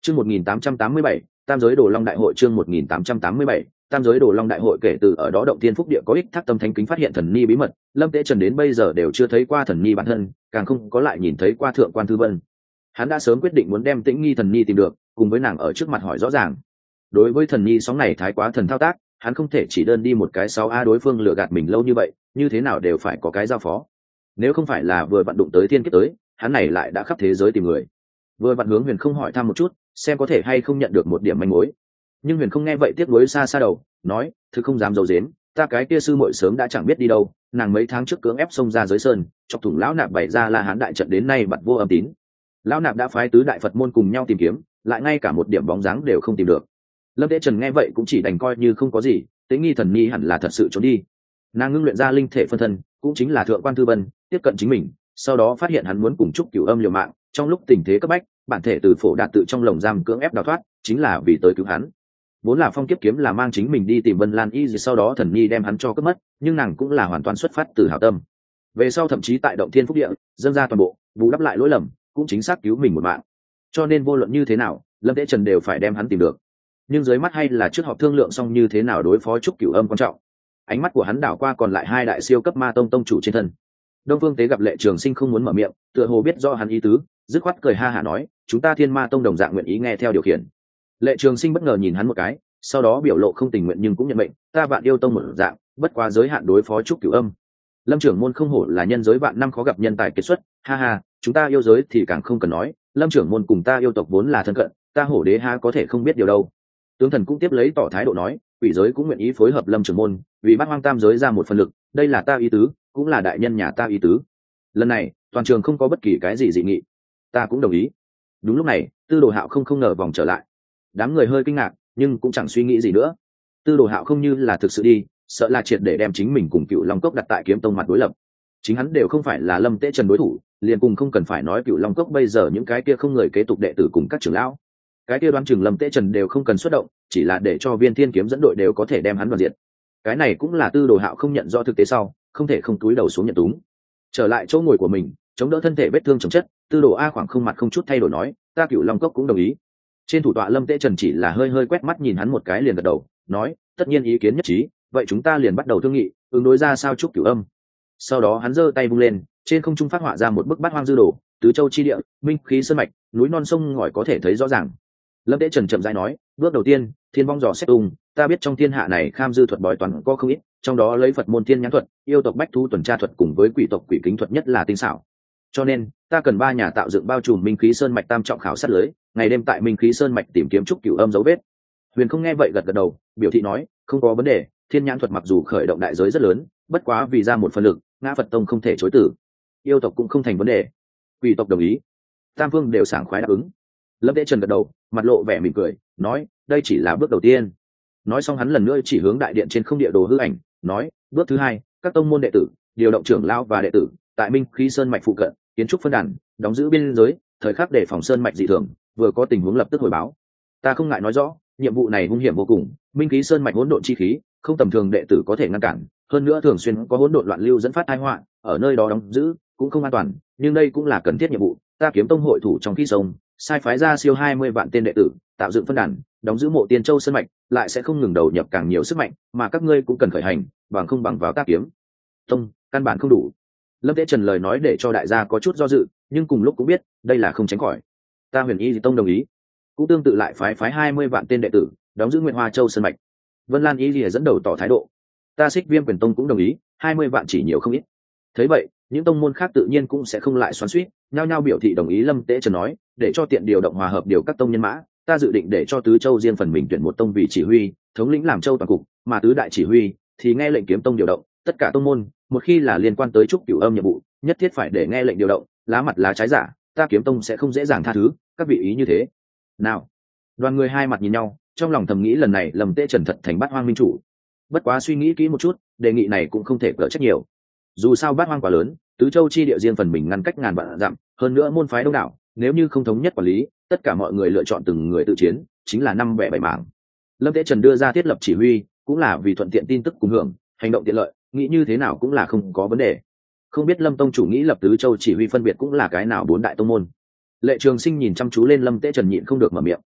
Chương 1887, Tam giới Đồ Long đại hội. Chương 1887, Tam giới Đồ Long đại hội. Kể từ ở đó động thiên phúc địa có ích thác tâm thánh kính phát hiện thần ni bí mật, Lâm Tế Trần đến bây giờ đều chưa thấy qua thần ni bản thân, càng không có lại nhìn thấy qua thượng quan Thư Vân. Hắn đã sớm quyết định muốn đem Tĩnh Nghi thần ni tìm được, cùng với nàng ở trước mặt hỏi rõ ràng. Đối với thần ni sóng này thái quá thần thao tác, hắn không thể chỉ đơn đi một cái 6A đối phương lừa gạt mình lâu như vậy, như thế nào đều phải có cái giao phó. Nếu không phải là vừa vận đụng tới thiên kiếp tới, hắn này lại đã khắp thế giới tìm người. Vừa vặn hướng Huyền Không hỏi thăm một chút, xem có thể hay không nhận được một điểm manh mối. Nhưng Huyền Không nghe vậy tiếc nuối xa xa đầu, nói: "Thực không dám giấu giếm, ta cái kia sư muội sớm đã chẳng biết đi đâu, nàng mấy tháng trước cưỡng ép xông ra giới sơn, chọc thủng lão nạp bày ra La Hán đại trận đến nay bật vô âm tín. Lão nạp đã phái tứ đại Phật môn cùng nhau tìm kiếm, lại ngay cả một điểm bóng dáng đều không tìm được." Lâm Tế Trần nghe vậy cũng chỉ đành coi như không có gì, Tĩnh Nghi thần nhi hẳn là thật sự trốn đi. Nàng ngưng luyện ra linh thể phân thân, cũng chính là thượng quan Thư Vân, tiếp cận chính mình, sau đó phát hiện hắn muốn cùng Trúc Cửu Âm liều mạng, trong lúc tình thế cấp bách, bản thể từ Phổ Đạt tự trong lồng giam cưỡng ép đào thoát, chính là vì tới cứu hắn. Vốn là Phong Kiếp kiếm là mang chính mình đi tìm Vân Lan Y, rồi sau đó thần nhi đem hắn cho cướp mất, nhưng nàng cũng là hoàn toàn xuất phát từ hảo tâm. Về sau thậm chí tại động thiên phúc địa, dâng ra toàn bộ, bù đắp lại lỗi lầm, cũng chính xác cứu mình một mạng. Cho nên vô luận như thế nào, Lâm Tế Trần đều phải đem hắn tìm được. Nhưng dưới mắt hay là trước họp thương lượng xong như thế nào đối phó Trúc Cửu Âm quan trọng. Ánh mắt của hắn đảo qua còn lại hai đại siêu cấp ma tông tông chủ trên thân. Đông Phương Tế gặp Lệ Trường Sinh không muốn mở miệng, tựa hồ biết do hắn ý tứ, dứt khoát cười ha hả nói: "Chúng ta Thiên Ma tông đồng dạng nguyện ý nghe theo điều khiển." Lệ Trường Sinh bất ngờ nhìn hắn một cái, sau đó biểu lộ không tình nguyện nhưng cũng nhận mệnh: "Ta Vạn Yêu tông một dạng, bất quá giới hạn đối phó Trúc Cửu Âm." Lâm trưởng môn không hổ là nhân giới vạn năm khó gặp nhân tài kiệt xuất, ha ha, chúng ta yêu giới thì càng không cần nói, Lâm trưởng môn cùng ta yêu tộc vốn là thân cận, ta hổ đế ha có thể không biết điều đâu. Tướng thần cũng tiếp lấy tỏ thái độ nói: "Quỷ giới cũng nguyện ý phối hợp Lâm trưởng môn, vì bắt hoang tam giới ra một phần lực, đây là ta ý tứ, cũng là đại nhân nhà ta ý tứ." Lần này toàn trường không có bất kỳ cái gì dị nghị, ta cũng đồng ý. Đúng lúc này Tư Đồ Hạo không ngờ vòng trở lại, đám người hơi kinh ngạc nhưng cũng chẳng suy nghĩ gì nữa. Tư Đồ Hạo không như là thực sự đi, sợ là triệt để đem chính mình cùng Cựu Long Cốc đặt tại Kiếm Tông mặt đối lập. Chính hắn đều không phải là Lâm Tế Trần đối thủ, liền cùng không cần phải nói Cựu Long Cốc bây giờ những cái kia không người kế tục đệ tử cùng các trưởng lão, cái kia đoán chừng Lâm Tế Trần đều không cần xuất động, chỉ là để cho Viên Thiên Kiếm dẫn đội đều có thể đem hắn đoàn diệt. Cái này cũng là Tư Đồ Hạo không nhận rõ thực tế sau, không thể không túi đầu xuống nhận túng. Trở lại chỗ ngồi của mình, chống đỡ thân thể vết thương chồng chất, Tư Đồ A khoảng không mặt không chút thay đổi nói: "Ta Cựu Long Cốc cũng đồng ý." Trên thủ tọa Lâm Tế Trần chỉ là hơi hơi quét mắt nhìn hắn một cái liền gật đầu, nói: "Tất nhiên ý kiến nhất trí, vậy chúng ta liền bắt đầu thương nghị, ứng đối ra sao Trúc Cửu Âm." Sau đó hắn giơ tay vung lên, trên không trung phát họa ra một bức bát hoang dư đồ, tứ châu chi địa, minh khí sơn mạch, núi non sông ngòi có thể thấy rõ ràng. Lâm Tế Trần chậm rãi nói: "Bước đầu tiên, thiên vong dò xét tung, ta biết trong thiên hạ này kham dư thuật bói toán có không ít, trong đó lấy Phật môn thiên nhãn thuật, yêu tộc bách thú tuần tra thuật cùng với quỷ tộc quỷ kính thuật nhất là tinh xảo. Cho nên, ta cần 3 nhà tạo dựng bao trùm minh khí sơn mạch tam trọng khảo sát lưới, ngày đêm tại minh khí sơn mạch tìm kiếm Trúc Cửu Âm dấu vết." Huyền Không nghe vậy gật gật đầu, biểu thị nói: "Không có vấn đề, thiên nhãn thuật mặc dù khởi động đại giới rất lớn, bất quá vì ra một phần lực, Ngã Phật tông không thể chối từ. Yêu tộc cũng không thành vấn đề." Quỷ tộc đồng ý. Tam phương đều sảng khoái đáp ứng. Lâm Tế Trần gật đầu, mặt lộ vẻ mỉm cười, nói: "Đây chỉ là bước đầu tiên." Nói xong hắn lần nữa chỉ hướng đại điện trên không địa đồ hư ảnh, nói: "Bước thứ 2, các tông môn đệ tử, điều động trưởng lão và đệ tử, tại minh khí sơn mạch phụ cận, kiến trúc phân đàn, đóng giữ biên giới, thời khắc để phòng sơn mạch dị thường, vừa có tình huống lập tức hồi báo." Ta không ngại nói rõ, nhiệm vụ này hung hiểm vô cùng, minh khí sơn mạch hỗn độn chi khí, không tầm thường đệ tử có thể ngăn cản, hơn nữa thường xuyên có hỗn độn loạn lưu dẫn phát tai họa, ở nơi đó đóng giữ cũng không an toàn, nhưng đây cũng là cần thiết nhiệm vụ. Ta Kiếm Tông hội thủ trong khi sông, sai phái ra siêu 20 vạn tên đệ tử, tạo dựng phân đàn, đóng giữ mộ Tiên Châu sơn mạch, lại sẽ không ngừng đầu nhập càng nhiều sức mạnh, mà các ngươi cũng cần khởi hành, bằng không bằng vào Ta Kiếm Tông, căn bản không đủ. Lâm Tế Trần lời nói để cho đại gia có chút do dự, nhưng cùng lúc cũng biết, đây là không tránh khỏi. Ta Huyền Y Tông đồng ý, cũng tương tự lại phái 20 vạn tên đệ tử, đóng giữ Nguyệt Hoa Châu sơn mạch. Vân Lan Y Lìa dẫn đầu tỏ thái độ. Ta Xích Viêm Quyền Tông cũng đồng ý, 20 vạn chỉ nhiều không ít. Thấy vậy, những tông môn khác tự nhiên cũng sẽ không lại xoắn xuýt, nhao nhao biểu thị đồng ý. Lâm Tế Trần nói: "Để cho tiện điều động hòa hợp điều các tông nhân mã, ta dự định để cho tứ châu riêng phần mình tuyển một tông vì chỉ huy, thống lĩnh làm châu toàn cục, mà tứ đại chỉ huy thì nghe lệnh Kiếm Tông điều động. Tất cả tông môn, một khi là liên quan tới Trúc Cửu Âm nhiệm vụ, nhất thiết phải để nghe lệnh điều động, lá mặt lá trái giả, ta Kiếm Tông sẽ không dễ dàng tha thứ, các vị ý như thế nào?" Đoàn người hai mặt nhìn nhau, trong lòng thầm nghĩ lần này Lâm Tế Trần thật thành bát hoang minh chủ. Bất quá suy nghĩ kỹ một chút, đề nghị này cũng không thể cỡ trách nhiều. Dù sao bát hoang quá lớn, tứ châu chi địa riêng phần mình ngăn cách ngàn vạn dặm, hơn nữa môn phái đông đảo, nếu như không thống nhất quản lý, tất cả mọi người lựa chọn từng người tự chiến, chính là năm bẻ bảy mảng. Lâm Tế Trần đưa ra thiết lập chỉ huy, cũng là vì thuận tiện tin tức cùng hưởng, hành động tiện lợi, nghĩ như thế nào cũng là không có vấn đề. Không biết Lâm tông chủ nghĩ lập tứ châu chỉ huy phân biệt cũng là cái nào 4 đại tông môn. Lệ Trường Sinh nhìn chăm chú lên Lâm Tế Trần nhịn không được mở miệng.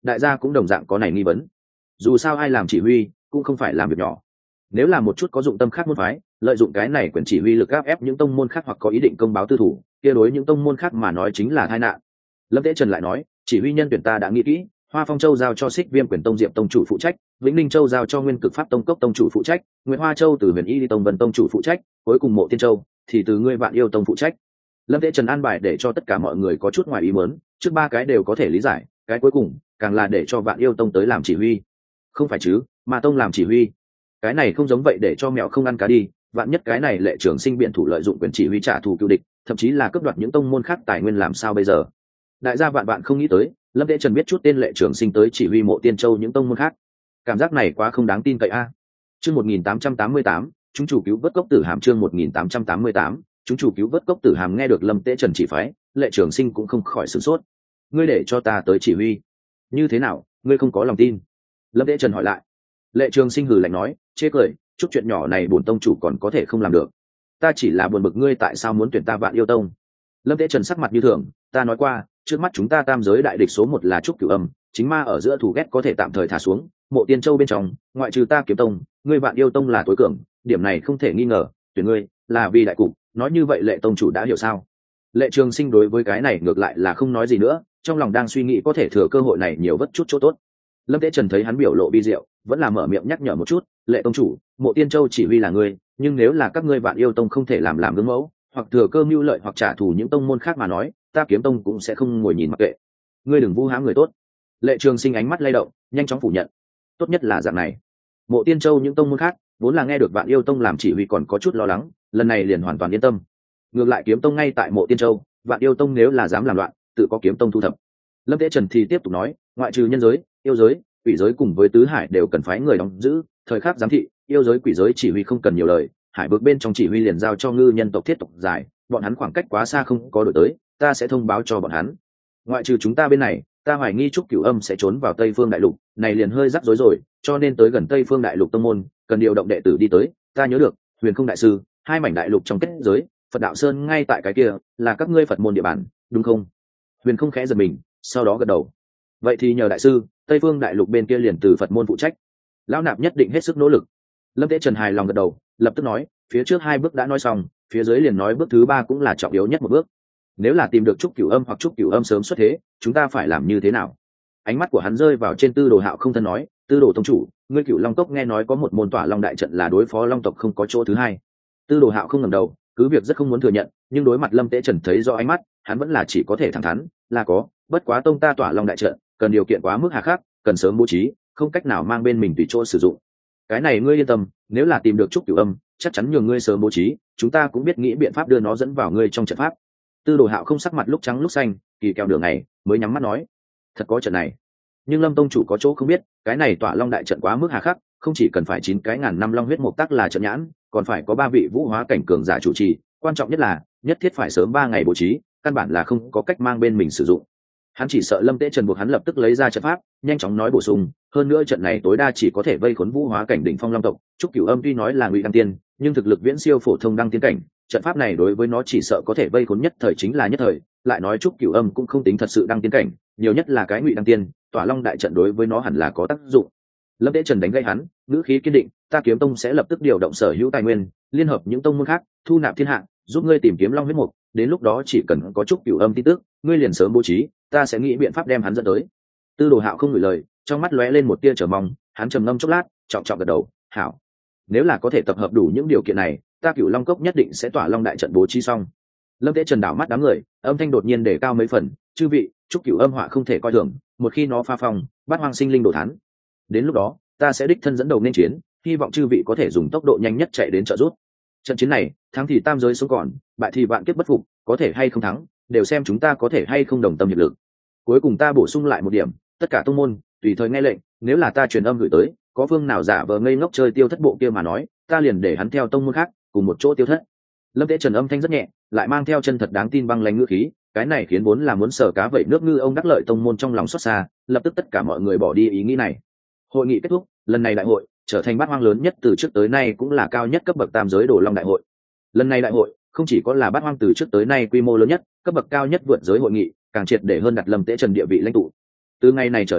đại gia cũng đồng dạng có này nghi vấn. Dù sao ai làm chỉ huy cũng không phải làm việc nhỏ, nếu là một chút có dụng tâm khác môn phái lợi dụng cái này quyền chỉ huy lực áp ép những tông môn khác hoặc có ý định công báo tư thủ, kia đối những tông môn khác mà nói chính là tai nạn. Lâm Tế Trần lại nói, chỉ huy nhân tuyển ta đã nghĩ kỹ, Hoa Phong Châu giao cho Xích Viêm Quyền Tông Diệp Tông chủ phụ trách, Vĩnh Ninh Châu giao cho Nguyên Cực Pháp Tông Cốc Tông chủ phụ trách, Nguyễn Hoa Châu từ Huyền Y Tông Vân Tông chủ phụ trách, cuối cùng Mộ Tiên Châu thì từ ngươi Vạn Yêu Tông phụ trách. Lâm Tế Trần an bài để cho tất cả mọi người có chút ngoài ý muốn, trước ba cái đều có thể lý giải, cái cuối cùng càng là để cho Vạn Yêu Tông tới làm chỉ huy. Không phải chứ, mà tông làm chỉ huy, cái này không giống vậy để cho mèo không ăn cá đi, vạn nhất cái này Lệ Trường Sinh biện thủ lợi dụng quyền chỉ huy trả thù cựu địch, thậm chí là cướp đoạt những tông môn khác tài nguyên làm sao bây giờ? Đại gia vạn không nghĩ tới, Lâm Tế Trần biết chút tên Lệ Trường Sinh tới chỉ huy Mộ Tiên Châu những tông môn khác, cảm giác này quá không đáng tin cậy a. Chương 1888, chúng chủ cứu vớt cốc tử hàm. Chương 1888, chúng chủ cứu vớt cốc tử hàm. Nghe được Lâm Tế Trần chỉ phái, Lệ Trường Sinh cũng không khỏi sửng sốt. Ngươi để cho ta tới chỉ huy, như thế nào? Ngươi không có lòng tin? Lâm Tế Trần hỏi lại. Lệ Trường Sinh hừ lạnh nói, chê cười, chút chuyện nhỏ này bổn tông chủ còn có thể không làm được. Ta chỉ là buồn bực ngươi tại sao muốn tuyển ta Vạn Yêu Tông. Lâm Tế Trần sắc mặt như thường, ta nói qua, trước mắt chúng ta tam giới đại địch số 1 là Trúc Cửu Âm, chính ma ở giữa thù ghét có thể tạm thời thả xuống, Mộ Tiên Châu bên trong, ngoại trừ ta Kiếm Tông, ngươi Vạn Yêu Tông là tối cường, điểm này không thể nghi ngờ, tuyển ngươi là vì đại cục, nói như vậy Lệ tông chủ đã hiểu sao? Lệ Trường Sinh đối với cái này ngược lại là không nói gì nữa, trong lòng đang suy nghĩ có thể thừa cơ hội này nhiều vất chút chỗ tốt. Lâm Tế Trần thấy hắn biểu lộ bi diệu, vẫn là mở miệng nhắc nhở một chút, Lệ tông chủ, Mộ Tiên Châu chỉ huy là ngươi, nhưng nếu là các ngươi Vạn Yêu Tông không thể làm gương mẫu, hoặc thừa cơ mưu lợi hoặc trả thù những tông môn khác mà nói, ta Kiếm Tông cũng sẽ không ngồi nhìn mặc kệ. Ngươi đừng vu hãm người tốt. Lệ Trường Sinh ánh mắt lay động, nhanh chóng phủ nhận. Tốt nhất là dạng này. Mộ Tiên Châu những tông môn khác, vốn là nghe được Vạn Yêu Tông làm chỉ huy còn có chút lo lắng, lần này liền hoàn toàn yên tâm. Ngược lại Kiếm Tông ngay tại Mộ Tiên Châu, Vạn Yêu Tông nếu là dám làm loạn, tự có Kiếm Tông thu thập. Lâm Tế Trần thì tiếp tục nói, ngoại trừ nhân giới, yêu giới, quỷ giới cùng với tứ hải đều cần phái người đóng giữ, thời khắc giám thị, yêu giới quỷ giới chỉ huy không cần nhiều lời, hải vực bên trong chỉ huy liền giao cho ngư nhân tộc thiết tộc giải, bọn hắn khoảng cách quá xa không có đổi tới, ta sẽ thông báo cho bọn hắn. Ngoại trừ chúng ta bên này, ta hoài nghi Trúc Cửu Âm sẽ trốn vào Tây Phương Đại Lục, này liền hơi rắc rối rồi, cho nên tới gần Tây Phương Đại Lục tông môn, cần điều động đệ tử đi tới, ta nhớ được, Huyền Không đại sư, hai mảnh đại lục trong kết giới, Phật đạo sơn ngay tại cái kia, là các ngươi Phật môn địa bàn, đúng không? Huyền Không khẽ giật mình, sau đó gật đầu. Vậy thì nhờ đại sư, Tây Phương Đại Lục bên kia liền từ Phật môn phụ trách. Lão nạp nhất định hết sức nỗ lực. Lâm Tế Trần hài lòng gật đầu, lập tức nói, phía trước 2 bước đã nói xong, phía dưới liền nói bước thứ 3 cũng là trọng yếu nhất một bước. Nếu là tìm được Trúc Cửu Âm hoặc Trúc Cửu Âm sớm xuất thế, chúng ta phải làm như thế nào? Ánh mắt của hắn rơi vào trên Tư Đồ Hạo không thân nói, Tư Đồ tông chủ, ngươi Cửu Long tộc nghe nói có một môn Tỏa Long đại trận là đối phó Long tộc không có chỗ thứ hai. Tư Đồ Hạo không ngẩng đầu, cứ việc rất không muốn thừa nhận, nhưng đối mặt Lâm Tế Trần thấy rõ ánh mắt, hắn vẫn là chỉ có thể thẳng thắn, là có, bất quá tông ta Tỏa Long đại trận, cần điều kiện quá mức hà khắc, cần sớm bố trí, không cách nào mang bên mình tùy chỗ sử dụng. Cái này ngươi yên tâm, nếu là tìm được Trúc Cửu Âm, chắc chắn nhường ngươi sớm bố trí, chúng ta cũng biết nghĩ biện pháp đưa nó dẫn vào ngươi trong trận pháp. Tư Đồ Hạo không sắc mặt lúc trắng lúc xanh, kỳ kèo đường này mới nhắm mắt nói, thật có trận này. Nhưng Lâm tông chủ có chỗ không biết, cái này Tỏa Long đại trận quá mức hà khắc, không chỉ cần phải 9 cái ngàn năm long huyết mộc tác là trận nhãn, còn phải có 3 vị vũ hóa cảnh cường giả chủ trì, quan trọng nhất là nhất thiết phải sớm 3 ngày bố trí, căn bản là không có cách mang bên mình sử dụng. Hắn chỉ sợ Lâm Tế Trần buộc hắn lập tức lấy ra trận pháp, nhanh chóng nói bổ sung, hơn nữa trận này tối đa chỉ có thể vây khốn vũ hóa cảnh đỉnh phong long tộc, Trúc Cửu Âm tuy nói là ngụy đăng tiên, nhưng thực lực viễn siêu phổ thông đăng tiên cảnh, trận pháp này đối với nó chỉ sợ có thể vây khốn nhất thời chính là nhất thời, lại nói Trúc Cửu Âm cũng không tính thật sự đăng tiên cảnh, nhiều nhất là cái ngụy đăng tiên, Tỏa Long đại trận đối với nó hẳn là có tác dụng. Lâm Tế Trần đánh gây hắn, ngữ khí kiên định, ta Kiếm Tông sẽ lập tức điều động sở hữu tài nguyên, liên hợp những tông môn khác, thu nạp thiên hạ, giúp ngươi tìm kiếm long huyết mục, đến lúc đó chỉ cần có Trúc Cửu Âm tin tức, ngươi liền sớm bố trí, ta sẽ nghĩ biện pháp đem hắn dẫn tới. Tư Đồ Hạo không ngửi lời, trong mắt lóe lên một tia chờ mong, hắn trầm ngâm chốc lát, trọng trọng gật đầu, hảo. Nếu là có thể tập hợp đủ những điều kiện này, ta Cửu Long cốc nhất định sẽ Tỏa Long đại trận bố trí xong. Lâm Tế Trần đảo mắt đám người, âm thanh đột nhiên đề cao mấy phần, chư vị, Trúc Cửu Âm họa không thể coi thường, một khi nó pha phong, bát hoang sinh linh đổ thán. Đến lúc đó, ta sẽ đích thân dẫn đầu nên chiến, hy vọng chư vị có thể dùng tốc độ nhanh nhất chạy đến trợ giúp. Trận chiến này, thắng thì tam giới sống còn, bại thì vạn kiếp bất phục, có thể hay không thắng, đều xem chúng ta có thể hay không đồng tâm hiệp lực. Cuối cùng ta bổ sung lại một điểm, tất cả tông môn tùy thời nghe lệnh, nếu là ta truyền âm gửi tới, có phương nào giả vờ ngây ngốc chơi tiêu thất bộ kia mà nói, ta liền để hắn theo tông môn khác cùng một chỗ tiêu thất. Lâm Tế Trần âm thanh rất nhẹ, lại mang theo chân thật đáng tin băng lãnh ngữ khí, cái này khiến vốn là muốn sờ cá vẩy nước ngư ông đắc lợi tông môn trong lòng xót xa, lập tức tất cả mọi người bỏ đi ý nghĩ này. Hội nghị kết thúc, lần này đại hội trở thành bát hoang lớn nhất từ trước tới nay cũng là cao nhất cấp bậc tam giới đồ long đại hội. Lần này đại hội không chỉ có là bát hoang từ trước tới nay quy mô lớn nhất, cấp bậc cao nhất vượt giới hội nghị, càng triệt để hơn đặt Lâm Tế Trần địa vị lãnh tụ. Từ ngày này trở đi,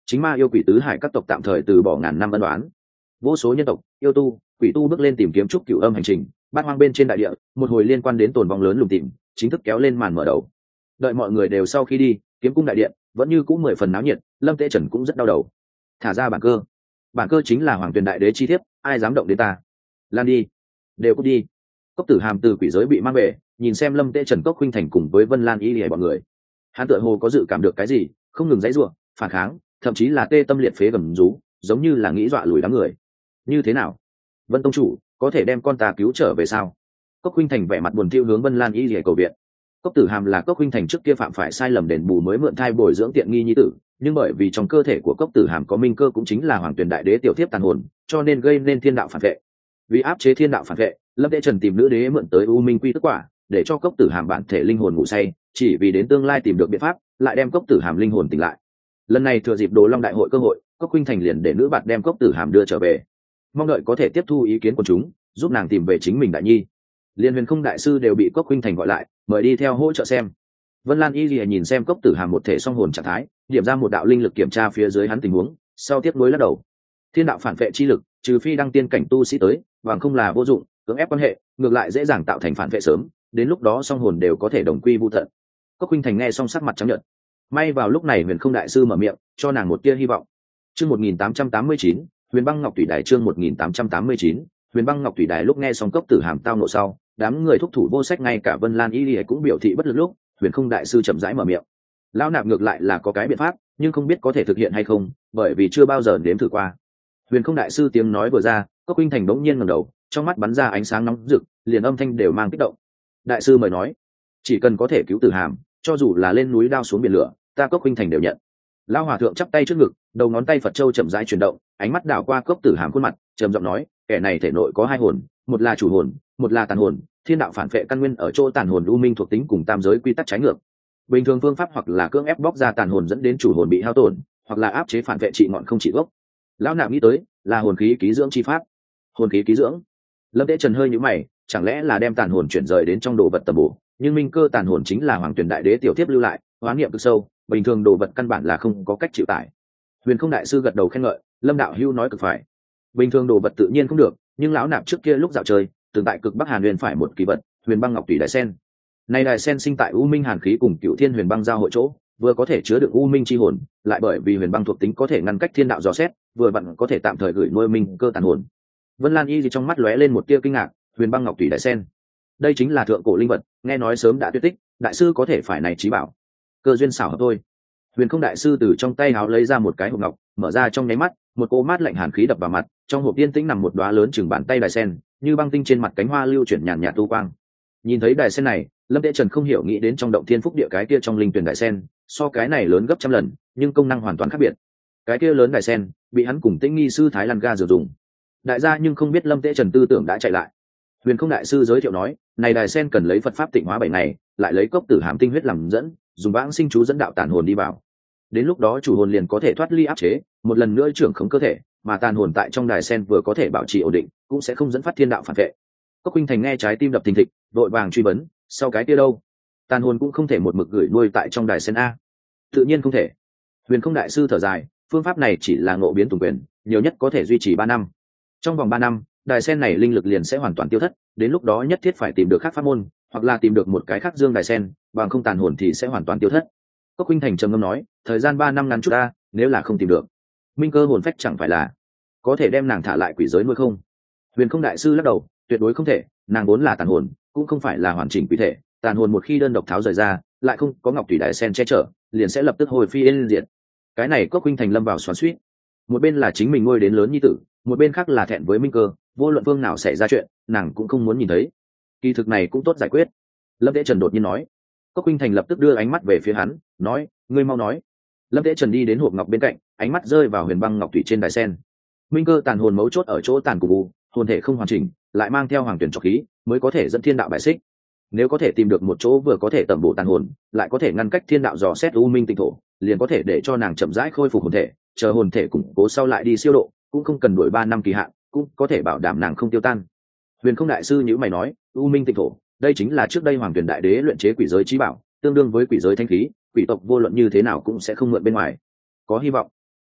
chính ma yêu quỷ tứ hải các tộc tạm thời từ bỏ ngàn năm ân đoán. Vô số nhân tộc, yêu tu, quỷ tu bước lên tìm kiếm trúc cửu âm hành trình, bát hoang bên trên đại địa, một hồi liên quan đến tồn vong lớn lùng tìm, chính thức kéo lên màn mở đầu. Đợi mọi người đều sau khi đi, kiếm cung đại điện vẫn như cũ 10 phần náo nhiệt, Lâm Tế Trần cũng rất đau đầu. Thả ra bản cơ chính là Hoàng Tuyền đại đế chi thiếp, ai dám động đến ta? Lan đi, đều cút đi. Cốc Tử Hàm từ quỷ giới bị mang về, nhìn xem Lâm Tế Trần, Cốc Khuynh Thành cùng với Vân Lan Y Lìa bọn người, hắn tựa hồ có dự cảm được cái gì, không ngừng giãy giụa, phản kháng, thậm chí là tê tâm liệt phế gầm rú, giống như là nghĩ dọa lùi đám người. Như thế nào, Vân tông chủ, có thể đem con ta cứu trở về sao? Cốc Khuynh Thành vẻ mặt buồn thiu hướng Vân Lan Y Lìa cầu viện. Cốc Tử Hàm là Cốc Khuynh Thành trước kia phạm phải sai lầm đền bù mới mượn thai bồi dưỡng tiện nghi nhi tử, nhưng bởi vì trong cơ thể của Cốc Tử Hàm có minh cơ cũng chính là Hoàng Tuyền đại đế tiểu thiếp tàn hồn, cho nên gây nên thiên đạo phản vệ. Vì áp chế thiên đạo phản vệ, Lâm Tế Trần tìm nữ đế mượn tới U Minh Quy Tức Quả, để cho Cốc Tử Hàm bản thể linh hồn ngủ say, chỉ vì đến tương lai tìm được biện pháp, lại đem Cốc Tử Hàm linh hồn tỉnh lại. Lần này thừa dịp Đồ Long đại hội cơ hội, Cốc Khuynh Thành liền để nữ bạn đem Cốc Tử Hàm đưa trở về, mong đợi có thể tiếp thu ý kiến của chúng, giúp nàng tìm về chính mình đại nhi. Liên Huyền Không đại sư đều bị Cốc Khuynh Thành gọi lại, mời đi theo hỗ trợ xem. Vân Lan Y Lìa nhìn xem Cốc Tử Hàm một thể song hồn trạng thái, điểm ra một đạo linh lực kiểm tra phía dưới hắn tình huống, sau tiếp nối lắc đầu. Thiên đạo phản vệ chi lực, trừ phi đăng tiên cảnh tu sĩ tới, bằng không là vô dụng, cưỡng ép quan hệ, ngược lại dễ dàng tạo thành phản vệ sớm, đến lúc đó song hồn đều có thể đồng quy vu tận. Cốc Khuynh Thành nghe xong sắc mặt trắng nhợt. May vào lúc này Huyền Không đại sư mở miệng, cho nàng một tia hy vọng. Chương 1889, Huyền Băng Ngọc Thủy Đài chương 1889, Huyền Băng Ngọc Thủy Đài lúc nghe xong Cốc Tử Hàm tao nộ sau, đám người thúc thủ vô sách, ngay cả Vân Lan Y Lìa cũng biểu thị bất lực lúc, Huyền Không đại sư chậm rãi mở miệng. Lão nạp ngược lại là có cái biện pháp, nhưng không biết có thể thực hiện hay không, bởi vì chưa bao giờ nếm thử qua. Huyền Không đại sư tiếng nói vừa ra, Cốc Khuynh Thành bỗng nhiên ngẩng đầu, trong mắt bắn ra ánh sáng nóng rực, liền âm thanh đều mang kích động. Đại sư mời nói, chỉ cần có thể cứu Tử Hàm, cho dù là lên núi đao xuống biển lửa, ta Cốc Khuynh Thành đều nhận. Lão hòa thượng chắp tay trước ngực, đầu ngón tay Phật châu chậm rãi chuyển động, ánh mắt đảo qua Cốc Tử Hàm khuôn mặt, trầm giọng nói, kẻ này thể nội có hai hồn, một là chủ hồn, một là tàn hồn, thiên đạo phản vệ căn nguyên ở chỗ tàn hồn u minh thuộc tính cùng tam giới quy tắc trái ngược. Bình thường phương pháp hoặc là cưỡng ép bóc ra tàn hồn dẫn đến chủ hồn bị hao tổn, hoặc là áp chế phản vệ trị ngọn không trị gốc. Lão nạp nghĩ tới là hồn khí ký dưỡng chi pháp. Hồn khí ký dưỡng? Lâm Tế Trần hơi nhíu mày, chẳng lẽ là đem tàn hồn chuyển rời đến trong đồ vật tầm bổ? Nhưng minh cơ tàn hồn chính là Hoàng Tuyền đại đế tiểu thiếp lưu lại, hoán niệm cực sâu, bình thường đồ vật căn bản là không có cách chịu tải. Huyền Không đại sư gật đầu khen ngợi, Lâm đạo hữu nói cực phải. Bình thường đồ vật tự nhiên không được, nhưng lão nạp trước kia lúc dạo chơi, từng tại cực Bắc Hàn Huyền phải một kỳ vật, Huyền Băng Ngọc Thủy Đài Sen. Này đài sen sinh tại U Minh Hàn khí cùng Cựu Thiên Huyền Băng giao hội chỗ, vừa có thể chứa đựng U Minh chi hồn, lại bởi vì huyền băng thuộc tính có thể ngăn cách thiên đạo dò xét, vừa vặn có thể tạm thời gửi nuôi minh cơ tàn hồn. Vân Lan Y gì trong mắt lóe lên một tia kinh ngạc, Huyền Băng Ngọc Thủy Đài Sen, đây chính là thượng cổ linh vật, nghe nói sớm đã tuyệt tích, đại sư có thể phải này trí bảo. Cơ duyên xảo hợp thôi. Huyền Không đại sư từ trong tay áo lấy ra một cái hộp ngọc, mở ra trong nháy mắt, một cỗ mát lạnh hàn khí đập vào mặt, trong hộp yên tĩnh nằm một đóa lớn chừng bàn tay đài sen, như băng tinh trên mặt cánh hoa lưu chuyển nhàn nhạt tu quang. Nhìn thấy đài sen này, Lâm Tế Trần không hiểu nghĩ đến trong động thiên phúc địa cái kia trong linh tuyển đài sen, so cái này lớn gấp trăm lần, nhưng công năng hoàn toàn khác biệt. Cái kia lớn đài sen bị hắn cùng Tĩnh nghi sư Thái Lan ga sử dụng. Đại gia nhưng không biết Lâm Tế Trần tư tưởng đã chạy lại. Huyền Không đại sư giới thiệu nói, này đài sen cần lấy Phật pháp tịnh hóa 7 ngày, lại lấy cốc tử hàm tinh huyết làm dẫn, dùng vãng sinh chú dẫn đạo tàn hồn đi vào. Đến lúc đó chủ hồn liền có thể thoát ly áp chế, một lần nữa trưởng khống cơ thể, mà tàn hồn tại trong đài sen vừa có thể bảo trì ổn định, cũng sẽ không dẫn phát thiên đạo phản vệ. Cốc Khuynh Thành nghe trái tim đập thình thịch, đội vàng truy vấn, sau cái kia đâu? Tàn hồn cũng không thể một mực gửi nuôi tại trong đài sen a. Tự nhiên không thể. Huyền Không đại sư thở dài, phương pháp này chỉ là ngộ biến tùng quyền, nhiều nhất có thể duy trì 3 năm. Trong vòng 3 năm, đài sen này linh lực liền sẽ hoàn toàn tiêu thất, đến lúc đó nhất thiết phải tìm được khác pháp môn, hoặc là tìm được một cái khác dương đài sen, bằng không tàn hồn thì sẽ hoàn toàn tiêu thất. Cốc Khuynh Thành trầm ngâm nói, thời gian 3 năm ngắn chút ta, nếu là không tìm được, minh cơ hồn phách chẳng phải là có thể đem nàng thả lại quỷ giới nuôi không? Huyền Không đại sư lắc đầu, tuyệt đối không thể, nàng vốn là tàn hồn, cũng không phải là hoàn chỉnh quỷ thể, tàn hồn một khi đơn độc tháo rời ra, lại không có ngọc thủy đài sen che chở, liền sẽ lập tức hồi phi yên diệt. Cái này Cốc Khuynh Thành lâm vào xoắn xuýt. Một bên là chính mình nuôi đến lớn nhi tử, một bên khác là thẹn với minh cơ, vô luận phương nào xảy ra chuyện, nàng cũng không muốn nhìn thấy. Kỳ thực này cũng tốt giải quyết. Lâm Tế Trần đột nhiên nói. Cốc Khuynh Thành lập tức đưa ánh mắt về phía hắn, nói, ngươi mau nói. Lâm Tế Trần đi đến hộp ngọc bên cạnh, ánh mắt rơi vào Huyền Băng Ngọc Thủy trên đài sen. Minh cơ tàn hồn mấu chốt ở chỗ tàn cục u, hồn thể không hoàn chỉnh, lại mang theo hoàng tuyển trọc khí, mới có thể dẫn thiên đạo bại xích. Nếu có thể tìm được một chỗ vừa có thể tẩm bổ tàn hồn, lại có thể ngăn cách thiên đạo dò xét u minh tinh thổ, liền có thể để cho nàng chậm rãi khôi phục hồn thể, chờ hồn thể củng cố sau lại đi siêu độ, cũng không cần đuổi 3 năm kỳ hạn, cũng có thể bảo đảm nàng không tiêu tan. Huyền Không đại sư nhíu mày nói, u minh tinh thổ, đây chính là trước đây hoàng tuyển đại đế luyện chế quỷ giới chí bảo, tương đương với quỷ giới thanh khí, quỷ tộc vô luận như thế nào cũng sẽ không mượn bên ngoài. Có hy vọng.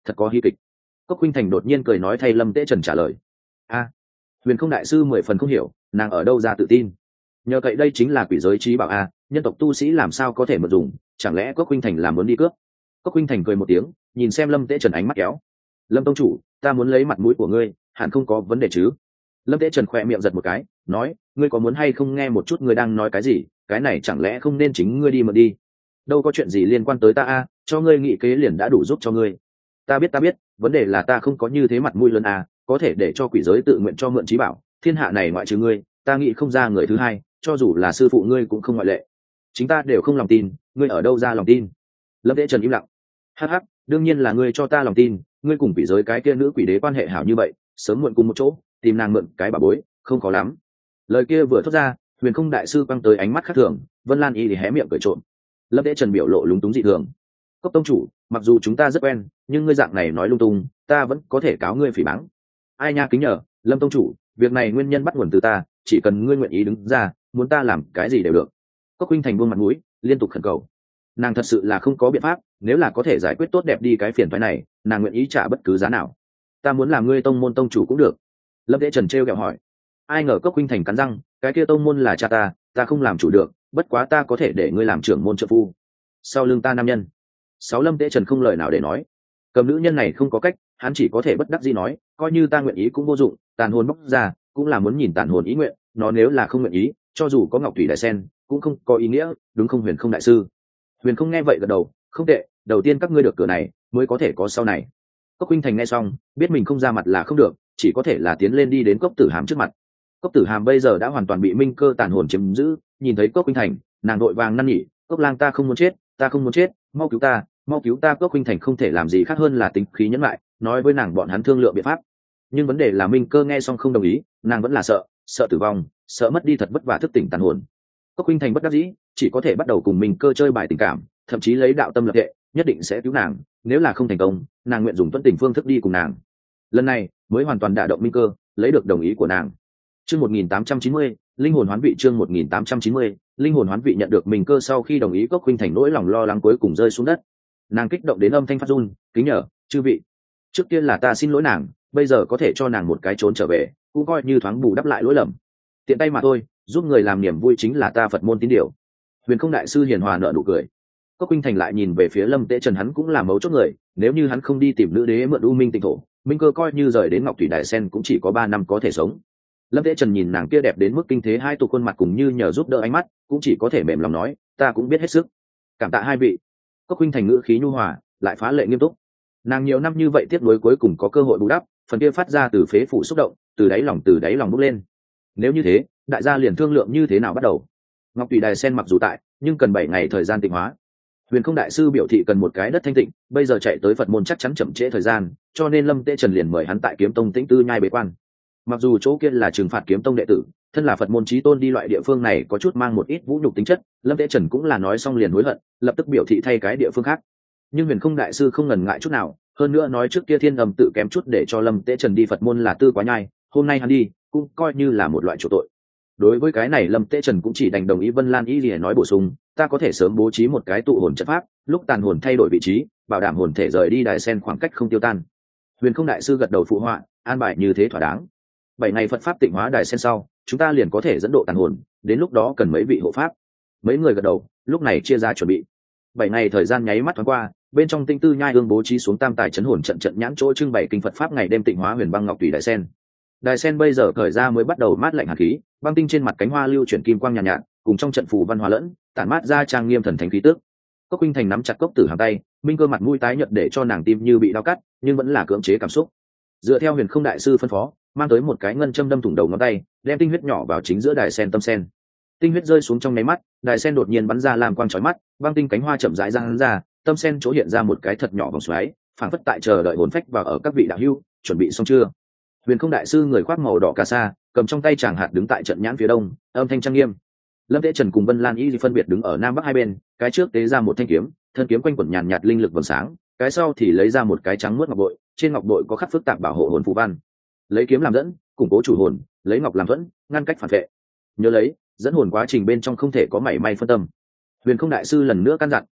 thật có hy kịch. Cốc Khuynh Thành đột nhiên cười nói thay Lâm Tế Trần trả lời. A, Huyền Không đại sư 10 phần không hiểu, nàng ở đâu ra tự tin? Nhờ cậy đây chính là quỷ giới trí bảo a, nhân tộc tu sĩ làm sao có thể mượn dùng, chẳng lẽ Cốc Khuynh Thành làm muốn đi cướp? Cốc Khuynh Thành cười một tiếng, nhìn xem Lâm Tế Trần ánh mắt kéo. Lâm tông chủ, ta muốn lấy mặt mũi của ngươi, hẳn không có vấn đề chứ? Lâm Tế Trần khỏe miệng giật một cái, nói, ngươi có muốn hay không nghe một chút ngươi đang nói cái gì? Cái này chẳng lẽ không nên chính ngươi đi mượn đi? Đâu có chuyện gì liên quan tới ta a, cho ngươi nghị kế liền đã đủ giúp cho ngươi. Ta biết, vấn đề là ta không có như thế mặt mũi lớn a, có thể để cho quỷ giới tự nguyện cho mượn trí bảo, thiên hạ này ngoại trừ ngươi, ta nghĩ không ra người thứ hai, cho dù là sư phụ ngươi cũng không ngoại lệ. Chính ta đều không lòng tin, ngươi ở đâu ra lòng tin? Lâm Tế Trần im lặng. Hắc hắc, đương nhiên là ngươi cho ta lòng tin, ngươi cùng quỷ giới cái kia nữ quỷ đế quan hệ hảo như vậy, sớm muộn cùng một chỗ, tìm nàng mượn cái bà bối, không khó lắm. Lời kia vừa thốt ra, Huyền Không đại sư quăng tới ánh mắt khác thường, Vân Lan Y thì hé miệng cười trộm. Lâm Tế Trần biểu lộ lúng túng dị thường. Cốc tông chủ, mặc dù chúng ta rất quen, nhưng ngươi dạng này nói lung tung, ta vẫn có thể cáo ngươi phỉ báng. Ai nha, kính nhờ, Lâm tông chủ, việc này nguyên nhân bắt nguồn từ ta, chỉ cần ngươi nguyện ý đứng ra, muốn ta làm cái gì đều được. Cốc Khuynh Thành buông mặt mũi, liên tục khẩn cầu. Nàng thật sự là không có biện pháp, nếu là có thể giải quyết tốt đẹp đi cái phiền toái này, nàng nguyện ý trả bất cứ giá nào. Ta muốn làm ngươi tông môn tông chủ cũng được. Lâm Tế Trần trêu ghẹo hỏi. Ai ngờ Cốc Khuynh Thành cắn răng, cái kia tông môn là cha ta không làm chủ được, bất quá ta có thể để ngươi làm trưởng môn trợ phu. Sau lưng ta nam nhân. Sáu Lâm Tế Trần không lời nào để nói. Cầm nữ nhân này không có cách, hắn chỉ có thể bất đắc dĩ nói, coi như ta nguyện ý cũng vô dụng, tàn hồn bóc ra, cũng là muốn nhìn tàn hồn ý nguyện, nó nếu là không nguyện ý, cho dù có Ngọc Thủy Đại Sen, cũng không có ý nghĩa, đúng không Huyền Không đại sư? Huyền Không nghe vậy gật đầu, không tệ, đầu tiên các ngươi được cửa này, mới có thể có sau này. Cốc Khuynh Thành nghe xong, biết mình không ra mặt là không được, chỉ có thể là tiến lên đi đến Cốc Tử Hàm trước mặt. Cốc Tử Hàm bây giờ đã hoàn toàn bị minh cơ tàn hồn chiếm giữ, nhìn thấy Cốc Khuynh Thành, nàng đội vàng năn nỉ, Cốc lang ta không muốn chết, mau cứu ta. Cốc Khuynh Thành không thể làm gì khác hơn là tính khí nhẫn lại, nói với nàng bọn hắn thương lượng biện pháp. Nhưng vấn đề là minh cơ nghe xong không đồng ý, nàng vẫn là sợ tử vong, sợ mất đi thật vất vả thức tỉnh tàn hồn. Cốc Khuynh Thành bất đắc dĩ, chỉ có thể bắt đầu cùng minh cơ chơi bài tình cảm, thậm chí lấy đạo tâm lập hệ, nhất định sẽ cứu nàng, nếu là không thành công, nàng nguyện dùng tuân tình phương thức đi cùng nàng. Lần này mới hoàn toàn đả động minh cơ, lấy được đồng ý của nàng. Chương 1890, linh hồn hoán vị. Chương 1890, linh hồn hoán vị. Nhận được minh cơ sau khi đồng ý, Cốc Khuynh Thành nỗi lòng lo lắng cuối cùng rơi xuống đất. Nàng kích động đến âm thanh phát run, kính nhờ chư vị, trước tiên là ta xin lỗi nàng, bây giờ có thể cho nàng một cái trốn trở về, cũng coi như thoáng bù đắp lại lỗi lầm, tiện tay mà thôi, giúp người làm niềm vui chính là ta Phật môn tín điều. Huyền Không đại sư hiền hòa nở nụ cười. Cốc Khuynh Thành lại nhìn về phía Lâm Tế Trần, hắn cũng là mấu chốt người, nếu như hắn không đi tìm nữ đế mượn U Minh Tịnh thổ, minh cơ coi như rời đến Ngọc Thủy Đại Sen cũng chỉ có 3 năm có thể sống. Lâm Tế Trần nhìn nàng kia đẹp đến mức kinh thế hai tụ khuôn mặt cùng như nhờ giúp đỡ ánh mắt, cũng chỉ có thể mềm lòng nói, ta cũng biết hết sức, cảm tạ hai vị. Cốc Khuynh Thành ngữ khí nhu hòa, lại phá lệ nghiêm túc. Nàng nhiều năm như vậy tiếc nuối cuối cùng có cơ hội bù đắp, phần kia phát ra từ phế phủ xúc động, từ đáy lòng bốc lên. Nếu như thế, đại gia liền thương lượng như thế nào bắt đầu. Ngọc Thủy Đài Sen mặc dù tại, nhưng cần 7 ngày thời gian tịnh hóa. Huyền Không đại sư biểu thị cần một cái đất thanh tịnh, bây giờ chạy tới Phật môn chắc chắn chậm trễ thời gian, cho nên Lâm Tế Trần liền mời hắn tại Kiếm Tông Tĩnh Tư nhai bế quan. Mặc dù chỗ kia là trừng phạt Kiếm Tông đệ tử, thân là Phật môn chí tôn đi loại địa phương này có chút mang một ít vũ nhục tính chất, Lâm Tế Trần cũng là nói xong liền hối hận, lập tức biểu thị thay cái địa phương khác. Nhưng Huyền Không đại sư không ngần ngại chút nào, hơn nữa nói trước kia Thiên Âm tự kém chút để cho Lâm Tế Trần đi Phật môn là tư quá nhai, hôm nay hắn đi cũng coi như là một loại chỗ tội. Đối với cái này Lâm Tế Trần cũng chỉ đành đồng ý. Vân Lan Y lìa nói bổ sung, ta có thể sớm bố trí một cái tụ hồn trận pháp, lúc tàn hồn thay đổi vị trí, bảo đảm hồn thể rời đi Đài Sen khoảng cách không tiêu tan. Huyền Không đại sư gật đầu phụ họa, an bài như thế thỏa đáng. 7 ngày Phật pháp tịnh hóa Đài Sen sau, chúng ta liền có thể dẫn độ tàn hồn, đến lúc đó cần mấy vị hộ pháp. Mấy người gật đầu, lúc này chia ra chuẩn bị. 7 ngày thời gian nháy mắt thoáng qua, bên trong Tinh Tư nhai ương bố trí xuống tam tài chấn hồn trận trận nhãn chỗ trưng bày kinh Phật pháp ngày đêm tịnh hóa huyền băng ngọc tùy Đài Sen. Đài Sen bây giờ khởi ra mới bắt đầu mát lạnh hàn khí, băng tinh trên mặt cánh hoa lưu chuyển kim quang nhàn nhạt, cùng trong trận phù văn hóa lẫn, tản mát ra trang nghiêm thần thánh khí tức. Cốc Khuynh Thành nắm chặt cốc tử hàng tay, minh cơ mặt mũi tái nhợt để cho nàng tim như bị đau cắt, nhưng vẫn là cưỡng chế cảm xúc. Dựa theo Huyền Không đại sư phân phó, mang tới một cái ngân châm đâm thủng đầu ngón tay, đem tinh huyết nhỏ vào chính giữa Đài Sen tâm sen. Tinh huyết rơi xuống trong nháy mắt, Đài Sen đột nhiên bắn ra làm quang chói mắt, băng tinh cánh hoa chậm rãi giãn ra, tâm sen chỗ hiện ra một cái thật nhỏ vòng xoáy, phảng phất tại chờ đợi hồn phách vào ở các vị đạo hữu, chuẩn bị xong chưa? Huyền Không đại sư người khoác màu đỏ cà sa, cầm trong tay tràng hạt đứng tại trận nhãn phía đông, âm thanh trang nghiêm. Lâm Tế Trần cùng Vân Lan Y phân biệt đứng ở nam bắc hai bên, cái trước tế ra một thanh kiếm, thân kiếm quanh quẩn nhàn nhạt linh lực vầng sáng, cái sau thì lấy ra một cái trắng muốt ngọc bội, trên ngọc bội có khắc phức tạp bảo hộ hồn phù văn. Lấy kiếm làm dẫn, củng cố chủ hồn, lấy ngọc làm thuẫn, ngăn cách phản vệ. Nhớ lấy, dẫn hồn quá trình bên trong không thể có mảy may phân tâm. Huyền Không đại sư lần nữa căn dặn,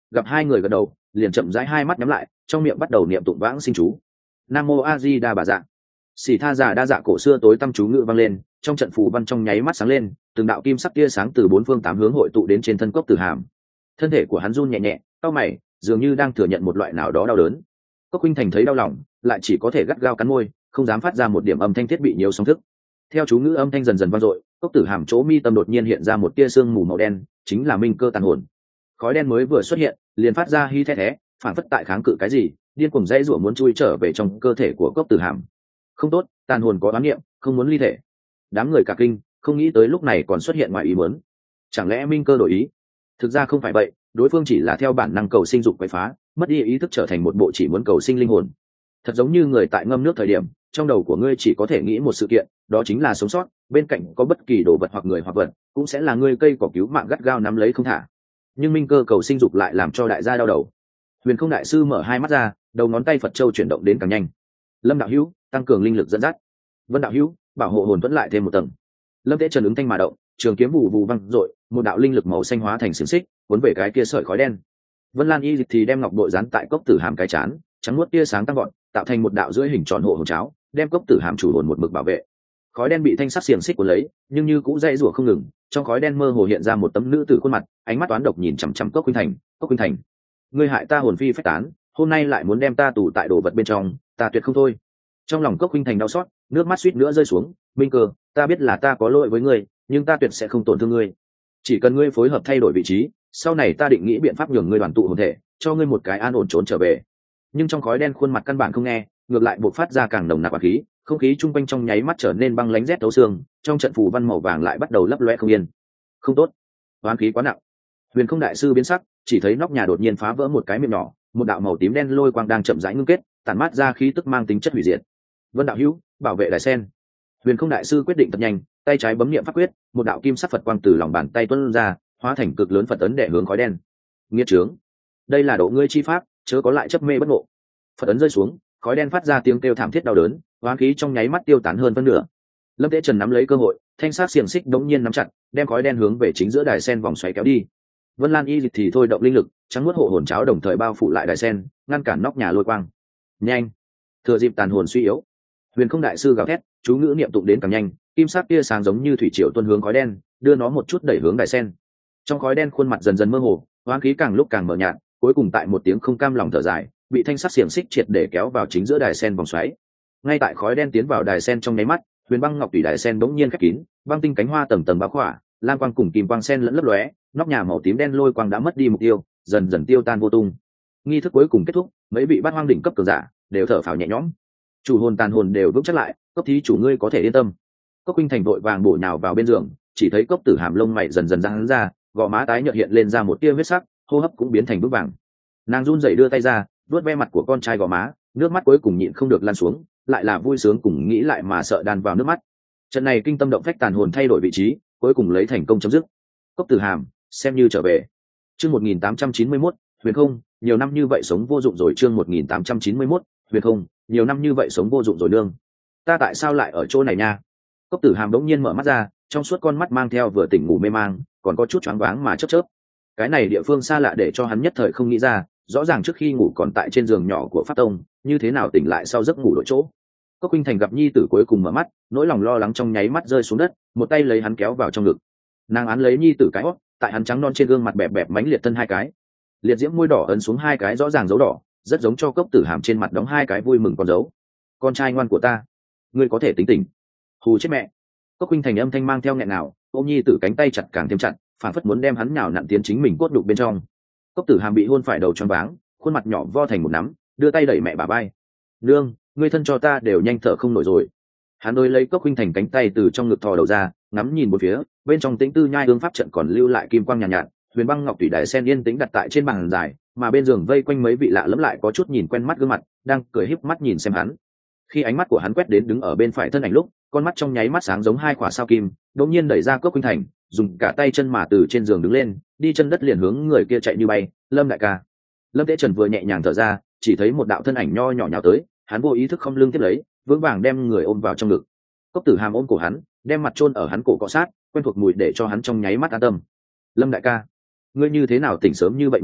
gặp hai người gật đầu liền chậm rãi hai mắt nhắm lại, trong miệng bắt đầu niệm tụng vãng sinh chú. Nam mô A Di Đà Bà Dạ. Xỉ tha giả đa dạ cổ xưa tối tâm chú ngữ vang lên, trong trận phù văn trong nháy mắt sáng lên, từng đạo kim sắc tia sáng từ bốn phương tám hướng hội tụ đến trên thân Cốc Tử Hàm. Thân thể của hắn run nhẹ nhẹ, cau mày, dường như đang thừa nhận một loại nào đó đau đớn. Cốc Khuynh Thành thấy đau lòng, lại chỉ có thể gắt gao cắn môi, không dám phát ra một điểm âm thanh thiết bị nhiều sóng thức. Theo chú ngữ âm thanh dần dần vang dội, Cốc Tử Hàm chỗ mi tâm đột nhiên hiện ra một tia sương mù màu đen, chính là minh cơ tàn hồn. Khói đen mới vừa xuất hiện, liền phát ra hi the thé, phản phất tại kháng cự cái gì, điên cuồng dãy rủa muốn chui trở về trong cơ thể của Cốc Tử Hàm. Không tốt, tàn hồn có oán niệm, không muốn ly thể. Đám người cả kinh, không nghĩ tới lúc này còn xuất hiện ngoài ý muốn. Chẳng lẽ minh cơ đổi ý? Thực ra không phải vậy, đối phương chỉ là theo bản năng cầu sinh dục quấy phá, mất đi ý thức trở thành một bộ chỉ muốn cầu sinh linh hồn. Thật giống như người tại ngâm nước thời điểm, trong đầu của ngươi chỉ có thể nghĩ một sự kiện, đó chính là sống sót, bên cạnh có bất kỳ đồ vật hoặc người hoặc vật, cũng sẽ là ngươi cây cỏ cứu mạng gắt gao nắm lấy không thả. Nhưng minh cơ cầu sinh dục lại làm cho đại gia đau đầu. Huyền Không đại sư mở hai mắt ra, đầu ngón tay Phật châu chuyển động đến càng nhanh. Lâm đạo hữu, tăng cường linh lực dẫn dắt. Vân đạo hữu, bảo hộ hồn vẫn lại thêm một tầng. Lâm Tế Trần ứng thanh mà động, trường kiếm vụ vụ văng dội, một đạo linh lực màu xanh hóa thành xiềng xích, cuốn về cái kia sợi khói đen. Vân Lan Y thì đem ngọc bội dán tại Cốc Tử Hàm cái chán, trắng nuốt tia sáng tăng gọn, tạo thành một đạo rưỡi hình tròn hộ hồn cháo, đem Cốc Tử Hàm chủ hồn một mực bảo vệ. Khói đen bị thanh sắc xiềng xích cuốn lấy, nhưng như cũ dây rủa không ngừng, trong khói đen mơ hồ hiện ra một tấm nữ tử khuôn mặt, ánh mắt toán độc nhìn chằm chằm Cốc Khuynh Thành. Cốc Khuynh Thành, ngươi hại ta hồn phi phách tán, hôm nay lại muốn đem ta tù tại đồ vật bên trong, ta tuyệt không thôi. Trong lòng Cốc Khuynh Thành đau xót, nước mắt suýt nữa rơi xuống. Minh cơ, ta biết là ta có lỗi với ngươi, nhưng ta tuyệt sẽ không tổn thương ngươi. Chỉ cần ngươi phối hợp thay đổi vị trí, sau này ta định nghĩ biện pháp nhường ngươi đoàn tụ hồn thể, cho ngươi một cái an ổn trốn trở về. Nhưng trong khói đen khuôn mặt căn bản không nghe, ngược lại buộc phát ra càng nồng nặc khí, không khí chung quanh trong nháy mắt trở nên băng lãnh rét thấu xương, trong trận phù văn màu vàng lại bắt đầu lấp loe không yên. Không tốt, oán khí quá nặng. Huyền Không đại sư biến sắc, chỉ thấy nóc nhà đột nhiên phá vỡ một cái miệng nhỏ, một đạo màu tím đen lôi quang đang chậm rãi ngưng kết, tản mát ra khí tức mang tính chất hủy diệt. Vân đạo hữu, bảo vệ đài sen. Huyền Không đại sư quyết định thật nhanh, tay trái bấm niệm pháp quyết, một đạo kim sắc Phật quang từ lòng bàn tay tuôn ra, hóa thành cực lớn Phật ấn để hướng khói đen. Nghiệt trướng, đây là độ ngươi chi pháp, chớ có lại chấp mê bất ngộ. Phật ấn rơi xuống, khói đen phát ra tiếng kêu thảm thiết đau đớn, oán khí trong nháy mắt tiêu tán hơn phân nửa. Lâm Tế Trần nắm lấy cơ hội, thanh sát xiềng xích đống nhiên nắm chặt, đem khói đen hướng về chính giữa đài sen vòng xoáy kéo đi. Vân Lan Y thì thôi động linh lực, trắng nuốt hộ hồn cháo đồng thời bao phủ lại đài sen, ngăn cản nóc nhà lôi quang. Nhanh, thừa dịp tàn hồn suy yếu. Huyền Không đại sư gào thét, chú ngữ niệm tụng đến càng nhanh, kim sắc tia sáng giống như thủy triều tuôn hướng khói đen, đưa nó một chút đẩy hướng đài sen. Trong khói đen khuôn mặt dần dần mơ hồ, oán khí càng lúc càng mờ nhạt, cuối cùng tại một tiếng không cam lòng thở dài, bị thanh sắc xiềng xích triệt để kéo vào chính giữa đài sen vòng xoáy. Ngay tại khói đen tiến vào đài sen trong nháy mắt, huyền băng ngọc tùy đài sen bỗng nhiên khép kín, băng tinh cánh hoa tầng tầng bao khỏa, lam quang cùng kim quang sen lẫn lấp lóe, nóc nhà màu tím đen lôi quang đã mất đi mục tiêu, dần dần tiêu tan vô tung. Nghi thức cuối cùng kết thúc, mấy vị bát hoang đỉnh cấp cường giả đều thở phào nhẹ nhõm, chủ hồn tàn hồn đều vững chắc lại. Cốc thí chủ ngươi có thể yên tâm. Cốc Khuynh Thành vội vàng bổ nhào vào bên giường, chỉ thấy Cốc Tử Hàm lông mày dần dần giãn ra, gò má tái nhợt hiện lên ra một tia huyết sắc, hô hấp cũng biến thành vững vàng. Nàng run rẩy đưa tay ra, vuốt ve mặt của con trai gò má, nước mắt cuối cùng nhịn không được lan xuống, lại là vui sướng cùng nghĩ lại mà sợ đan vào nước mắt. Trận này kinh tâm động phách tàn hồn thay đổi vị trí, cuối cùng lấy thành công chấm dứt. Cốc Tử Hàm xem như trở về. Chương 1891, Huyền Không, nhiều năm như vậy sống vô dụng rồi. Chương 1891, Huyền Không, nhiều năm như vậy sống vô dụng rồi nương. Ta tại sao lại ở chỗ này nha? Cốc Tử Hàm đống nhiên mở mắt ra, trong suốt con mắt mang theo vừa tỉnh ngủ mê mang, còn có chút choáng váng mà chớp chớp. Cái này địa phương xa lạ để cho hắn nhất thời không nghĩ ra, rõ ràng trước khi ngủ còn tại trên giường nhỏ của Pháp Tông, như thế nào tỉnh lại sau giấc ngủ đổi chỗ. Cốc Khuynh Thành gặp nhi tử cuối cùng mở mắt, nỗi lòng lo lắng trong nháy mắt rơi xuống đất, một tay lấy hắn kéo vào trong ngực. Nàng án lấy nhi tử cái hót, tại hắn trắng non trên gương mặt bẹp bẹp mánh liệt thân hai cái. Liệt diễm môi đỏ ấn xuống hai cái rõ ràng dấu đỏ, rất giống cho Cốc Tử Hàm trên mặt đóng hai cái vui mừng con dấu. Con trai ngoan của ta, ngươi có thể tính tình. Hù chết mẹ. Cốc Khuynh Thành âm thanh mang theo nghẹn nào, ôm nhi tử cánh tay chặt càng thêm chặt, phản phất muốn đem hắn nhào nặn tiến chính mình cốt đục bên trong. Cốc Tử Hàm bị hôn phải đầu choáng váng, khuôn mặt nhỏ vo thành một nắm, đưa tay đẩy mẹ bà bay. Nương, ngươi thân cho ta đều nhanh thở không nổi rồi. Hắn đôi lấy Cốc Khuynh Thành cánh tay từ trong ngực thò đầu ra, ngắm nhìn một phía, bên trong tĩnh tư nhai hương pháp trận còn lưu lại kim quang nhàn nhạt, huyền băng ngọc tùy đài sen yên tĩnh đặt tại trên bàn dài, mà bên giường vây quanh mấy vị lạ lẫm lại có chút nhìn quen mắt gương mặt, đang cười híp mắt nhìn xem hắn. Khi ánh mắt của hắn quét đến đứng ở bên phải thân ảnh lúc, con mắt trong nháy mắt sáng giống hai quả sao kim, đột nhiên đẩy ra Cốc Khuynh Thành, dùng cả tay chân mà từ trên giường đứng lên, đi chân đất liền hướng người kia chạy như bay. Lâm đại ca. Lâm Tế Trần vừa nhẹ nhàng thở ra, chỉ thấy một đạo thân ảnh nho nhỏ nhào tới, hắn vô ý thức không lưng tiếp lấy, vững vàng đem người ôm vào trong ngực. Cốc Tử Hàm ôm cổ hắn, đem mặt chôn ở hắn cổ cọ sát, quen thuộc mùi để cho hắn trong nháy mắt an tâm. Lâm đại ca, ngươi như thế nào tỉnh sớm như vậy nha?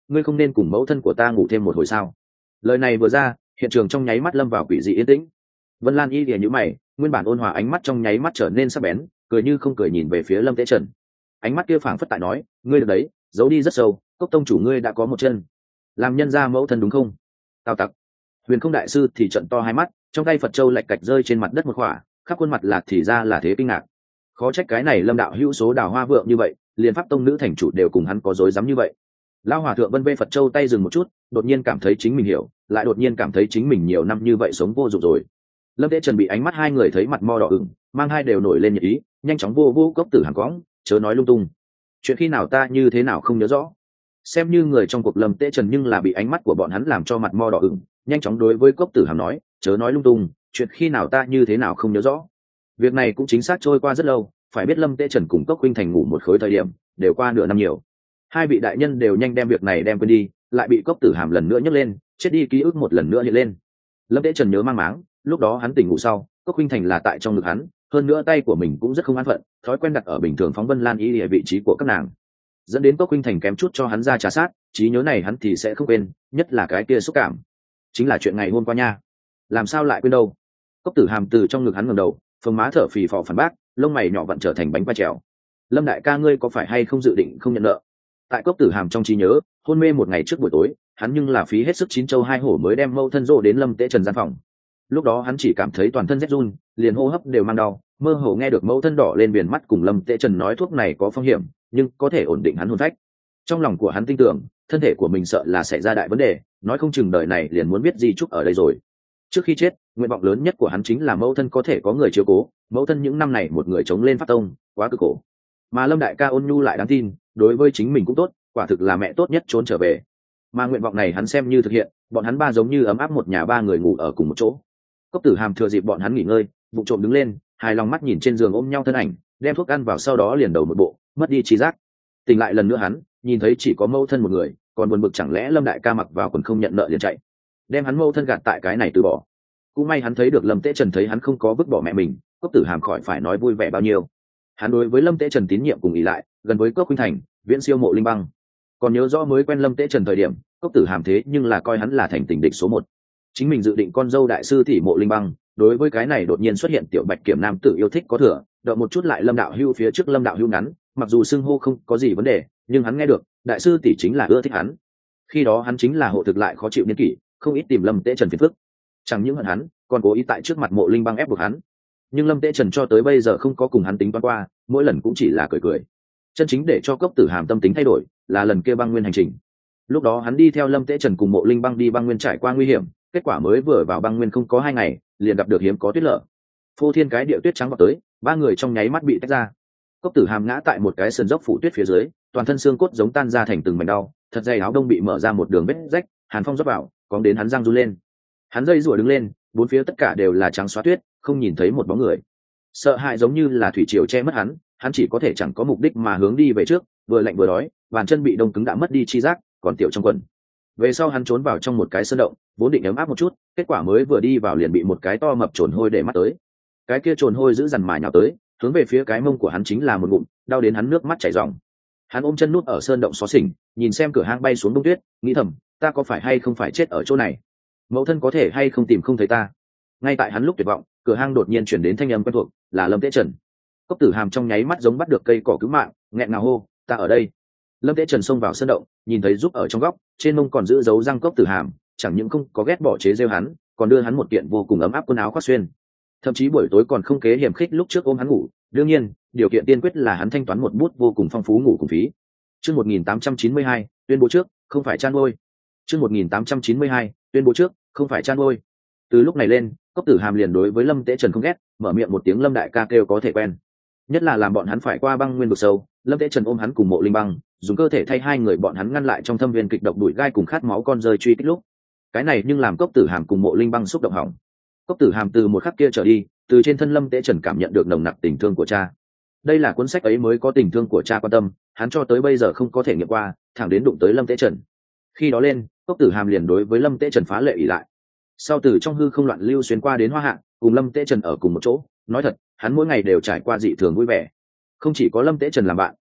ngươi không nên cùng mẫu thân của ta ngủ thêm một hồi sao? Lời này vừa ra, hiện trường trong nháy mắt lâm vào quỷ dị yên tĩnh. Vân Lan Y lìa nhíu mày, nguyên bản ôn hòa ánh mắt trong nháy mắt trở nên sắc bén, cười như không cười nhìn về phía Lâm Tế Trần. Ánh mắt kia phảng phất tại nói, ngươi được đấy, giấu đi rất sâu, Cốc tông chủ ngươi đã có một chân, làm nhân gia mẫu thân đúng không? Tào tặc. Huyền Không đại sư thì trận to hai mắt, trong tay Phật châu lạch cạch rơi trên mặt đất một khỏa, khắp khuôn mặt là thì ra là thế kinh ngạc. Khó trách cái này Lâm đạo hữu số đào hoa vượng như vậy, liền pháp tông nữ thành chủ đều cùng hắn có dối dám như vậy. Lão hòa thượng vân vê Phật châu tay dừng một chút, đột nhiên cảm thấy chính mình hiểu, lại đột nhiên cảm thấy chính mình nhiều năm như vậy sống vô dụng rồi. Lâm Tế Trần bị ánh mắt hai người thấy mặt mo đỏ ửng, mang hai đều nổi lên nhiệt ý, nhanh chóng vô Cốc Tử Hàm cõng, chớ nói lung tung. Chuyện khi nào ta như thế nào không nhớ rõ. Xem như người trong cuộc Lâm Tế Trần nhưng là bị ánh mắt của bọn hắn làm cho mặt mo đỏ ửng, nhanh chóng đối với Cốc Tử Hàm nói, chớ nói lung tung, chuyện khi nào ta như thế nào không nhớ rõ. Việc này cũng chính xác trôi qua rất lâu, phải biết Lâm Tế Trần cùng Cốc huynh thành ngủ một khối thời điểm, đều qua nửa năm nhiều. Hai vị đại nhân đều nhanh đem việc này đem quên đi, lại bị Cốc Tử Hàm lần nữa nhấc lên, chết đi ký ức một lần nữa hiện lên. Lâm Tế Trần nhớ mang máng, lúc đó hắn tỉnh ngủ sau, Cốc huynh thành là tại trong ngực hắn, hơn nữa tay của mình cũng rất không an phận, thói quen đặt ở bình thường phóng Vân Lan Y ở vị trí của các nàng, dẫn đến Cốc huynh thành kém chút cho hắn ra trà sát, trí nhớ này hắn thì sẽ không quên, nhất là cái kia xúc cảm, chính là chuyện ngày hôm qua nha, làm sao lại quên đâu. Cốc Tử Hàm từ trong ngực hắn ngẩng đầu, phồng má thở phì phò phản bác, lông mày nhỏ vặn trở thành bánh qua trèo. Lâm đại ca ngươi có phải hay không dự định không nhận nợ? Tại Cốc Tử Hàm trong trí nhớ, hôn mê một ngày trước buổi tối, hắn nhưng là phí hết sức chín châu hai hổ mới đem mâu thân rộ đến Lâm Tế Trần gian phòng. Lúc đó hắn chỉ cảm thấy toàn thân rét run, liền hô hấp đều mang đau, mơ hồ nghe được mẫu thân đỏ lên viền mắt cùng Lâm Tế Trần nói thuốc này có phong hiểm, nhưng có thể ổn định hắn hồn phách. Trong lòng của hắn tin tưởng, thân thể của mình sợ là xảy ra đại vấn đề, nói không chừng đời này liền muốn biết di chúc ở đây rồi. Trước khi chết, nguyện vọng lớn nhất của hắn chính là mẫu thân có thể có người chiếu cố, mẫu thân những năm này một người chống lên pháp tông, quá cực khổ. Mà Lâm đại ca ôn nhu lại đáng tin, đối với chính mình cũng tốt, quả thực là mẹ tốt nhất trốn trở về. Mà nguyện vọng này hắn xem như thực hiện, bọn hắn ba giống như ấm áp một nhà ba người ngủ ở cùng một chỗ. Cốc Tử Hàm thừa dịp bọn hắn nghỉ ngơi, vụ trộm đứng lên, hài lòng mắt nhìn trên giường ôm nhau thân ảnh, đem thuốc ăn vào sau đó liền đầu một bộ, mất đi trí giác. Tỉnh lại lần nữa hắn, nhìn thấy chỉ có mẫu thân một người, còn buồn bực chẳng lẽ Lâm đại ca mặc vào quần không nhận nợ liền chạy, đem hắn mẫu thân gạt tại cái này từ bỏ. Cũng may hắn thấy được Lâm Tế Trần thấy hắn không có vứt bỏ mẹ mình, Cốc Tử Hàm khỏi phải nói vui vẻ bao nhiêu. Hắn đối với Lâm Tế Trần tín nhiệm cùng ý lại, gần với Cốc huynh thành, viễn siêu Mộ Linh Băng. Còn nhớ rõ mới quen Lâm Tế Trần thời điểm, Cốc Tử Hàm thế nhưng là coi hắn là thành tình địch số một. Chính mình dự định con dâu đại sư tỷ Mộ Linh Băng, đối với cái này đột nhiên xuất hiện tiểu bạch kiểm nam tử yêu thích có thừa, đợi một chút lại Lâm đạo hưu phía trước Lâm đạo hưu ngắn, mặc dù xưng hô không có gì vấn đề, nhưng hắn nghe được đại sư tỷ chính là ưa thích hắn. Khi đó hắn chính là hộ thực lại khó chịu niên kỷ, không ít tìm Lâm Tế Trần phiền phức. Chẳng những hận hắn, còn cố ý tại trước mặt Mộ Linh Băng ép buộc hắn. Nhưng Lâm Tế Trần cho tới bây giờ không có cùng hắn tính toán qua, mỗi lần cũng chỉ là cười cười. Chân chính để cho Cốc Tử Hàm tâm tính thay đổi là lần kia băng nguyên hành trình. Lúc đó hắn đi theo Lâm Tế Trần cùng Mộ Linh Băng đi băng nguyên trải qua nguy hiểm, kết quả mới vừa vào băng nguyên không có 2 ngày, liền gặp được hiếm có tuyết lở. Phô thiên cái địa tuyết trắng vào tới, ba người trong nháy mắt bị tách ra. Cốc Tử Hàm ngã tại một cái sườn dốc phủ tuyết phía dưới, toàn thân xương cốt giống tan ra thành từng mảnh đau, thật dày áo đông bị mở ra một đường vết rách, hàn phong rót vào, cóng đến hắn răng run lên. Hắn dây rủa đứng lên, bốn phía tất cả đều là trắng xóa tuyết, không nhìn thấy một bóng người. Sợ hãi giống như là thủy triều che mất hắn chỉ có thể chẳng có mục đích mà hướng đi về trước, vừa lạnh vừa đói, bàn chân bị đông cứng đã mất đi chi giác, còn tiểu trong quần. Về sau hắn trốn vào trong một cái sơn động, vốn định ấm áp một chút, kết quả mới vừa đi vào liền bị một cái to mập trồn hôi để mắt tới. Cái kia trồn hôi giữ dằn mà nhào tới, hướng về phía cái mông của hắn chính là một ngụm, đau đến hắn nước mắt chảy ròng. Hắn ôm chân nút ở sơn động xó xỉnh, nhìn xem cửa hang bay xuống đông tuyết, nghĩ thầm, ta có phải hay không phải chết ở chỗ này? Mẫu thân có thể hay không tìm không thấy ta? Ngay tại hắn lúc tuyệt vọng, cửa hang đột nhiên chuyển đến thanh âm quen thuộc, là Lâm Tế Trần. Cốc Tử Hàm trong nháy mắt giống bắt được cây cỏ cứu mạng, nghẹn ngào hô, ta ở đây. Lâm Tế Trần xông vào sơn động, nhìn thấy giúp ở trong góc, trên mông còn giữ dấu răng Cốc Tử Hàm, chẳng những không có ghét bỏ chế giễu hắn, còn đưa hắn một kiện vô cùng ấm áp quần áo khoác xuyên. Thậm chí buổi tối còn không kế hiểm khích lúc trước ôm hắn ngủ, đương nhiên, điều kiện tiên quyết là hắn thanh toán một bút vô cùng phong phú ngủ cùng phí. Chương 1892, tuyên bố trước, không phải chan ngôi. Chương 1892, tuyên bố trước, không phải chan ngôi. Từ lúc này lên, Cốc Tử Hàm liền đối với Lâm Tế Trần không ghét, mở miệng một tiếng Lâm đại ca kêu có thể quen. Nhất là làm bọn hắn phải qua băng nguyên vực sâu, Lâm Tế Trần ôm hắn cùng Mộ Linh Băng, dùng cơ thể thay hai người bọn hắn ngăn lại trong thâm viên kịch độc đuổi gai cùng khát máu con rơi truy kích lúc. Cái này nhưng làm Cốc Tử Hàm cùng Mộ Linh Băng xúc động hỏng. Cốc Tử Hàm từ một khắc kia trở đi, từ trên thân Lâm Tế Trần cảm nhận được nồng nặc tình thương của cha. Đây là cuốn sách ấy mới có tình thương của cha quan tâm, hắn cho tới bây giờ không có thể nghiệm qua, thẳng đến đụng tới Lâm Tế Trần. Khi đó lên, Cốc Tử Hàm liền đối với Lâm Tế Trần phá lệ ỷ lại. Sau từ trong hư không loạn lưu xuyên qua đến Hoa Hạ, cùng Lâm Tế Trần ở cùng một chỗ, nói thật, hắn mỗi ngày đều trải qua dị thường vui vẻ. Không chỉ có Lâm Tế Trần làm bạn,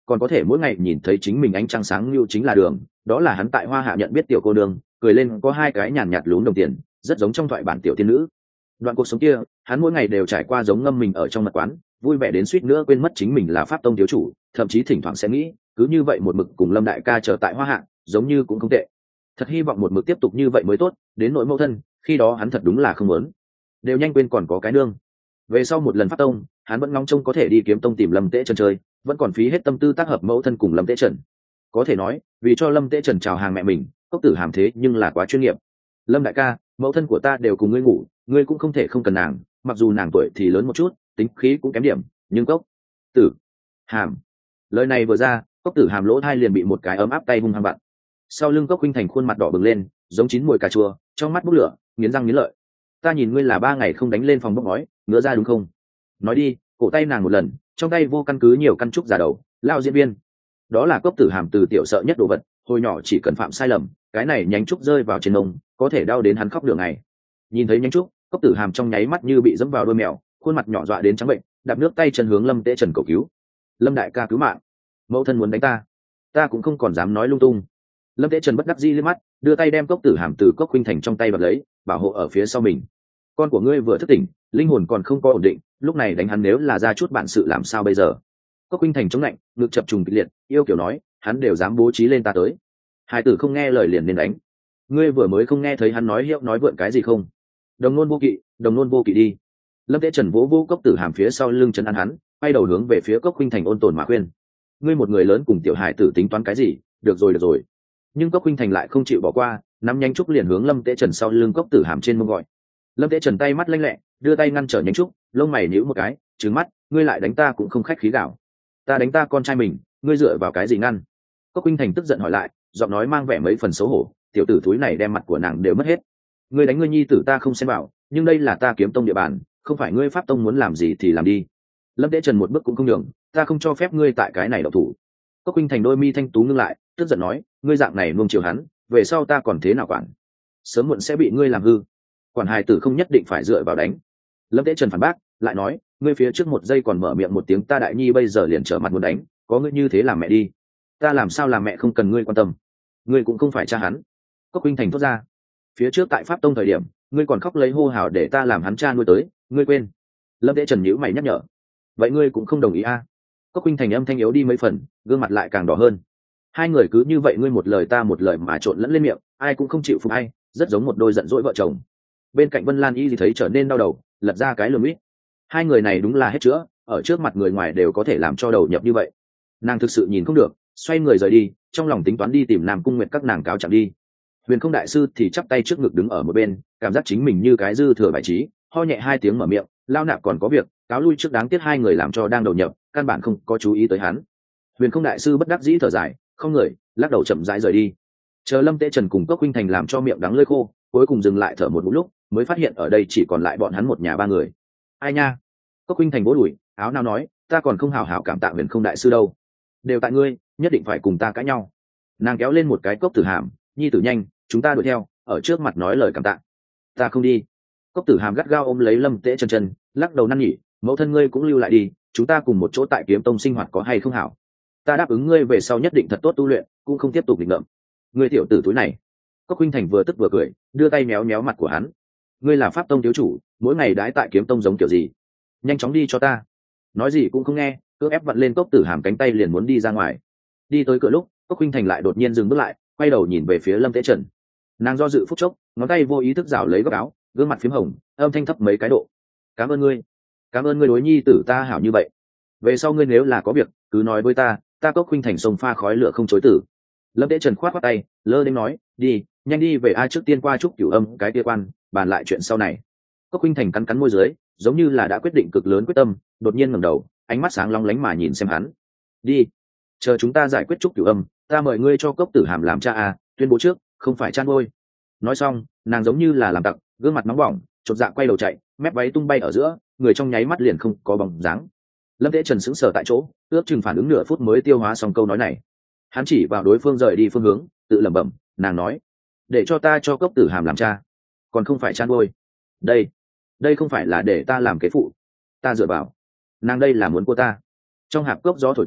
còn có thể mỗi ngày nhìn thấy chính mình ánh trăng sáng như chính là đường. Đó là hắn tại Hoa Hạ nhận biết tiểu cô nương, cười lên có hai cái nhàn nhạt lún đồng tiền, rất giống trong thoại bản tiểu tiên nữ. Đoạn cuộc sống kia, hắn mỗi ngày đều trải qua giống ngâm mình ở trong mật quán, vui vẻ đến suýt nữa quên mất chính mình là pháp tông thiếu chủ, thậm chí thỉnh thoảng sẽ nghĩ, cứ như vậy một mực cùng Lâm đại ca chờ tại Hoa Hạ, giống như cũng không tệ. Thật hy vọng một mực tiếp tục như vậy mới tốt. Đến nỗi mẫu thân, khi đó hắn thật đúng là không muốn, đều nhanh quên còn có cái nương. Về sau một lần pháp tông, hắn vẫn ngóng trông có thể đi kiếm tông tìm Lâm Tế Trần chơi, vẫn còn phí hết tâm tư tác hợp mẫu thân cùng Lâm Tế Trần. Có thể nói, vì cho Lâm Tế Trần chào hàng mẹ mình, Cốc Tử Hàm thế nhưng là quá chuyên nghiệp. Lâm đại ca, mẫu thân của ta đều cùng ngươi ngủ, ngươi cũng không thể không cần nàng, mặc dù nàng tuổi thì lớn một chút, tính khí cũng kém điểm, nhưng Cốc Tử Hàm, lời này vừa ra, Cốc Tử Hàm lỗ thai liền bị một cái ấm áp tay hung hăng vặn. Sau lưng Cốc Khuynh Thành khuôn mặt đỏ bừng lên, giống chín mùi cà chua, trong mắt bốc lửa, nghiến răng nghiến lợi. Ta nhìn ngươi là 3 ngày không đánh lên phòng bốc ngói, ngứa ra đúng không? Nói đi. Cổ tay nàng một lần, trong tay vô căn cứ nhiều căn trúc giả đầu, lao diễn viên. Đó là Cốc Tử Hàm từ tiểu sợ nhất đồ vật, hồi nhỏ chỉ cần phạm sai lầm, cái này nhánh trúc rơi vào trên ông, có thể đau đến hắn khóc đường ngày. Nhìn thấy nhánh trúc, Cốc Tử Hàm trong nháy mắt như bị dẫm vào đôi mèo, khuôn mặt nhỏ dọa đến trắng bệnh, đạp nước tay chân hướng Lâm Tế Trần cầu cứu. Lâm đại ca cứu mạng, mẫu thân muốn đánh ta cũng không còn dám nói lung tung. Lâm Tế Trần bất đắc dĩ liếc mắt, đưa tay đem Cốc Tử Hàm từ Cốc Khuynh Thành trong tay bật lấy, bảo hộ ở phía sau mình. Con của ngươi vừa thức tỉnh, linh hồn còn không có ổn định, lúc này đánh hắn nếu là ra chút bản sự làm sao bây giờ? Cốc Khuynh Thành chống lạnh, ngực chập trùng kịch liệt, yêu kiểu nói, hắn đều dám bố trí lên ta tới. Hai tử không nghe lời liền nên đánh. Ngươi vừa mới không nghe thấy hắn nói hiệu nói vượn cái gì không? Đồng nôn vô kỵ đi. Lâm Tế Trần vỗ vỗ Cốc Tử Hàm phía sau lưng trấn an hắn, quay đầu hướng về phía Cốc Khuynh Thành ôn tồn mà khuyên. Ngươi một người lớn cùng tiểu hải tử tính toán cái gì? Được rồi. Nhưng Cốc Khuynh Thành lại không chịu bỏ qua, nắm nhánh trúc liền hướng Lâm Tế Trần sau lưng Cốc Tử Hàm trên mông gọi. Lâm Tế Trần tay mắt lanh lẹ, đưa tay ngăn trở nhánh trúc, lông mày nhíu một cái, trừng mắt, ngươi lại đánh ta cũng không khách khí gạo. Ta đánh ta con trai mình, ngươi dựa vào cái gì ngăn? Cốc Khuynh Thành tức giận hỏi lại, giọng nói mang vẻ mấy phần xấu hổ, tiểu tử thúi này đem mặt của nàng đều mất hết. Ngươi đánh ngươi nhi tử ta không xem bảo, nhưng đây là ta Kiếm Tông địa bàn, không phải ngươi Pháp Tông muốn làm gì thì làm đi. Lâm Tế Trần một bước cũng không nhường, ta không cho phép ngươi tại cái này động thủ. Cốc Khuynh Thành đôi mi thanh tú ngưng lại, tức giận nói, ngươi dạng này nuông chiều hắn, về sau ta còn thế nào quản? Sớm muộn sẽ bị ngươi làm hư. Quản hài tử không nhất định phải dựa vào đánh. Lâm Tế Trần phản bác, lại nói, ngươi phía trước một giây còn mở miệng một tiếng ta đại nhi bây giờ liền trở mặt muốn đánh, có ngươi như thế làm mẹ đi. Ta làm sao làm mẹ không cần ngươi quan tâm. Ngươi cũng không phải cha hắn. Cốc Khuynh Thành thốt ra, phía trước tại Pháp Tông thời điểm, ngươi còn khóc lấy hô hào để ta làm hắn cha nuôi tới, ngươi quên? Lâm Tế Trần nhíu mày nhắc nhở. Vậy ngươi cũng không đồng ý à? Cốc Khuynh Thành âm thanh yếu đi mấy phần, gương mặt lại càng đỏ hơn. Hai người cứ như vậy ngươi một lời ta một lời mà trộn lẫn lên miệng, ai cũng không chịu phục ai, rất giống một đôi giận dỗi vợ chồng. Bên cạnh Vân Lan Y thì thấy trở nên đau đầu, lật ra cái lườm ít. Hai người này đúng là hết chữa, ở trước mặt người ngoài đều có thể làm cho đầu nhập như vậy. Nàng thực sự nhìn không được, xoay người rời đi, trong lòng tính toán đi tìm Nam Cung Nguyệt các nàng cáo trạng đi. Huyền Không đại sư thì chắp tay trước ngực đứng ở một bên, cảm giác chính mình như cái dư thừa bài trí, ho nhẹ hai tiếng mở miệng, lao nạp còn có việc, cáo lui trước đáng tiếc hai người làm cho đang đầu nhập, căn bản không có chú ý tới hắn. Huyền Không đại sư bất đắc dĩ thở dài, không người, lắc đầu chậm rãi rời đi. Chờ Lâm Tế Trần cùng Cốc Khuynh Thành làm cho miệng đắng lưỡi khô, cuối cùng dừng lại thở một lúc, mới phát hiện ở đây chỉ còn lại bọn hắn một nhà ba người. Ai nha? Cốc Khuynh Thành vỗ đùi, áo nào nói, ta còn không hào hào cảm tạ Huyền Không đại sư đâu. Đều tại ngươi, nhất định phải cùng ta cãi nhau. Nàng kéo lên một cái Cốc Tử Hàm, nhi tử nhanh, chúng ta đuổi theo, ở trước mặt nói lời cảm tạ. Ta không đi. Cốc Tử Hàm gắt gao ôm lấy Lâm Tế Trần, lắc đầu năn nỉ, mẫu thân ngươi cũng lưu lại đi, chúng ta cùng một chỗ tại Kiếm Tông sinh hoạt có hay không hảo? Ta đáp ứng ngươi về sau nhất định thật tốt tu luyện, cũng không tiếp tục nghịch ngợm. Ngươi tiểu tử túi này. Cốc Khuynh Thành vừa tức vừa cười, đưa tay méo méo mặt của hắn. Ngươi là Pháp Tông thiếu chủ, mỗi ngày đái tại Kiếm Tông giống kiểu gì? Nhanh chóng đi cho ta. Nói gì cũng không nghe, cưỡng ép vặn lên Cốc Tử Hàm cánh tay liền muốn đi ra ngoài. Đi tới cửa lúc, Cốc Khuynh Thành lại đột nhiên dừng bước lại, quay đầu nhìn về phía Lâm Tế Trần. Nàng do dự phút chốc, ngón tay vô ý thức rảo lấy góc áo, gương mặt phím hồng, âm thanh thấp mấy cái độ. Cảm ơn ngươi đối nhi tử ta hảo như vậy. Về sau ngươi nếu là có việc, cứ nói với ta Cốc Khuynh Thành sông pha khói lửa không chối tử. Lâm Tế Trần khoát khoát tay, lơ đến nói, đi, nhanh đi về, ai trước tiên qua Trúc Cửu Âm cái kia quan, bàn lại chuyện sau này. Cốc Khuynh Thành cắn cắn môi dưới, giống như là đã quyết định cực lớn quyết tâm, đột nhiên ngẩng đầu, ánh mắt sáng long lánh mà nhìn xem hắn. Đi, chờ chúng ta giải quyết Trúc Cửu Âm, ta mời ngươi cho Cốc Tử Hàm làm cha à, tuyên bố trước, không phải chan ngôi. Nói xong, nàng giống như là làm tặc, gương mặt nóng bỏng, chột dạ quay đầu chạy, mép váy tung bay ở giữa, người trong nháy mắt liền không có bóng dáng. Lâm Tế Trần sững sờ tại chỗ, ước chừng phản ứng nửa phút mới tiêu hóa xong câu nói này. Hắn chỉ vào đối phương rời đi phương hướng, tự lẩm bẩm, nàng nói, để cho ta cho Cốc Tử Hàm làm cha, còn không phải chan ngôi. Đây không phải là để ta làm kế phụ, ta dựa vào nàng đây là muốn của ta. Trong hạp cốc gió thổi tới,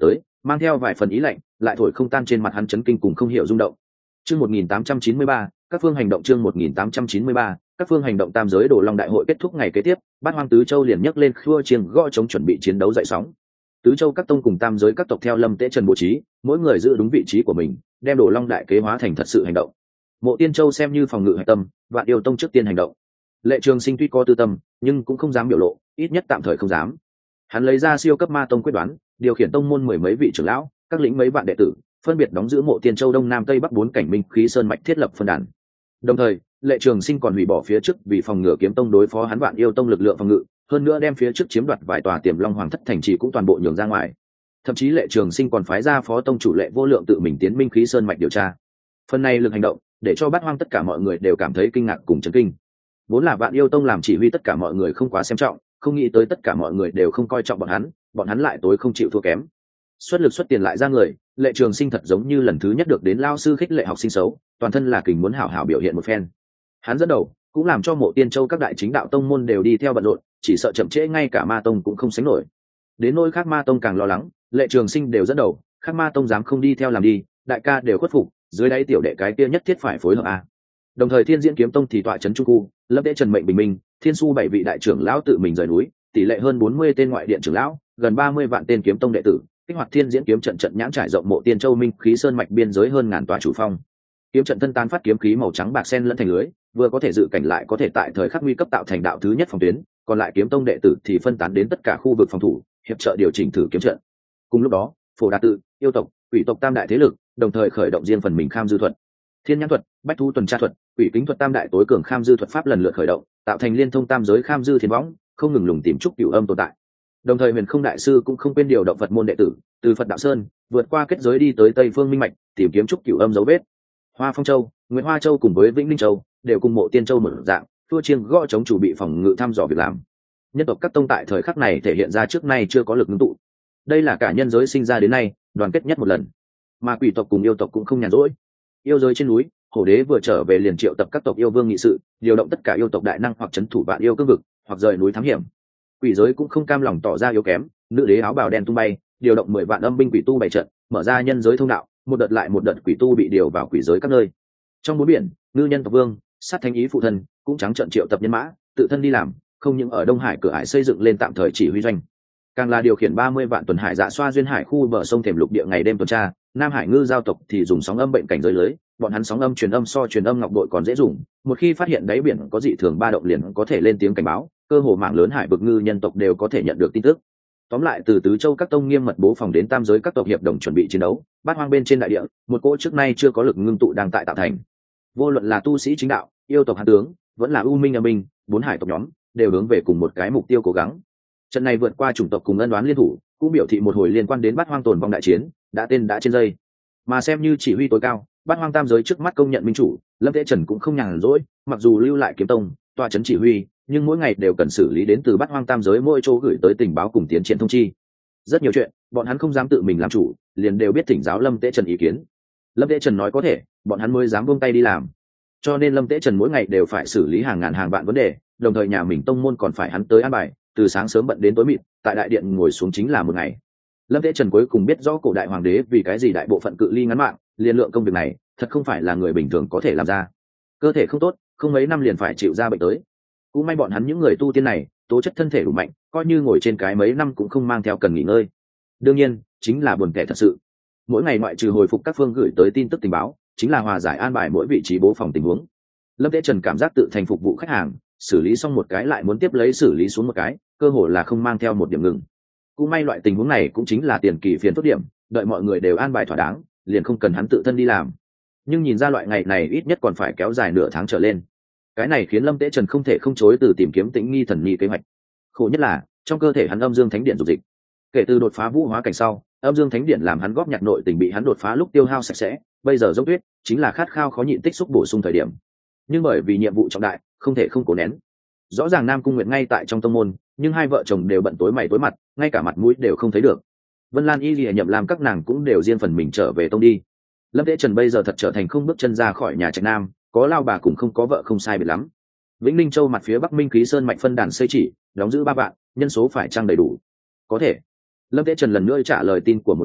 mang theo vài phần ý lạnh, lại thổi không tan trên mặt hắn chấn kinh cùng không hiểu rung động. Chương 1893, các phương hành động. Chương 1893, các phương hành động. Tam giới Đồ Long đại hội kết thúc ngày kế tiếp, Bát Hoang tứ châu liền nhấc lên khua chiêng gõ trống chuẩn bị chiến đấu dậy sóng. Tứ châu các tông cùng tam giới các tộc theo Lâm Tế Trần bố trí, mỗi người giữ đúng vị trí của mình, đem Đồ Long đại kế hóa thành thật sự hành động. Mộ Tiên Châu xem như phòng ngự hạch tâm, Vạn Yêu tông trước tiên hành động. Lệ Trường Sinh tuy có tư tâm, nhưng cũng không dám biểu lộ, ít nhất tạm thời không dám. Hắn lấy ra siêu cấp ma tông quyết đoán, điều khiển tông môn mười mấy vị trưởng lão, các lĩnh mấy vạn đệ tử, phân biệt đóng giữ Mộ Tiên Châu đông nam tây bắc bốn cảnh minh khí sơn mạch thiết lập phân đàn. Đồng thời, Lệ Trường Sinh còn hủy bỏ phía trước vì phòng ngừa kiếm tông đối phó hắn Vạn Yêu tông lực lượng phòng ngự, hơn nữa đem phía trước chiếm đoạt vài tòa Tiềm Long Hoàng thất thành trì cũng toàn bộ nhường ra ngoài. Thậm chí Lệ Trường Sinh còn phái ra phó tông chủ Lệ Vô Lượng tự mình tiến minh khí sơn mạch điều tra. Phần này lực hành động, để cho Bát Hoang tất cả mọi người đều cảm thấy kinh ngạc cùng chấn kinh. Vốn là Vạn Yêu tông làm chỉ huy tất cả mọi người không quá xem trọng, không nghĩ tới tất cả mọi người đều không coi trọng bọn hắn lại tối không chịu thua kém. Xuất lực xuất tiền lại ra người, Lệ Trường Sinh thật giống như lần thứ nhất được đến lao sư khích lệ học sinh xấu, toàn thân là kình muốn hảo hảo biểu hiện một phen. Hắn dẫn đầu, cũng làm cho Mộ Tiên Châu các đại chính đạo tông môn đều đi theo bận rộn, chỉ sợ chậm trễ ngay cả Ma tông cũng không sánh nổi. Đến nỗi khác Ma tông càng lo lắng, Lệ Trường Sinh đều dẫn đầu, khác Ma tông dám không đi theo làm đi, đại ca đều khuất phục, dưới đáy tiểu đệ cái kia nhất thiết phải phối hợp a. Đồng thời Thiên Diễn kiếm tông thì tọa trấn trung khu, Lâm Tế Trần mệnh bình minh, Thiên Su bảy vị đại trưởng lão tự mình rời núi, tỷ lệ hơn 40 tên ngoại điện trưởng lão, gần 30 vạn tên kiếm tông đệ tử, kích hoạt Thiên Diễn kiếm trận trận nhãn trải rộng Mộ Tiên Châu minh khí sơn mạch biên giới hơn ngàn tòa chủ phong. Kiếm trận thân tán phát kiếm khí màu trắng bạc xen lẫn thành lưới, vừa có thể dự cảnh lại có thể tại thời khắc nguy cấp tạo thành đạo thứ nhất phòng tuyến, còn lại kiếm tông đệ tử thì phân tán đến tất cả khu vực phòng thủ, hiệp trợ điều chỉnh thử kiếm trận. Cùng lúc đó, Phổ Đà tự, yêu tộc, quỷ tộc tam đại thế lực, đồng thời khởi động riêng phần mình kham dư thuật, Thiên Nhãn thuật, Bách Thu tuần tra thuật, Quỷ Kính thuật tam đại tối cường kham dư thuật pháp lần lượt khởi động, tạo thành liên thông tam giới kham dư thiên võng, không ngừng lùng tìm trúc cửu âm tồn tại. Đồng thời Huyền Không đại sư cũng không quên điều động Phật môn đệ tử, từ Phật đạo sơn vượt qua kết giới đi tới Tây Phương Minh mạch, tìm kiếm trúc cửu âm dấu vết. Hoa Phong Châu, Nguyễn Hoa Châu cùng với Vĩnh Linh Châu đều cùng Mộ Tiên Châu một dạng, thua chiêng gõ chống chủ bị phòng ngự thăm dò việc làm. Nhân tộc các tông tại thời khắc này thể hiện ra trước nay chưa có lực ngưng tụ. Đây là cả nhân giới sinh ra đến nay đoàn kết nhất một lần. Mà quỷ tộc cùng yêu tộc cũng không nhàn rỗi. Yêu giới trên núi, Hổ Đế vừa trở về liền triệu tập các tộc yêu vương nghị sự, điều động tất cả yêu tộc đại năng hoặc trấn thủ vạn yêu cương vực, hoặc rời núi thám hiểm. Quỷ giới cũng không cam lòng tỏ ra yếu kém, nữ đế áo bào đen tung bay, điều động 10 vạn âm binh quỷ tu bày trận, mở ra nhân giới thông đạo, một đợt lại một đợt quỷ tu bị điều vào quỷ giới các nơi. Trong bốn biển, ngư nhân tộc vương, sát thánh ý phụ thân, cũng trắng trận triệu tập nhân mã, tự thân đi làm, không những ở Đông Hải cửa hải xây dựng lên tạm thời chỉ huy doanh, càng là điều khiển 30 vạn tuần hải dạ xoa duyên hải khu bờ sông thềm lục địa ngày đêm tuần tra. Nam Hải ngư giao tộc thì dùng sóng âm bệnh cảnh giới lưới, bọn hắn sóng âm truyền âm so truyền âm ngọc bội còn dễ dùng, một khi phát hiện đáy biển có dị thường ba động liền có thể lên tiếng cảnh báo, cơ hồ mạng lớn hải vực ngư nhân tộc đều có thể nhận được tin tức. Tóm lại từ tứ châu các tông nghiêm mật bố phòng đến tam giới các tộc hiệp đồng chuẩn bị chiến đấu, Bát Hoang bên trên đại địa, một cỗ trước nay chưa có lực ngưng tụ đang tại tạo thành. Vô luận là tu sĩ chính đạo, yêu tộc hán tướng, vẫn là u minh âm minh, bốn hải tộc nhóm, đều hướng về cùng một cái mục tiêu cố gắng. Trận này vượt qua chủng tộc cùng ân oán liên thủ, cũng biểu thị một hồi liên quan đến Bát Hoang tồn vong đại chiến, đã tên đã trên dây. Mà xem như chỉ huy tối cao, Bát Hoang tam giới trước mắt công nhận minh chủ, Lâm Tế Trần cũng không nhàn rỗi, mặc dù lưu lại kiếm tông, tọa trấn chỉ huy, nhưng mỗi ngày đều cần xử lý đến từ Bát Hoang tam giới mỗi chỗ gửi tới tình báo cùng tiến triển thông chi. Rất nhiều chuyện, bọn hắn không dám tự mình làm chủ, liền đều biết thỉnh giáo Lâm Tế Trần ý kiến. Lâm Tế Trần nói có thể, bọn hắn mới dám buông tay đi làm. Cho nên Lâm Tế Trần mỗi ngày đều phải xử lý hàng ngàn hàng vạn vấn đề, đồng thời nhà mình tông môn còn phải hắn tới an bài, từ sáng sớm bận đến tối mịt, tại đại điện ngồi xuống chính là một ngày. Lâm Tế Trần cuối cùng biết rõ cổ đại hoàng đế vì cái gì đại bộ phận cự ly ngắn mạng, liên lượng công việc này thật không phải là người bình thường có thể làm ra. Cơ thể không tốt, không mấy năm liền phải chịu ra bệnh tới. Cũng may bọn hắn những người tu tiên này, tố chất thân thể đủ mạnh, coi như ngồi trên cái mấy năm cũng không mang theo cần nghỉ ngơi. Đương nhiên, chính là buồn tẻ thật sự. Mỗi ngày ngoại trừ hồi phục các phương gửi tới tin tức tình báo, chính là hòa giải an bài mỗi vị trí bố phòng tình huống. Lâm Tế Trần cảm giác tự thành phục vụ khách hàng, xử lý xong một cái lại muốn tiếp lấy xử lý xuống một cái, cơ hội là không mang theo một điểm ngừng. Cũng may loại tình huống này cũng chính là tiền kỳ phiền tốt điểm, đợi mọi người đều an bài thỏa đáng, liền không cần hắn tự thân đi làm. Nhưng nhìn ra loại ngày này ít nhất còn phải kéo dài nửa tháng trở lên. Cái này khiến Lâm Tế Trần không thể không chối từ tìm kiếm Tĩnh Nghi thần nhi kế hoạch. Khổ nhất là trong cơ thể hắn âm dương thánh điện dục dịch. Kể từ đột phá vũ hóa cảnh sau, âm dương thánh điện làm hắn góp nhặt nội tình bị hắn đột phá lúc tiêu hao sạch sẽ, bây giờ dốc tuyết chính là khát khao khó nhịn tích xúc bổ sung thời điểm. Nhưng bởi vì nhiệm vụ trọng đại, không thể không cố nén. Rõ ràng Nam Cung Nguyệt ngay tại trong tông môn, nhưng hai vợ chồng đều bận tối mày tối mặt, ngay cả mặt mũi đều không thấy được. Vân Lan Y Lìa Nhậm làm các nàng cũng đều riêng phần mình trở về tông đi. Lâm Tế Trần bây giờ thật trở thành không bước chân ra khỏi nhà Trạch Nam, có lao bà cũng không có vợ không sai biệt lắm. Vĩnh Linh Châu mặt phía Bắc Minh Khí Sơn mạch phân đàn xây chỉ, đóng giữ 3 vạn, nhân số phải chăng đầy đủ? Có thể. Lâm Tế Trần lần nữa trả lời tin của một đầu,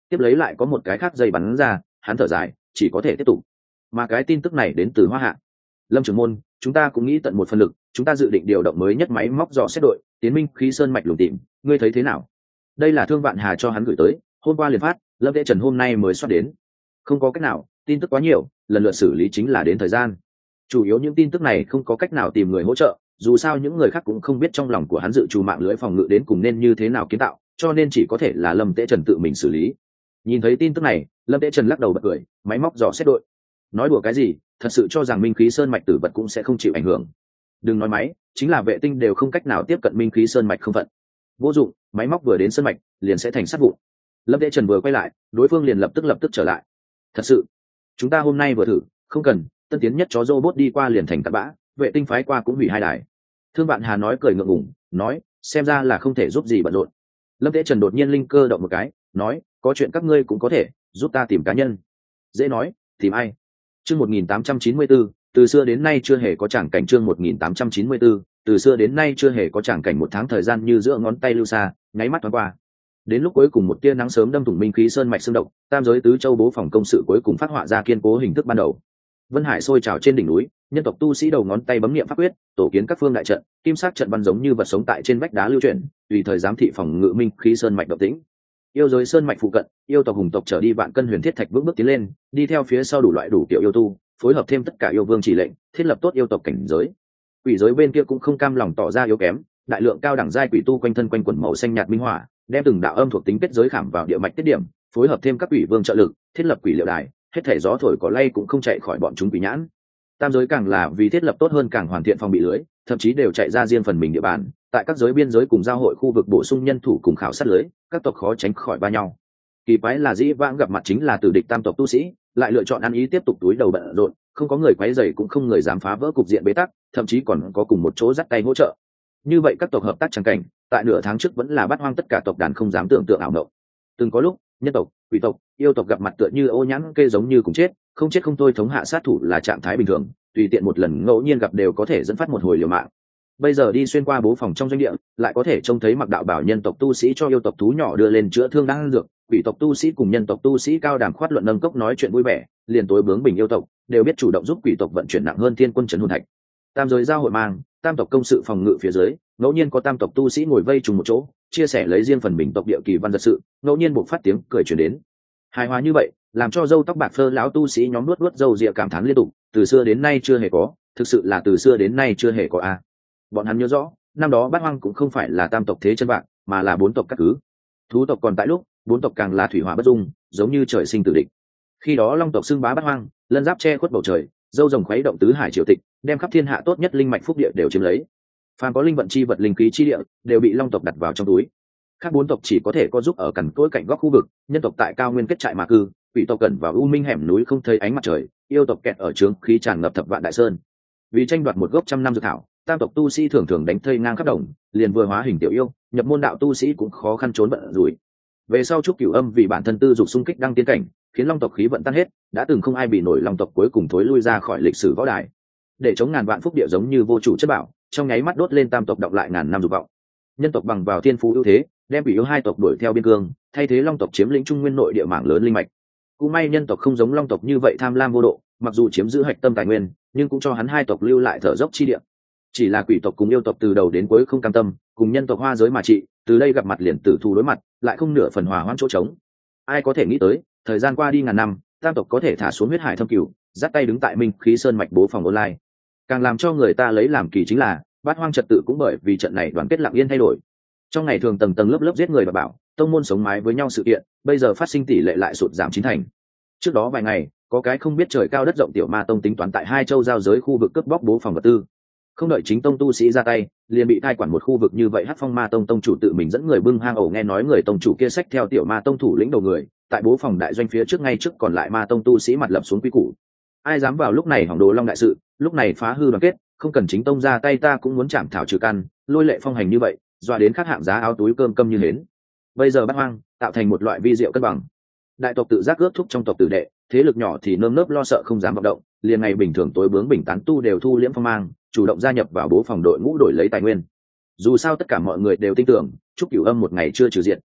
tiếp lấy lại có một cái khác dây bắn ra, hắn thở dài, chỉ có thể tiếp tục. Mà cái tin tức này đến từ Hoa Hạ. Lâm trưởng môn, chúng ta cũng nghĩ tận một phần lực, chúng ta dự định điều động mới nhất máy móc dò xét đội tiến minh khí sơn mạch lùng tìm, ngươi thấy thế nào? Đây là Thương Vạn Hà cho hắn gửi tới, hôm qua liền phát, Lâm Tế Trần hôm nay mới soát đến. Không có cách nào, tin tức quá nhiều, lần lượt xử lý chính là đến thời gian. Chủ yếu những tin tức này không có cách nào tìm người hỗ trợ, dù sao những người khác cũng không biết trong lòng của hắn dự trù mạng lưới phòng ngự đến cùng nên như thế nào kiến tạo, cho nên chỉ có thể là Lâm Tế Trần tự mình xử lý. Nhìn thấy tin tức này, Lâm Tế Trần lắc đầu bật cười, máy móc dò xét đội. Nói đùa cái gì, thật sự cho rằng minh khí sơn mạch tử vật cũng sẽ không chịu ảnh hưởng. Đừng nói máy, chính là vệ tinh đều không cách nào tiếp cận minh khí sơn mạch không phận. Vô dụng, máy móc vừa đến sơn mạch liền sẽ thành sát vụn. Lâm Tế Trần vừa quay lại, đối phương liền lập tức trở lại. Thật sự, chúng ta hôm nay vừa thử, không cần, tân tiến nhất chó robot đi qua liền thành cặn bã, vệ tinh phái qua cũng hủy 2 đài. Thương Vạn Hà nói cười ngượng ngùng, nói, xem ra là không thể giúp gì bận rộn. Lâm Tế Trần đột nhiên linh cơ động một cái, nói, có chuyện các ngươi cũng có thể giúp ta tìm cá nhân. Dễ nói, tìm ai? Chương 1894, từ xưa đến nay chưa hề có tràng cảnh. Chương 1894, từ xưa đến nay chưa hề có tràng cảnh. 1 tháng thời gian như giữa ngón tay lưu xa, nháy mắt thoáng qua. Đến lúc cuối cùng một tia nắng sớm đâm thủng minh khí sơn mạch xương động, tam giới tứ châu bố phòng công sự cuối cùng phát họa ra kiên cố hình thức ban đầu. Vân Hải sôi trào trên đỉnh núi, nhân tộc tu sĩ đầu ngón tay bấm niệm pháp quyết, tổ kiến các phương đại trận, kim sắc trận văn giống như vật sống tại trên vách đá lưu chuyển, tùy thời giám thị phòng ngự minh khí sơn mạch động tĩnh. Yêu giới sơn mạch phụ cận, yêu tộc hùng tộc trở đi vạn cân huyền thiết thạch vững bước tiến lên, đi theo phía sau đủ loại đủ kiểu yêu tu, phối hợp thêm tất cả yêu vương chỉ lệnh, thiết lập tốt yêu tộc cảnh giới. Quỷ giới bên kia cũng không cam lòng tỏ ra yếu kém, đại lượng cao đẳng giai quỷ tu quanh thân quanh quần màu xanh nhạt minh hỏa, đem từng đạo âm thuộc tính kết giới khảm vào địa mạch tiết điểm, phối hợp thêm các quỷ vương trợ lực, thiết lập quỷ liệu đài, hết thể gió thổi có lay cũng không chạy khỏi bọn chúng quỷ nhãn. Tam giới càng là vì thiết lập tốt hơn càng hoàn thiện phòng bị lưới, thậm chí đều chạy ra riêng phần mình địa bàn, tại các giới biên giới cùng giao hội khu vực bổ sung nhân thủ cùng khảo sát lưới, các tộc khó tránh khỏi va nhau. Kỳ quái là dĩ vãng gặp mặt chính là tử địch tam tộc tu sĩ, lại lựa chọn ăn ý tiếp tục túi đầu bận rộn, không có người quấy rầy cũng không người dám phá vỡ cục diện bế tắc, thậm chí còn có cùng một chỗ dắt tay hỗ trợ. Như vậy các tộc hợp tác chẳng cảnh, tại nửa tháng trước vẫn là bắt hoang tất cả tộc đàn không dám tưởng tượng ảo mộng. Từng có lúc, nhân tộc, quỷ tộc, yêu tộc gặp mặt tựa như ô nhãn kê giống như cùng chết, không chết không thôi thống hạ sát thủ là trạng thái bình thường, tùy tiện một lần ngẫu nhiên gặp đều có thể dẫn phát một hồi liều mạng. Bây giờ đi xuyên qua bố phòng trong doanh địa, lại có thể trông thấy mặc đạo bảo nhân tộc tu sĩ cho yêu tộc thú nhỏ đưa lên chữa thương đang dược, quỷ tộc tu sĩ cùng nhân tộc tu sĩ cao đàm khoát luận nâng cốc nói chuyện vui vẻ, liền tối bướng bình yêu tộc đều biết chủ động giúp quỷ tộc vận chuyển nặng hơn thiên quân trấn hồn thạch. Tam giới giao hội mang, tam tộc công sự phòng ngự phía dưới, ngẫu nhiên có tam tộc tu sĩ ngồi vây trùng một chỗ, chia sẻ lấy riêng phần mình tộc địa kỳ văn giật sự, ngẫu nhiên buộc phát tiếng cười truyền đến. Hài hòa như vậy, làm cho râu tóc bạc phơ lão tu sĩ nhóm nuốt râu rịa cảm thán liên tục, từ xưa đến nay chưa hề có, thực sự là từ xưa đến nay chưa hề có a. Bọn hắn nhớ rõ, năm đó bát hoang cũng không phải là tam tộc thế chân vạc, mà là 4 tộc các cứ. Thú tộc còn tại lúc, 4 tộc càng là thủy hỏa bất dung, giống như trời sinh tử địch. Khi đó long tộc xưng bá bát hoang, lân giáp che khuất bầu trời, dâu rồng khuấy động tứ hải triều tịch, đem khắp thiên hạ tốt nhất linh mạch phúc địa đều chiếm lấy. Phàm có linh vận chi vật linh khí chi địa, đều bị long tộc đặt vào trong túi. Các 4 tộc chỉ có thể có giúp ở cằn cỗi cạnh góc khu vực, nhân tộc tại cao nguyên kết trại mà cư, quỷ tộc cẩn vào u minh hẻm núi không thấy ánh mặt trời, yêu tộc kẹt ở trướng khí tràn ngập thập vạn đại sơn. Vì tranh đoạt một gốc trăm năm dược thảo, tam tộc tu sĩ thường thường đánh thây ngang khắp đồng, liền vừa hóa hình tiểu yêu, nhập môn đạo tu sĩ cũng khó khăn trốn bận rủi. Về sau Trúc Cửu Âm vì bản thân tư dục xung kích đăng tiến cảnh, khiến long tộc khí vận tan hết, đã từng không ai bị nổi long tộc cuối cùng thối lui ra khỏi lịch sử võ đài. Để chống ngàn vạn phúc địa giống như vô chủ chất bảo, trong nháy mắt đốt lên tam tộc đọc lại ngàn năm dục vọng. Nhân tộc bằng vào thiên phú ưu thế, đem quỷ yêu 2 tộc đuổi theo biên cương, thay thế long tộc chiếm lĩnh trung nguyên nội địa mảng lớn linh mạch. Cũng may nhân tộc không giống long tộc như vậy tham lam vô độ, mặc dù chiếm giữ hạch tâm tài nguyên, nhưng cũng cho hắn 2 tộc lưu lại thở dốc chi địa. Chỉ là quỷ tộc cùng yêu tộc từ đầu đến cuối không cam tâm, cùng nhân tộc hoa giới mà trị, từ đây gặp mặt liền tử thù đối mặt, lại không nửa phần hòa hoãn chỗ trống. Ai có thể nghĩ tới, thời gian qua đi ngàn năm, tam tộc có thể thả xuống huyết hải thâm cửu, dắt tay đứng tại minh khí sơn mạch bố phòng online. Càng làm cho người ta lấy làm kỳ chính là, bát hoang trật tự cũng bởi vì trận này đoàn kết lặng yên thay đổi. Trong ngày thường tầng tầng lớp lớp giết người và bảo, tông môn sống mái với nhau sự kiện, bây giờ phát sinh tỷ lệ lại sụt giảm 9 thành. Trước đó vài ngày, có cái không biết trời cao đất rộng tiểu ma tông tính toán tại 2 châu giao giới khu vực cướp bóc bố phòng vật tư. Không đợi chính tông tu sĩ ra tay, liền bị cai quản một khu vực như vậy. Hắc Phong Ma tông tông chủ tự mình dẫn người bưng hang ổ, nghe nói người tông chủ kia xách theo tiểu ma tông thủ lĩnh đầu người, tại bố phòng đại doanh phía trước ngay trước còn lại ma tông tu sĩ mặt lập xuống quy củ. Ai dám vào lúc này hỏng đồ long đại sự, lúc này phá hư đoàn kết, không cần chính tông ra tay ta cũng muốn chạm thảo trừ căn, lôi lệ phong hành như vậy, dọa đến các hạng giá áo túi cơm câm như hến. Bây giờ bát hoang tạo thành một loại vi diệu cân bằng. Đại tộc tự giác ước thúc trong tộc tử đệ, thế lực nhỏ thì nơm nớp lo sợ không dám vọng động, liền ngày bình thường tối bướng bình tán tu đều thu liễm phong mang, chủ động gia nhập vào bố phòng đội ngũ đổi lấy tài nguyên. Dù sao tất cả mọi người đều tin tưởng, Trúc Cửu Âm một ngày chưa trừ diện,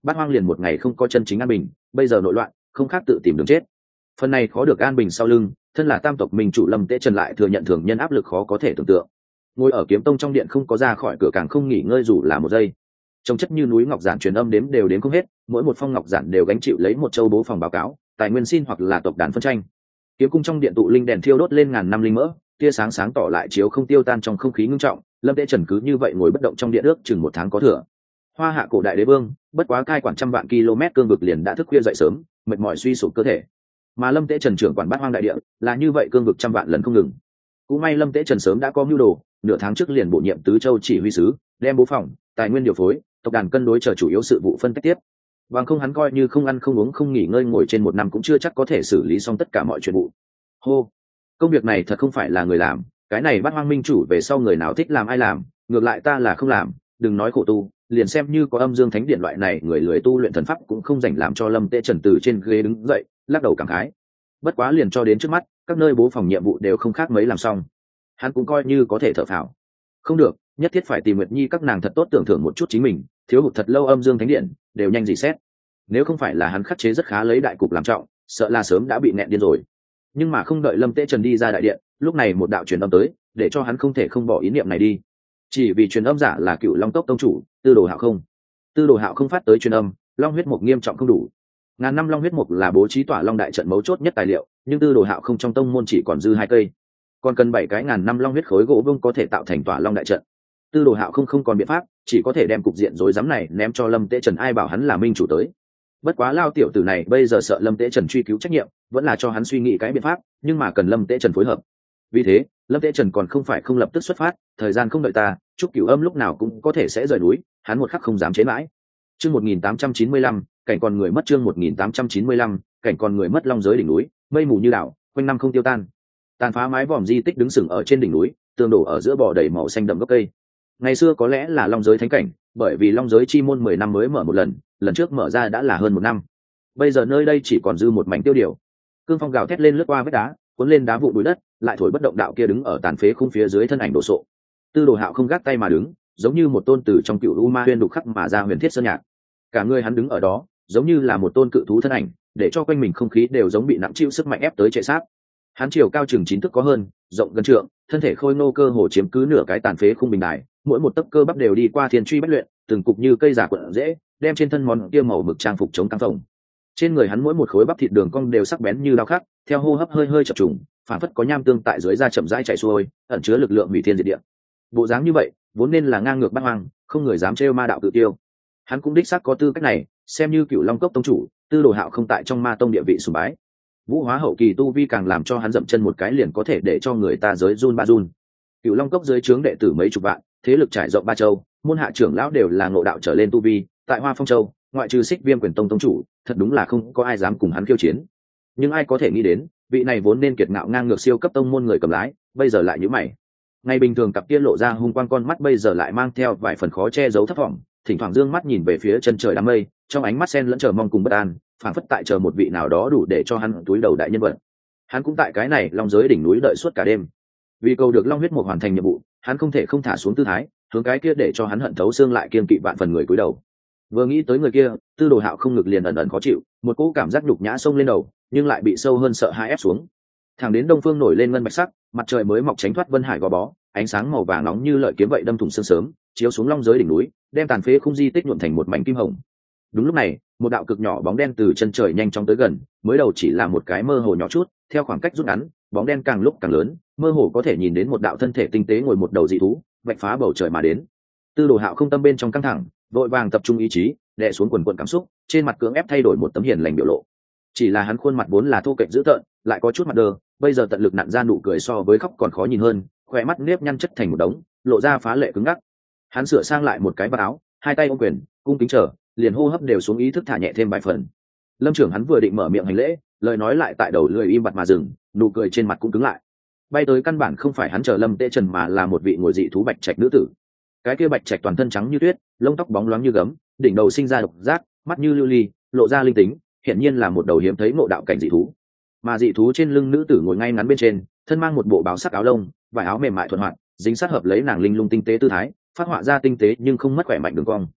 bát hoang liền một ngày không có chân chính an bình, bây giờ nội loạn không khác tự tìm đường chết. Phần này khó được an bình sau lưng, thân là tam tộc minh chủ Lâm Tế Trần lại thừa nhận thường nhân áp lực khó có thể tưởng tượng. Ngồi ở kiếm tông trong điện không có ra khỏi cửa, càng không nghỉ ngơi dù là một giây. Trông chất như núi ngọc giản truyền âm đếm đều đếm không hết, mỗi một phong ngọc giản đều gánh chịu lấy một châu bố phòng báo cáo tài nguyên xin hoặc là tộc đàn phân tranh. Kiếm cung trong điện tụ linh đèn thiêu đốt lên ngàn năm linh mỡ, tia sáng sáng tỏ lại chiếu không tiêu tan trong không khí ngưng trọng. Lâm Tế Trần cứ như vậy ngồi bất động trong điện ước chừng 1 tháng có thừa. Hoa Hạ cổ đại đế vương bất quá cai quản trăm vạn km cương vực liền đã thức khuya dậy sớm, mệt mỏi suy sụp cơ thể, mà Lâm Tế Trần trưởng quản bát hoang đại địa là như vậy cương vực trăm vạn lần không ngừng. Cũng may Lâm Tế Trần sớm đã có mưu đồ, nửa tháng trước liền bổ nhiệm tứ châu chỉ huy sứ, đem bố phòng tài nguyên điều phối tộc đàn cân đối chờ chủ yếu sự vụ phân tách tiếp. Bằng không hắn coi như không ăn không uống không nghỉ ngơi ngồi trên 1 năm cũng chưa chắc có thể xử lý xong tất cả mọi chuyện vụ. Hô, công việc này thật không phải là người làm, cái này bát hoang minh chủ về sau người nào thích làm ai làm, ngược lại ta là không làm. Đừng nói khổ tu, liền xem như có âm dương thánh điện loại này người lười tu luyện thần pháp cũng không dành làm cho Lâm Tế Trần từ trên ghế đứng dậy, lắc đầu cảm khái. Bất quá liền cho đến trước mắt, các nơi bố phòng nhiệm vụ đều không khác mấy làm xong, hắn cũng coi như có thể thở phào. Không được, nhất thiết phải tìm Nguyệt Nhi các nàng thật tốt tưởng thưởng một chút chính mình, thiếu hụt thật lâu âm dương thánh điện đều nhanh gì xét. Nếu không phải là hắn khắc chế rất khá lấy đại cục làm trọng, sợ là sớm đã bị nẹn điên rồi. Nhưng mà không đợi Lâm Tế Trần đi ra đại điện, lúc này một đạo truyền âm tới, để cho hắn không thể không bỏ ý niệm này đi. Chỉ vì truyền âm giả là Cựu Long Tốc tông chủ Tư Đồ Hạo không. Tư Đồ Hạo không phát tới truyền âm, long huyết mục nghiêm trọng không đủ. Ngàn năm long huyết mục là bố trí tỏa long đại trận mấu chốt nhất tài liệu, nhưng Tư Đồ Hạo không trong tông môn chỉ còn dư 2 cây, còn cần 7 cái ngàn năm long huyết khối gỗ vương có thể tạo thành tỏa long đại trận. Tư Đồ Hạo không còn biện pháp, chỉ có thể đem cục diện rối rắm này ném cho Lâm Tế Trần, ai bảo hắn là minh chủ tới. Bất quá lao tiểu tử này bây giờ sợ Lâm Tế Trần truy cứu trách nhiệm, vẫn là cho hắn suy nghĩ cái biện pháp, nhưng mà cần Lâm Tế Trần phối hợp. Vì thế Lâm Tế Trần còn không phải không lập tức xuất phát, thời gian không đợi ta, Trúc Cửu Âm lúc nào cũng có thể sẽ rời núi, hắn một khắc không dám chế mãi. Chương 1895, cảnh còn người mất. Chương 1895, cảnh còn người mất. Long giới đỉnh núi, mây mù như đảo, quanh năm không tiêu tan. Tàn phá mái vòm di tích đứng sừng ở trên đỉnh núi, tường đổ ở giữa bò đầy màu xanh đậm gốc cây. Ngày xưa có lẽ là long giới thánh cảnh, bởi vì long giới chi môn 10 năm mới mở một lần, lần trước mở ra đã là hơn 1 năm. Bây giờ nơi đây chỉ còn dư một mảnh tiêu điều. Cương phong gào thét lên lướt qua vách đá, cuốn lên đá vụ bụi đất, lại thổi bất động đạo kia đứng ở tàn phế khung phía dưới thân ảnh đồ sộ. Tư Đồ Hạo không gác tay mà đứng, giống như một tôn từ trong Cựu U Ma Huyên đục khắc mà ra huyền thiết sơn nhạc. Cả người hắn đứng ở đó, giống như là một tôn cự thú thân ảnh, để cho quanh mình không khí đều giống bị nặng chịu sức mạnh ép tới trệ sát. Hắn chiều cao chừng 9 thước có hơn, rộng gần trượng, thân thể khôi ngô cơ hồ chiếm cứ nửa cái tàn phế khung bình đài, mỗi một tấc cơ bắp đều đi qua thiên truy bách luyện, từng cục như cây giả cuộn rễ, đem trên thân món kia màu mực trang phục chống căng phồng. Trên người hắn mỗi một khối bắp thịt đường cong đều sắc bén như dao khắc, theo hô hấp hơi hơi chập trùng, phản phất có nham tương tại dưới da chậm rãi chảy xuôi, ẩn chứa lực lượng hủy thiên diệt địa. Bộ dáng như vậy vốn nên là ngang ngược bát hoang, không người dám trêu ma đạo tự tiêu. Hắn cũng đích xác có tư cách này, xem như Cựu Long Cốc tông chủ, Tư Đồ Hạo không tại trong ma tông địa vị sùng bái. Vũ hóa hậu kỳ tu vi càng làm cho hắn dậm chân một cái liền có thể để cho người ta giới run ba run. Cựu Long Cốc dưới trướng đệ tử mấy chục vạn, thế lực trải rộng 3 châu, môn hạ trưởng lão đều là ngộ đạo trở lên tu vi, tại Hoa Phong Châu, ngoại trừ Xích Viêm Quyền Tông tông chủ, thật đúng là không có ai dám cùng hắn khiêu chiến. Nhưng ai có thể nghĩ đến, vị này vốn nên kiệt ngạo ngang ngược siêu cấp tông môn người cầm lái, bây giờ lại nhíu mày. Ngày bình thường cặp kia lộ ra hung quang con mắt bây giờ lại mang theo vài phần khó che giấu thất vọng, thỉnh thoảng dương mắt nhìn về phía chân trời đám mây, trong ánh mắt xen lẫn chờ mong cùng bất an, phảng phất tại chờ một vị nào đó đủ để cho hắn túi đầu đại nhân vật. Hắn cũng tại cái này long giới đỉnh núi đợi suốt cả đêm. Vì cầu được long huyết mục hoàn thành nhiệm vụ, hắn không thể không thả xuống tư thái, hướng cái kia để cho hắn hận thấu xương lại kiên kỵ vạn phần người cúi đầu. Vừa nghĩ tới người kia, Tư Đồ Hạo không ngực liền ẩn ẩn khó chịu, một cỗ cảm giác nhục nhã xông lên đầu, nhưng lại bị sâu hơn sợ hãi ép xuống. Thẳng đến đông phương nổi lên ngân bạch sắc, mặt trời mới mọc tránh thoát vân hải gò bó, ánh sáng màu vàng nóng như lợi kiếm vậy đâm thủng sương sớm, chiếu xuống long giới đỉnh núi, đem tàn phế khung di tích nhuộm thành một mảnh kim hồng. Đúng lúc này, một đạo cực nhỏ bóng đen từ chân trời nhanh chóng tới gần, mới đầu chỉ là một cái mơ hồ nhỏ chút, theo khoảng cách rút ngắn, bóng đen càng lúc càng lớn, mơ hồ có thể nhìn đến một đạo thân thể tinh tế ngồi một đầu dị thú, vạch phá bầu trời mà đến. Tư Đồ Hạo không tâm bên trong căng thẳng, vội vàng tập trung ý chí, đè xuống quần quần cảm xúc, trên mặt cưỡng ép thay đổi một tấm hiền lành biểu lộ. Chỉ là hắn khuôn mặt vốn là thô kệch dữ tợn, lại có chút mặt đơ, bây giờ tận lực nặn ra nụ cười so với khóc còn khó nhìn hơn, khóe mắt nếp nhăn chất thành một đống, lộ ra phá lệ cứng ngắc. Hắn sửa sang lại một cái vạt áo, hai tay ôm quyền, cung kính chờ, liền hô hấp đều xuống ý thức thả nhẹ thêm vài phần. Lâm trưởng hắn vừa định mở miệng hành lễ, lời nói lại tại đầu lưỡi im bặt mà dừng, nụ cười trên mặt cũng cứng lại. Bay tới căn bản không phải hắn chờ Lâm Tế Trần mà là một vị ngồi dị thú bạch trạch nữ tử. Cái kia bạch trạch toàn thân trắng như tuyết, lông tóc bóng loáng như gấm, đỉnh đầu sinh ra độc giác, mắt như lưu ly, lộ ra linh tính, hiển nhiên là một đầu hiếm thấy ngộ đạo cảnh dị thú. Mà dị thú trên lưng nữ tử ngồi ngay ngắn bên trên, thân mang một bộ báo sắc áo lông, vải áo mềm mại thuận hoạt, dính sát hợp lấy nàng linh lung tinh tế tư thái, phát họa ra tinh tế nhưng không mất khỏe mạnh đường cong.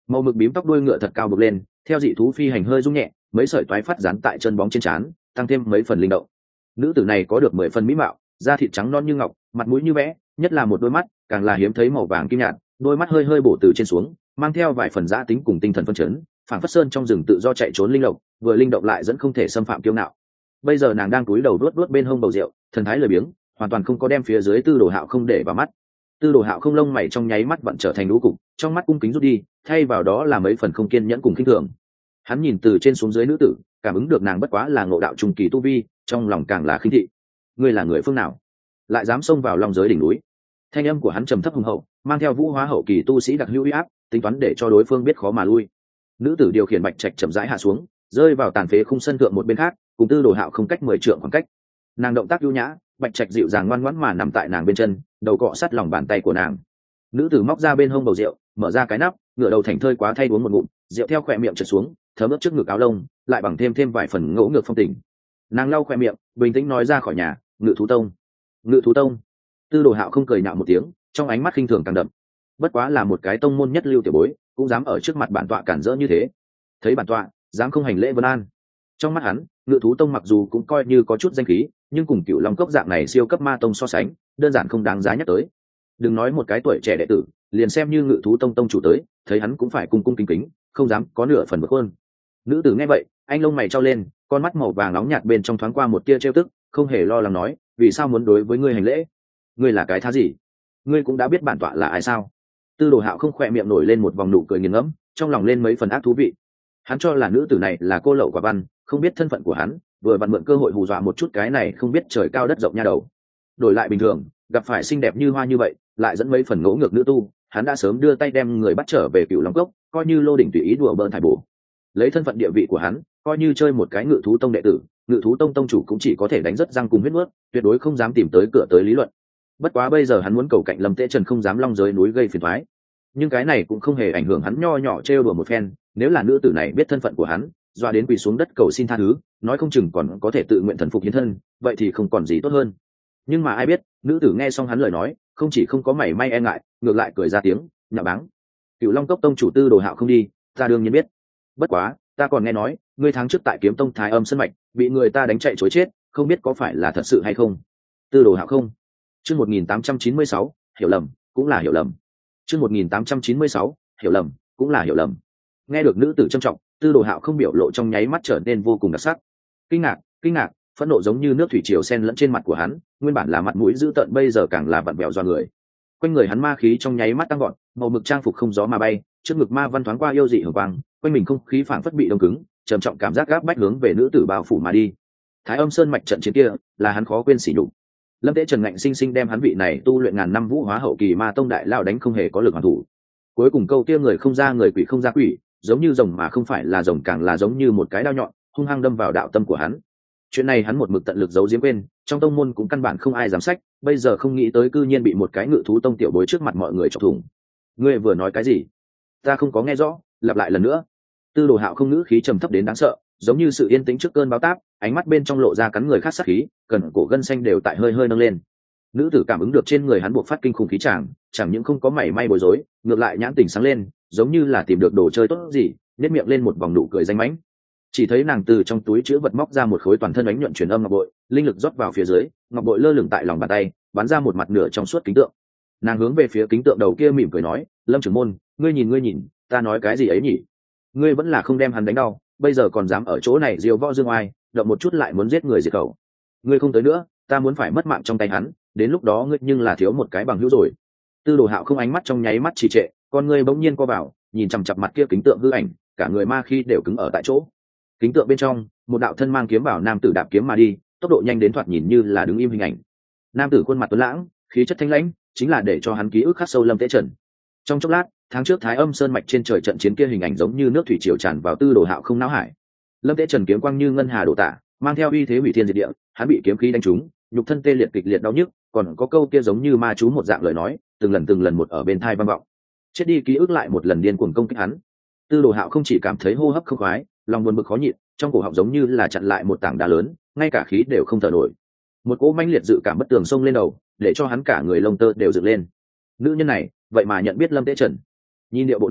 màu mực bím tóc đuôi ngựa thật cao bực lên, theo dị thú phi hành hơi rung nhẹ, mấy sợi toái phát dán tại chân bóng trên trán, tăng thêm mấy phần linh động. Nữ tử này có được 10 phần mỹ mạo, da thịt trắng non như ngọc, mặt mũi như vẽ, nhất là một đôi mắt càng là hiếm thấy màu vàng kim nhạt, đôi mắt hơi hơi bổ từ trên xuống, mang theo vài phần dã tính cùng tinh thần phân chấn, phảng phất sơn trong rừng tự do chạy trốn linh động, vừa linh động lại dẫn không thể xâm phạm kiêu ngạo. Bây giờ nàng đang cúi đầu đuốt đuốt bên hông bầu rượu, thần thái lười biếng, hoàn toàn không có đem phía dưới Tư Đồ Hạo không để vào mắt. Tư Đồ Hạo không lông mày trong nháy mắt vặn trở thành lũ cục, trong mắt cung kính rút đi, thay vào đó là mấy phần không kiên nhẫn cùng khinh thường. Hắn nhìn từ trên xuống dưới nữ tử, cảm ứng được nàng bất quá là ngộ đạo trung kỳ tu vi, trong lòng càng là khinh thị. Ngươi là người phương nào, lại dám xông vào long giới đỉnh núi? Thanh âm của hắn trầm thấp hùng hậu, mang theo vũ hóa hậu kỳ tu sĩ đặc hữu uy áp, tính toán để cho đối phương biết khó mà lui. Nữ tử điều khiển bạch trạch chậm rãi hạ xuống, rơi vào tàn phế khung sân thượng một bên khác, cùng Tư Đồ Hạo không cách 10 trượng khoảng cách. Nàng động tác ưu nhã, bạch trạch dịu dàng ngoan ngoãn mà nằm tại nàng bên chân, đầu cọ sát lòng bàn tay của nàng. Nữ tử móc ra bên hông bầu rượu, mở ra cái nắp, ngửa đầu thành thơi quá thay uống một ngụm, rượu theo khỏe miệng trượt xuống, thấm ướt trước ngực áo lông, lại bằng thêm vài phần ngỗ ngược phong tình. Nàng lau khỏe miệng, bình tĩnh nói ra khỏi nhà, Ngự thú tông. Ngự thú tông. Tư Đồ Hạo không cười nhạo một tiếng, trong ánh mắt khinh thường càng đậm. Bất quá là một cái tông môn nhất lưu tiểu bối, cũng dám ở trước mặt bản tọa cản rỡ như thế. Thấy bản tọa, dám không hành lễ vân an. Trong mắt hắn, Ngự thú tông mặc dù cũng coi như có chút danh khí, nhưng cùng Cửu Long cốc dạng này siêu cấp ma tông so sánh, đơn giản không đáng giá nhắc tới. Đừng nói một cái tuổi trẻ đệ tử, liền xem như Ngự thú tông tông chủ tới, thấy hắn cũng phải cung cung kính kính, không dám có nửa phần bực hơn. Nữ tử nghe vậy, anh lông mày trao lên, con mắt màu vàng nóng nhạt bên trong thoáng qua một tia trêu tức, không hề lo lắng nói, vì sao muốn đối với ngươi hành lễ? Ngươi là cái thá gì? Ngươi cũng đã biết bản tọa là ai sao? Tư Đồ Hạo không khỏe miệng nổi lên một vòng nụ cười nghiền ngẫm, trong lòng lên mấy phần ác thú vị. Hắn cho là nữ tử này là cô lậu quả văn, không biết thân phận của hắn, vừa vặn mượn cơ hội hù dọa một chút cái này không biết trời cao đất rộng nha đầu. Đổi lại bình thường, gặp phải xinh đẹp như hoa như vậy, lại dẫn mấy phần ngỗ ngược nữ tu, hắn đã sớm đưa tay đem người bắt trở về Cửu Long cốc, coi như lô đỉnh tùy ý đùa bỡn thải bổ. Lấy thân phận địa vị của hắn, coi như chơi một cái Ngự thú tông đệ tử, Ngự thú tông tông chủ cũng chỉ có thể đánh rất răng cùng huyết nuốt, tuyệt đối không dám tìm tới cửa tới lý luận. Bất quá bây giờ hắn muốn cầu cạnh Lâm Tế Trần không dám long giới núi gây phiền toái, nhưng cái này cũng không hề ảnh hưởng hắn nho nhỏ trêu đùa một phen. Nếu là nữ tử này biết thân phận của hắn, doa đến quỳ xuống đất cầu xin tha thứ, nói không chừng còn có thể tự nguyện thần phục hiến thân, vậy thì không còn gì tốt hơn. Nhưng mà ai biết, nữ tử nghe xong hắn lời nói, không chỉ không có mảy may e ngại, ngược lại cười ra tiếng, nhạo báng. Cửu Long cốc tông chủ Tư Đồ Hạo không đi, ta đương nhiên biết. Bất quá, ta còn nghe nói, ngươi tháng trước tại Kiếm Tông Thái Âm Sơn mạch, bị người ta đánh chạy trối chết, không biết có phải là thật sự hay không? Tư Đồ Hạo không. Chương 1896, hiểu lầm, cũng là hiểu lầm. Chương 1896, hiểu lầm, cũng là hiểu lầm. Nghe được nữ tử trân trọng, Tư Đồ Hạo không biểu lộ trong nháy mắt trở nên vô cùng đặc sắc. Kinh ngạc, phẫn nộ giống như nước thủy triều xen lẫn trên mặt của hắn, nguyên bản là mặt mũi dữ tợn bây giờ càng là vặn vẹo do người. Quanh người hắn ma khí trong nháy mắt tăng vọt, màu mực trang phục không gió mà bay, trước ngực ma văn thoáng qua yêu dị hường quang, quanh mình không khí phảng phất bị đông cứng, trầm trọng cảm giác gáp bách hướng về nữ tử bao phủ mà đi. Thái Âm Sơn mạch trận chiến kia, là hắn khó quên sỉ nhục. Lâm Tế Trần ngạnh sinh sinh đem hắn vị này tu luyện ngàn năm vũ hóa hậu kỳ ma tông đại lao đánh không hề có lực hoàn thủ. Cuối cùng câu kia người không ra người, quỷ không ra quỷ, giống như rồng mà không phải là rồng, càng là giống như một cái đao nhọn, hung hăng đâm vào đạo tâm của hắn. Chuyện này hắn một mực tận lực giấu giếm quên, trong tông môn cũng căn bản không ai dám sách, bây giờ không nghĩ tới cư nhiên bị một cái Ngự thú tông tiểu bối trước mặt mọi người chọc thủng. Ngươi vừa nói cái gì? Ta không có nghe rõ, lặp lại lần nữa. Tư Đồ Hạo không ngữ khí trầm thấp đến đáng sợ, giống như sự yên tĩnh trước cơn bão táp, ánh mắt bên trong lộ ra cắn người khác sát khí, cần cổ gân xanh đều tại hơi hơi nâng lên. Nữ tử cảm ứng được trên người hắn buộc phát kinh khủng khí chẳng những không có mảy may bối rối, ngược lại nhãn tình sáng lên, giống như là tìm được đồ chơi tốt gì, nét miệng lên một vòng nụ cười danh mãnh. Chỉ thấy nàng từ trong túi chứa vật móc ra một khối toàn thân ánh nhuận truyền âm ngọc bội, linh lực rót vào phía dưới, ngọc bội lơ lửng tại lòng bàn tay, bắn ra một mặt nửa trong suốt kính tượng. Nàng hướng về phía kính tượng đầu kia mỉm cười nói, Lâm trưởng môn, ngươi nhìn, ta nói cái gì ấy nhỉ? Ngươi vẫn là không đem hắn đánh đau, bây giờ còn dám ở chỗ này diêu võ dương oai, động một chút lại muốn giết người diệt khẩu. Ngươi không tới nữa, ta muốn phải mất mạng trong tay hắn, đến lúc đó ngươi nhưng là thiếu một cái bằng hữu rồi. Tư Đồ Hạo không ánh mắt trong nháy mắt trì trệ, con ngươi bỗng nhiên co vào, nhìn chằm chằm mặt kia kính tượng hư ảnh, cả người ma khí đều cứng ở tại chỗ. Kính tượng bên trong, một đạo thân mang kiếm bảo nam tử đạp kiếm mà đi, tốc độ nhanh đến thoạt nhìn như là đứng im hình ảnh. Nam tử khuôn mặt tuấn lãng, khí chất thanh lãnh, chính là để cho hắn ký ức khắc sâu Lâm Tế Trần. Trong chốc lát, tháng trước Thái Âm Sơn mạch trên trời trận chiến kia hình ảnh giống như nước thủy triều tràn vào Tư Đồ Hạo không não hải. Lâm Tế Trần kiếm quang như ngân hà đổ tả, mang theo uy thế hủy thiên diệt địa, hắn bị kiếm khí đánh trúng, nhục thân tê liệt kịch liệt đau nhức, còn có câu kia giống như ma chú một dạng lời nói, từng lần một ở bên tai vang vọng. Chết đi ký ức lại một lần điên cuồng công kích hắn. Tư Đồ Hạo không chỉ cảm thấy hô hấp không khoái, lòng buồn bực khó nhịn, trong cổ họng giống như là chặn lại một tảng đá lớn, ngay cả khí đều không thở nổi. Một cỗ mãnh liệt dự cảm bất tường xông lên đầu, để cho hắn cả người lông tơ đều dựng lên. Nữ nhân này, vậy mà nhận biết Lâm Tế Trần. Nhìn điệu bộ này,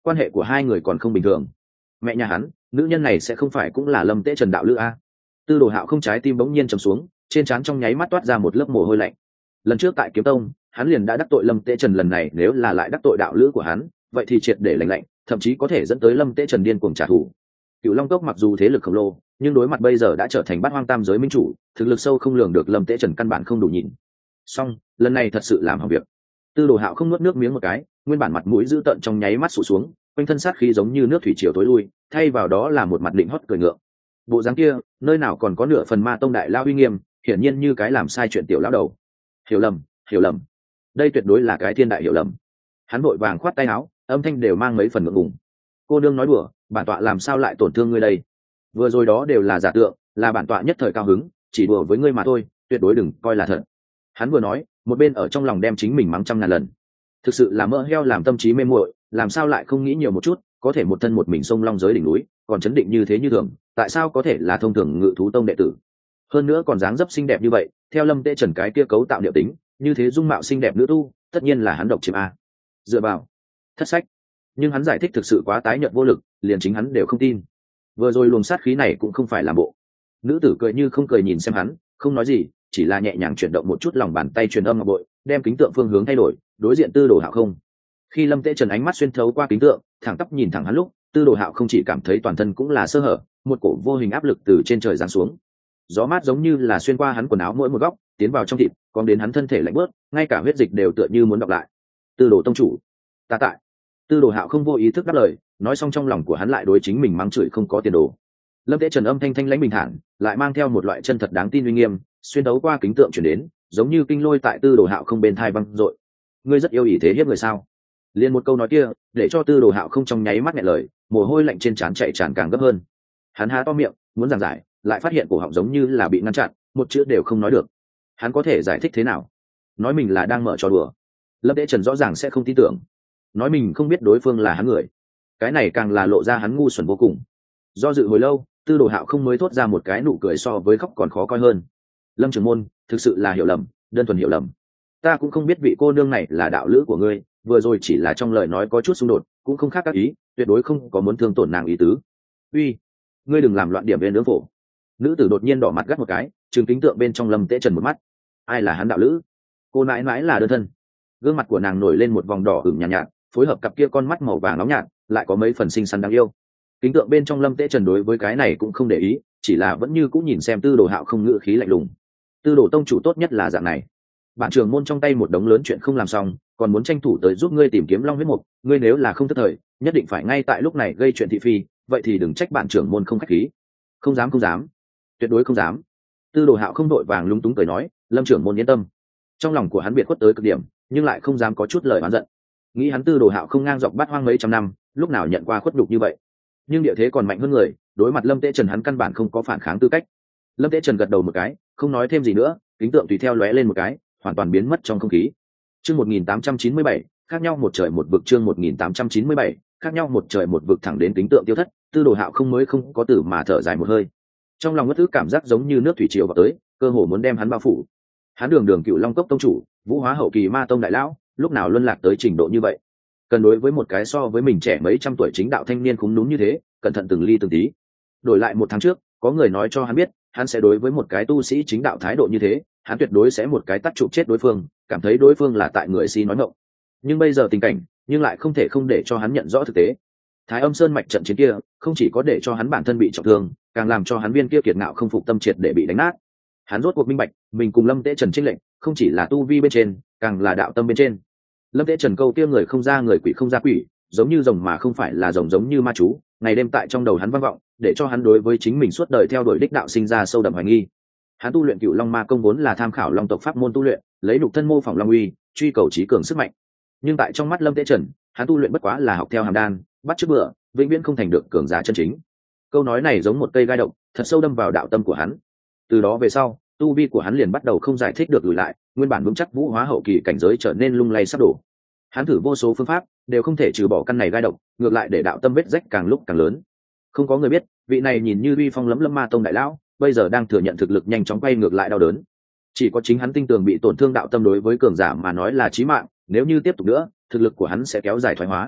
quan hệ của hai người còn không bình thường. Mẹ nhà hắn, nữ nhân này sẽ không phải cũng là Lâm Tế Trần đạo lữ a? Tư Đồ Hạo không, trái tim bỗng nhiên trầm xuống, trên trán trong nháy mắt toát ra một lớp mồ hôi lạnh. Lần trước tại Kiếm Tông, hắn liền đã đắc tội Lâm Tế Trần, lần này nếu là lại đắc tội đạo lữ của hắn, vậy thì triệt để lạnh lạnh, thậm chí có thể dẫn tới Lâm Tế Trần điên cuồng trả thù. Cựu Long Cốc mặc dù thế lực khổng lồ, nhưng đối mặt bây giờ đã trở thành Bát Hoang Tam giới minh chủ, thực lực sâu không lường được, Lâm Tế Trần căn bản không đủ nhìn. Song, lần này thật sự làm hỏng việc. Tư Đồ Hạo không nuốt nước miếng một cái, nguyên bản mặt mũi dữ tợn trong nháy mắt sụt xuống, quanh thân sát khí giống như nước thủy triều tối lui, thay vào đó là một mặt định hót cười ngượng. Bộ dáng kia, nơi nào còn có nửa phần Ma Tông đại lao uy nghiêm, hiển nhiên như cái làm sai chuyện tiểu lão đầu. Hiểu lầm, hiểu lầm. Đây tuyệt đối là cái thiên đại hiểu lầm. Hắn vội vàng khoát tay áo, âm thanh đều mang mấy phần ngượng ngùng. Cô đương nói đùa, bản tọa làm sao lại tổn thương ngươi đây? Vừa rồi đó đều là giả tượng, là bản tọa nhất thời cao hứng, chỉ đùa với ngươi mà thôi, tuyệt đối đừng coi là thật. Hắn vừa nói, một bên ở trong lòng đem chính mình mắng trăm ngàn lần. Thực sự là mỡ heo làm tâm trí mê muội, làm sao lại không nghĩ nhiều một chút, có thể một thân một mình xông long giới đỉnh núi, còn chấn định như thế như thường, tại sao có thể là thông thường Ngự Thú Tông đệ tử? Hơn nữa còn dáng dấp xinh đẹp như vậy, theo Lâm Tế Trần cái kia cấu tạo điệu tính, như thế dung mạo xinh đẹp nữ tu, tất nhiên là hắn độc chiếm a. Dựa vào thất sách. Nhưng hắn giải thích thực sự quá tái nhợt vô lực, liền chính hắn đều không tin. Vừa rồi luồng sát khí này cũng không phải là bộ. Nữ tử cười như không cười nhìn xem hắn, không nói gì, chỉ là nhẹ nhàng chuyển động một chút lòng bàn tay truyền âm ngọc bội, đem kính tượng phương hướng thay đổi, đối diện Tư Đồ Hạo không. Khi Lâm Tế Trần ánh mắt xuyên thấu qua kính tượng, thẳng tắp nhìn thẳng hắn lúc, Tư Đồ Hạo không chỉ cảm thấy toàn thân cũng là sơ hở, một cổ vô hình áp lực từ trên trời giáng xuống. Gió mát giống như là xuyên qua hắn quần áo mỗi một góc, tiến vào trong thịt, còn đến hắn thân thể lạnh bớt, ngay cả huyết dịch đều tựa như muốn đọc lại. Tư Đồ tông chủ, ta tại. Tư Đồ Hạo không vô ý thức đáp lời, nói xong trong lòng của hắn lại đối chính mình mắng chửi không có tiền đồ. Lâm Tế Trần âm thanh thanh lãnh bình thản, lại mang theo một loại chân thật đáng tin uy nghiêm, xuyên đấu qua kính tượng chuyển đến, giống như kinh lôi tại Tư Đồ Hạo không bên thai văng dội. Ngươi rất yêu ý thế hiếp người sao? Liên một câu nói kia, để cho Tư Đồ Hạo không trong nháy mắt nghẹn lời, mồ hôi lạnh trên trán chạy tràn càng gấp hơn. Hắn há to miệng, muốn giảng giải, lại phát hiện cổ họng giống như là bị ngăn chặn, một chữ đều không nói được. Hắn có thể giải thích thế nào? Nói mình là đang mở trò đùa. Lâm Tế Trần rõ ràng sẽ không tin tưởng. Nói mình không biết đối phương là hắn người, cái này càng là lộ ra hắn ngu xuẩn vô cùng. Do dự hồi lâu, Tư Đồ Hạo không mới thốt ra một cái nụ cười so với khóc còn khó coi hơn. Lâm trưởng môn, thực sự là hiểu lầm, đơn thuần hiểu lầm. Ta cũng không biết vị cô nương này là đạo lữ của ngươi, vừa rồi chỉ là trong lời nói có chút xung đột, cũng không khác các ý, tuyệt đối không có muốn thương tổn nàng ý tứ. Uy, ngươi đừng làm loạn điểm bên nướng phổ. Nữ tử đột nhiên đỏ mặt gắt một cái, trừng kính tượng bên trong Lâm Tế Trần một mắt. Ai là hắn đạo lữ? Cô nãi nãi là đơn thân. Gương mặt của nàng nổi lên một vòng đỏ ửng nhàn nhạt, phối hợp cặp kia con mắt màu vàng nóng nhạt, lại có mấy phần xinh xắn đáng yêu. Kính tượng bên trong Lâm Tế Trần đối với cái này cũng không để ý, chỉ là vẫn như cũng nhìn xem Tư Đồ Hạo không, ngữ khí lạnh lùng. Tư Đồ tông chủ tốt nhất là dạng này. Bản trưởng môn trong tay một đống lớn chuyện không làm xong, còn muốn tranh thủ tới giúp ngươi tìm kiếm Long huyết mục, ngươi nếu là không thất thời, nhất định phải ngay tại lúc này gây chuyện thị phi, vậy thì đừng trách bản trưởng môn không khách khí. Không dám, không dám, tuyệt đối không dám. Tư Đồ Hạo không đội vàng lúng túng cười nói, Lâm trưởng môn yên tâm. Trong lòng của hắn biệt khuất tới cực điểm, nhưng lại không dám có chút lời oán giận. Nghĩ hắn Tư Đồ Hạo không ngang dọc Bát Hoang mấy trăm năm, lúc nào nhận qua khuất nhục như vậy. Nhưng địa thế còn mạnh hơn người, đối mặt Lâm Tế Trần hắn căn bản không có phản kháng tư cách. Lâm Tế Trần gật đầu một cái, không nói thêm gì nữa, kính tượng tùy theo lóe lên một cái, hoàn toàn biến mất trong không khí. Chương 1897, khác nhau một trời một vực. Chương 1897, khác nhau một trời một vực. Thẳng đến kính tượng tiêu thất, Tư Đồ Hạo không mới không có tử mà thở dài một hơi. Trong lòng ngất ức cảm giác giống như nước thủy triều vào tới, cơ hồ muốn đem hắn bao phủ. Hắn đường Cựu Long Cốc tông chủ, Vũ Hóa hậu kỳ Ma Tông đại lão, lúc nào luân lạc tới trình độ như vậy? Cần đối với một cái so với mình trẻ mấy trăm tuổi chính đạo thanh niên khúm núm như thế, cẩn thận từng ly từng tí. Đổi lại một tháng trước, có người nói cho hắn biết, hắn sẽ đối với một cái tu sĩ chính đạo thái độ như thế, hắn tuyệt đối sẽ một cái tắt chụp chết đối phương, cảm thấy đối phương là tại người si nói ngọng. Nhưng bây giờ tình cảnh, nhưng lại không thể không để cho hắn nhận rõ thực tế. Thái Âm Sơn mạch trận chiến kia, không chỉ có để cho hắn bản thân bị trọng thương, càng làm cho hắn viên kia kiệt ngạo không phục tâm triệt để bị đánh nát. Hắn rốt cuộc minh bạch, mình cùng Lâm Tế Trần chênh lệnh, không chỉ là tu vi bên trên, càng là đạo tâm bên trên. Lâm Tế Trần câu kia người không ra người, quỷ không ra quỷ, giống như rồng mà không phải là rồng, giống như ma chú, ngày đêm tại trong đầu hắn vang vọng, để cho hắn đối với chính mình suốt đời theo đuổi đích đạo sinh ra sâu đậm hoài nghi. Hắn tu luyện Cựu Long Ma công vốn là tham khảo Long tộc pháp môn tu luyện, lấy nhục thân mô phỏng Long uy, truy cầu trí cường sức mạnh. Nhưng tại trong mắt Lâm Tế Trần, hắn tu luyện bất quá là học theo hàm đan, bắt chước bữa, vĩnh viễn không thành được cường giả chân chính. Câu nói này giống một cây gai độc, thật sâu đâm vào đạo tâm của hắn. Từ đó về sau, tu vi của hắn liền bắt đầu không giải thích được lùi lại, nguyên bản vững chắc Vũ Hóa hậu kỳ cảnh giới trở nên lung lay sắp đổ. Hắn thử vô số phương pháp, đều không thể trừ bỏ căn này gai độc, ngược lại để đạo tâm vết rách càng lúc càng lớn. Không có người biết, vị này nhìn như uy phong lẫm Lâm Ma Tông đại lão, bây giờ đang thừa nhận thực lực nhanh chóng quay ngược lại đau đớn. Chỉ có chính hắn tinh tường bị tổn thương đạo tâm đối với cường giả mà nói là chí mạng, nếu như tiếp tục nữa, thực lực của hắn sẽ kéo dài thoái hóa.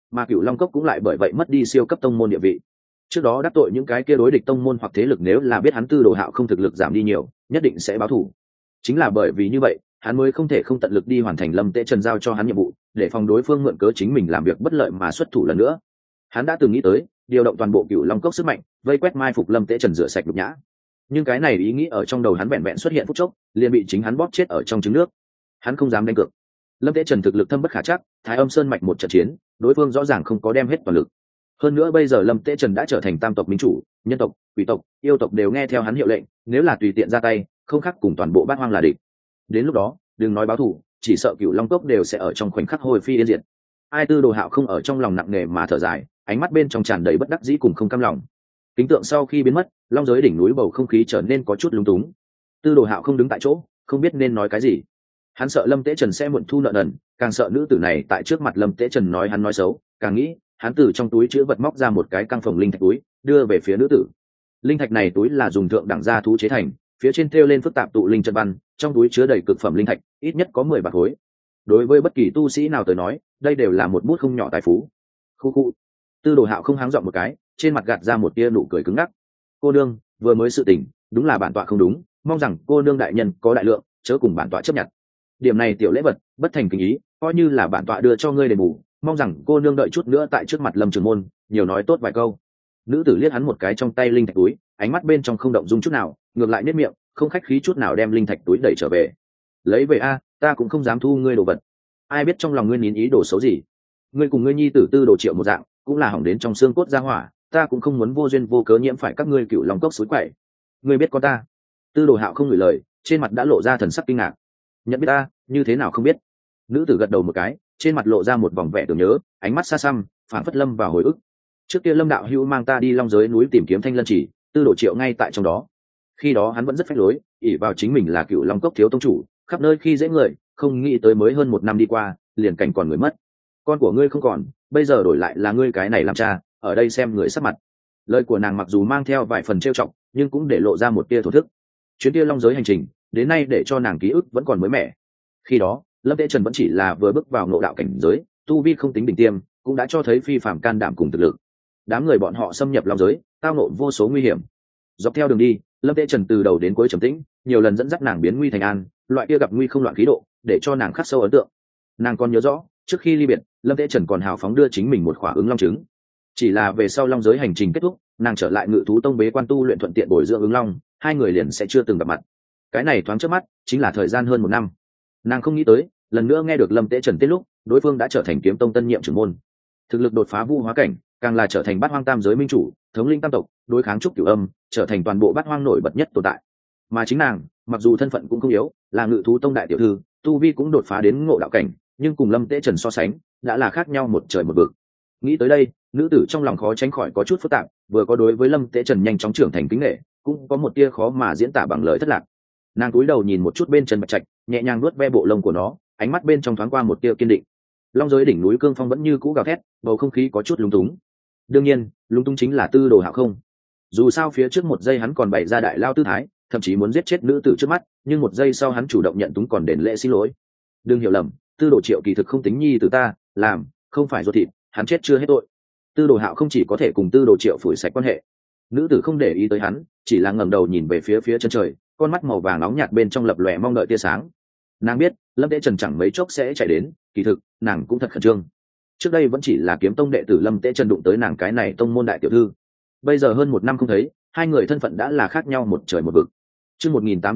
mà Cửu Long Cốc cũng lại bởi vậy mất đi siêu cấp tông môn địa vị. Trước đó đắc tội những cái kia đối địch tông môn hoặc thế lực, nếu là biết hắn Tư Đồ Hạo không thực lực giảm đi nhiều, nhất định sẽ báo thù. Chính là bởi vì như vậy, hắn mới không thể không tận lực đi hoàn thành Lâm Tế Trần giao cho hắn nhiệm vụ, để phòng đối phương mượn cớ chính mình làm việc bất lợi mà xuất thủ lần nữa. Hắn đã từng nghĩ tới điều động toàn bộ Cửu Long Cốc sức mạnh, vây quét mai phục Lâm Tế Trần rửa sạch nhục nhã. Nhưng cái này ý nghĩ ở trong đầu hắn vẹn vẹn xuất hiện phút chốc, liền bị chính hắn bóp chết ở trong trứng nước. Hắn không dám đánh cược. Lâm Tế Trần thực lực thâm bất khả trắc, Thái Âm Sơn mạch một trận chiến, đối phương rõ ràng không có đem hết toàn lực. Hơn nữa bây giờ Lâm Tế Trần đã trở thành tam tộc minh chủ, nhân tộc, quỷ tộc, yêu tộc đều nghe theo hắn hiệu lệnh, nếu là tùy tiện ra tay, không khác cùng toàn bộ bát hoang là địch. Đến lúc đó, đừng nói báo thù, chỉ sợ Cửu Long Cốc đều sẽ ở trong khoảnh khắc hồi phi yên diệt. Ai Tư Đồ Hạo không ở trong lòng nặng nề mà thở dài, ánh mắt bên trong tràn đầy bất đắc dĩ cùng không cam lòng. Kính tượng sau khi biến mất, long giới đỉnh núi bầu không khí trở nên có chút lúng túng. Tư Đồ Hạo không đứng tại chỗ, không biết nên nói cái gì. Hắn sợ Lâm Tế Trần sẽ muộn thu nợ nần, càng sợ nữ tử này tại trước mặt Lâm Tế Trần nói hắn nói xấu, càng nghĩ hắn từ trong túi chứa vật móc ra một cái căng phòng linh thạch túi, đưa về phía nữ tử. Linh thạch này túi là dùng thượng đẳng gia thú chế thành, phía trên thêu lên phức tạp tụ linh chân văn, trong túi chứa đầy cực phẩm linh thạch, ít nhất có 10 bạc khối. Đối với bất kỳ tu sĩ nào tới nói, đây đều là một bút không nhỏ tài phú. Khu khu. Tư Đồ Hạo không háng giọng một cái, trên mặt gạt ra một tia nụ cười cứng ngắc. Cô nương, vừa mới sự tình, đúng là bản tọa không đúng, mong rằng cô nương đại nhân có đại lượng, chớ cùng bản tọa chấp nhận. Điểm này tiểu lễ vật, bất thành kính ý, coi như là bản tọa đưa cho ngươi đền bù, mong rằng cô nương đợi chút nữa tại trước mặt Lâm Trường Môn, nhiều nói tốt vài câu. Nữ tử liếc hắn một cái trong tay linh thạch túi, ánh mắt bên trong không động dung chút nào, ngược lại nhếch miệng, không khách khí chút nào đem linh thạch túi đẩy trở về. Lấy về a, ta cũng không dám thu ngươi đồ vật. Ai biết trong lòng ngươi nín ý đồ xấu gì? Ngươi cùng ngươi nhi tử Tư Đồ Triệu một dạng, cũng là hỏng đến trong xương cốt ra hỏa, ta cũng không muốn vô duyên vô cớ nhiễm phải các ngươi Cửu Long Cốc suối quậy. Ngươi biết con ta? Tư Đồ Hạo không ngửi lời, trên mặt đã lộ ra thần sắc kinh ngạc. Nhận biết ta, như thế nào không biết? Nữ tử gật đầu một cái, trên mặt lộ ra một vòng vẻ tưởng nhớ, ánh mắt xa xăm, phảng phất lâm vào hồi ức. Trước kia Lâm đạo hữu mang ta đi long giới núi tìm kiếm Thanh Lân Chỉ, Tư Đồ Triệu ngay tại trong đó. Khi đó hắn vẫn rất phách lối, ỷ vào chính mình là Cửu Long Cốc thiếu tông chủ, khắp nơi khi dễ người, không nghĩ tới mới hơn 1 năm đi qua, liền cảnh còn người mất. Con của ngươi không còn, bây giờ đổi lại là ngươi cái này làm cha, ở đây xem người sắc mặt. Lời của nàng mặc dù mang theo vài phần trêu chọc, nhưng cũng để lộ ra một tia thổ thức. Chuyến kia long giới hành trình, đến nay để cho nàng ký ức vẫn còn mới mẻ. Khi đó, Lâm Tế Trần vẫn chỉ là vừa bước vào ngộ đạo cảnh giới, tu vi không tính đỉnh tiêm, cũng đã cho thấy phi phàm can đảm cùng thực lực. Đám người bọn họ xâm nhập long giới, tao ngộ vô số nguy hiểm. Dọc theo đường đi, Lâm Tế Trần từ đầu đến cuối trầm tĩnh, nhiều lần dẫn dắt nàng biến nguy thành an, loại kia gặp nguy không loạn khí độ, để cho nàng khắc sâu ấn tượng. Nàng còn nhớ rõ, trước khi ly biệt, Lâm Tế Trần còn hào phóng đưa chính mình một khỏa ứng long trứng. Chỉ là về sau long giới hành trình kết thúc, nàng trở lại Ngự Thú Tông bế quan tu luyện thuận tiện bồi dưỡng ứng long, hai người liền sẽ chưa từng gặp mặt. Cái này thoáng trước mắt, chính là thời gian hơn 1 năm. Nàng không nghĩ tới, lần nữa nghe được Lâm Tế Trần tiết lúc, đối phương đã trở thành Kiếm Tông tân nhiệm trưởng môn, thực lực đột phá vu hóa cảnh, càng là trở thành bát hoang tam giới minh chủ, thống linh tam tộc, đối kháng trúc cửu âm, trở thành toàn bộ bát hoang nổi bật nhất tồn tại. Mà chính nàng, mặc dù thân phận cũng không yếu, là Ngự Thú Tông đại tiểu thư, tu vi cũng đột phá đến ngộ đạo cảnh, nhưng cùng Lâm Tế Trần so sánh, đã là khác nhau một trời một vực. Nghĩ tới đây, nữ tử trong lòng khó tránh khỏi có chút phức tạp, vừa có đối với Lâm Tế Trần nhanh chóng trưởng thành kính nể, cũng có một tia khó mà diễn tả bằng lời thất lạc. Nàng cúi đầu nhìn một chút bên Trần Bạch Trạch, nhẹ nhàng nuốt ve bộ lông của nó, ánh mắt bên trong thoáng qua một tia kiên định. Long giới đỉnh núi cương phong vẫn như cũ gào thét, bầu không khí có chút lúng túng. Đương nhiên, lúng túng chính là Tư Đồ Hạo không. Dù sao phía trước một giây hắn còn bày ra đại lao tư thái, thậm chí muốn giết chết nữ tử trước mắt, nhưng một giây sau hắn chủ động nhận túng còn đền lễ xin lỗi. Đừng hiểu lầm, Tư Đồ Triệu kỳ thực không tính nhi từ ta làm, không phải ruột thịt, hắn chết chưa hết tội. Tư Đồ Hạo không chỉ có thể cùng Tư Đồ Triệu phủi sạch quan hệ. Nữ tử không để ý tới hắn, chỉ là ngẩng đầu nhìn về phía chân trời, con mắt màu vàng nóng nhạt bên trong lập lòe mong đợi tia sáng. Nàng biết Lâm Tế Trần chẳng mấy chốc sẽ chạy đến, kỳ thực nàng cũng thật khẩn trương. Trước đây vẫn chỉ là Kiếm Tông đệ tử Lâm Tế Trần đụng tới nàng cái này tông môn đại tiểu thư, bây giờ hơn 1 năm không thấy, hai người thân phận đã là khác nhau một trời một vực. Chương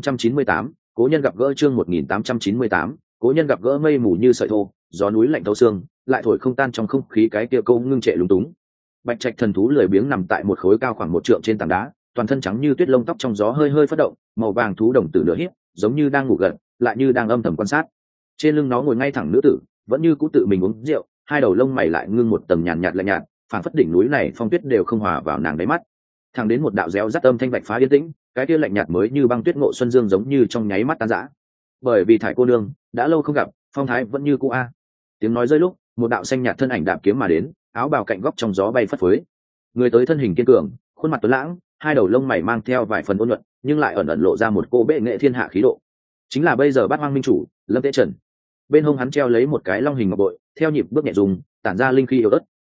1898, cố nhân gặp gỡ. Chương 1898, cố nhân gặp gỡ. Mây mù như sợi thô, gió núi lạnh thấu xương, lại thổi không tan trong không khí cái kia câu ngưng trệ lúng túng. Bạch Trạch thần thú lười biếng nằm tại một khối cao khoảng 1 trượng trên tảng đá, toàn thân trắng như tuyết, lông tóc trong gió hơi hơi phất động, màu vàng thú đồng tử nửa híp, giống như đang ngủ gật, lại như đang âm thầm quan sát. Trên lưng nó ngồi ngay thẳng nữ tử, vẫn như cũ tự mình uống rượu, hai đầu lông mày lại ngưng một tầng nhàn nhạt lạnh nhạt, phảng phất đỉnh núi này phong tuyết đều không hòa vào nàng đáy mắt. Thẳng đến một đạo réo rắt âm thanh bạch phá yên tĩnh, cái kia lạnh nhạt mới như băng tuyết ngộ xuân dương giống như trong nháy mắt tan rã. Bởi vì thải cô nương đã lâu không gặp, phong thái vẫn như cũ a. Tiếng nói rơi lúc, một đạo xanh nhạt thân ảnh đạp kiếm mà đến, áo bào cạnh góc trong gió bay phất phới. Người tới thân hình kiên cường, khuôn mặt tuấn lãng, hai đầu lông mày mang theo vài phần ôn nhuận, nhưng lại ẩn ẩn lộ ra một cô bệ nghệ thiên hạ khí độ. Chính là bây giờ bát hoang minh chủ Lâm Tế Trần. Bên hông hắn treo lấy một cái long hình ngọc bội, theo nhịp bước nhẹ dùng, tản ra linh khí yếu ớt,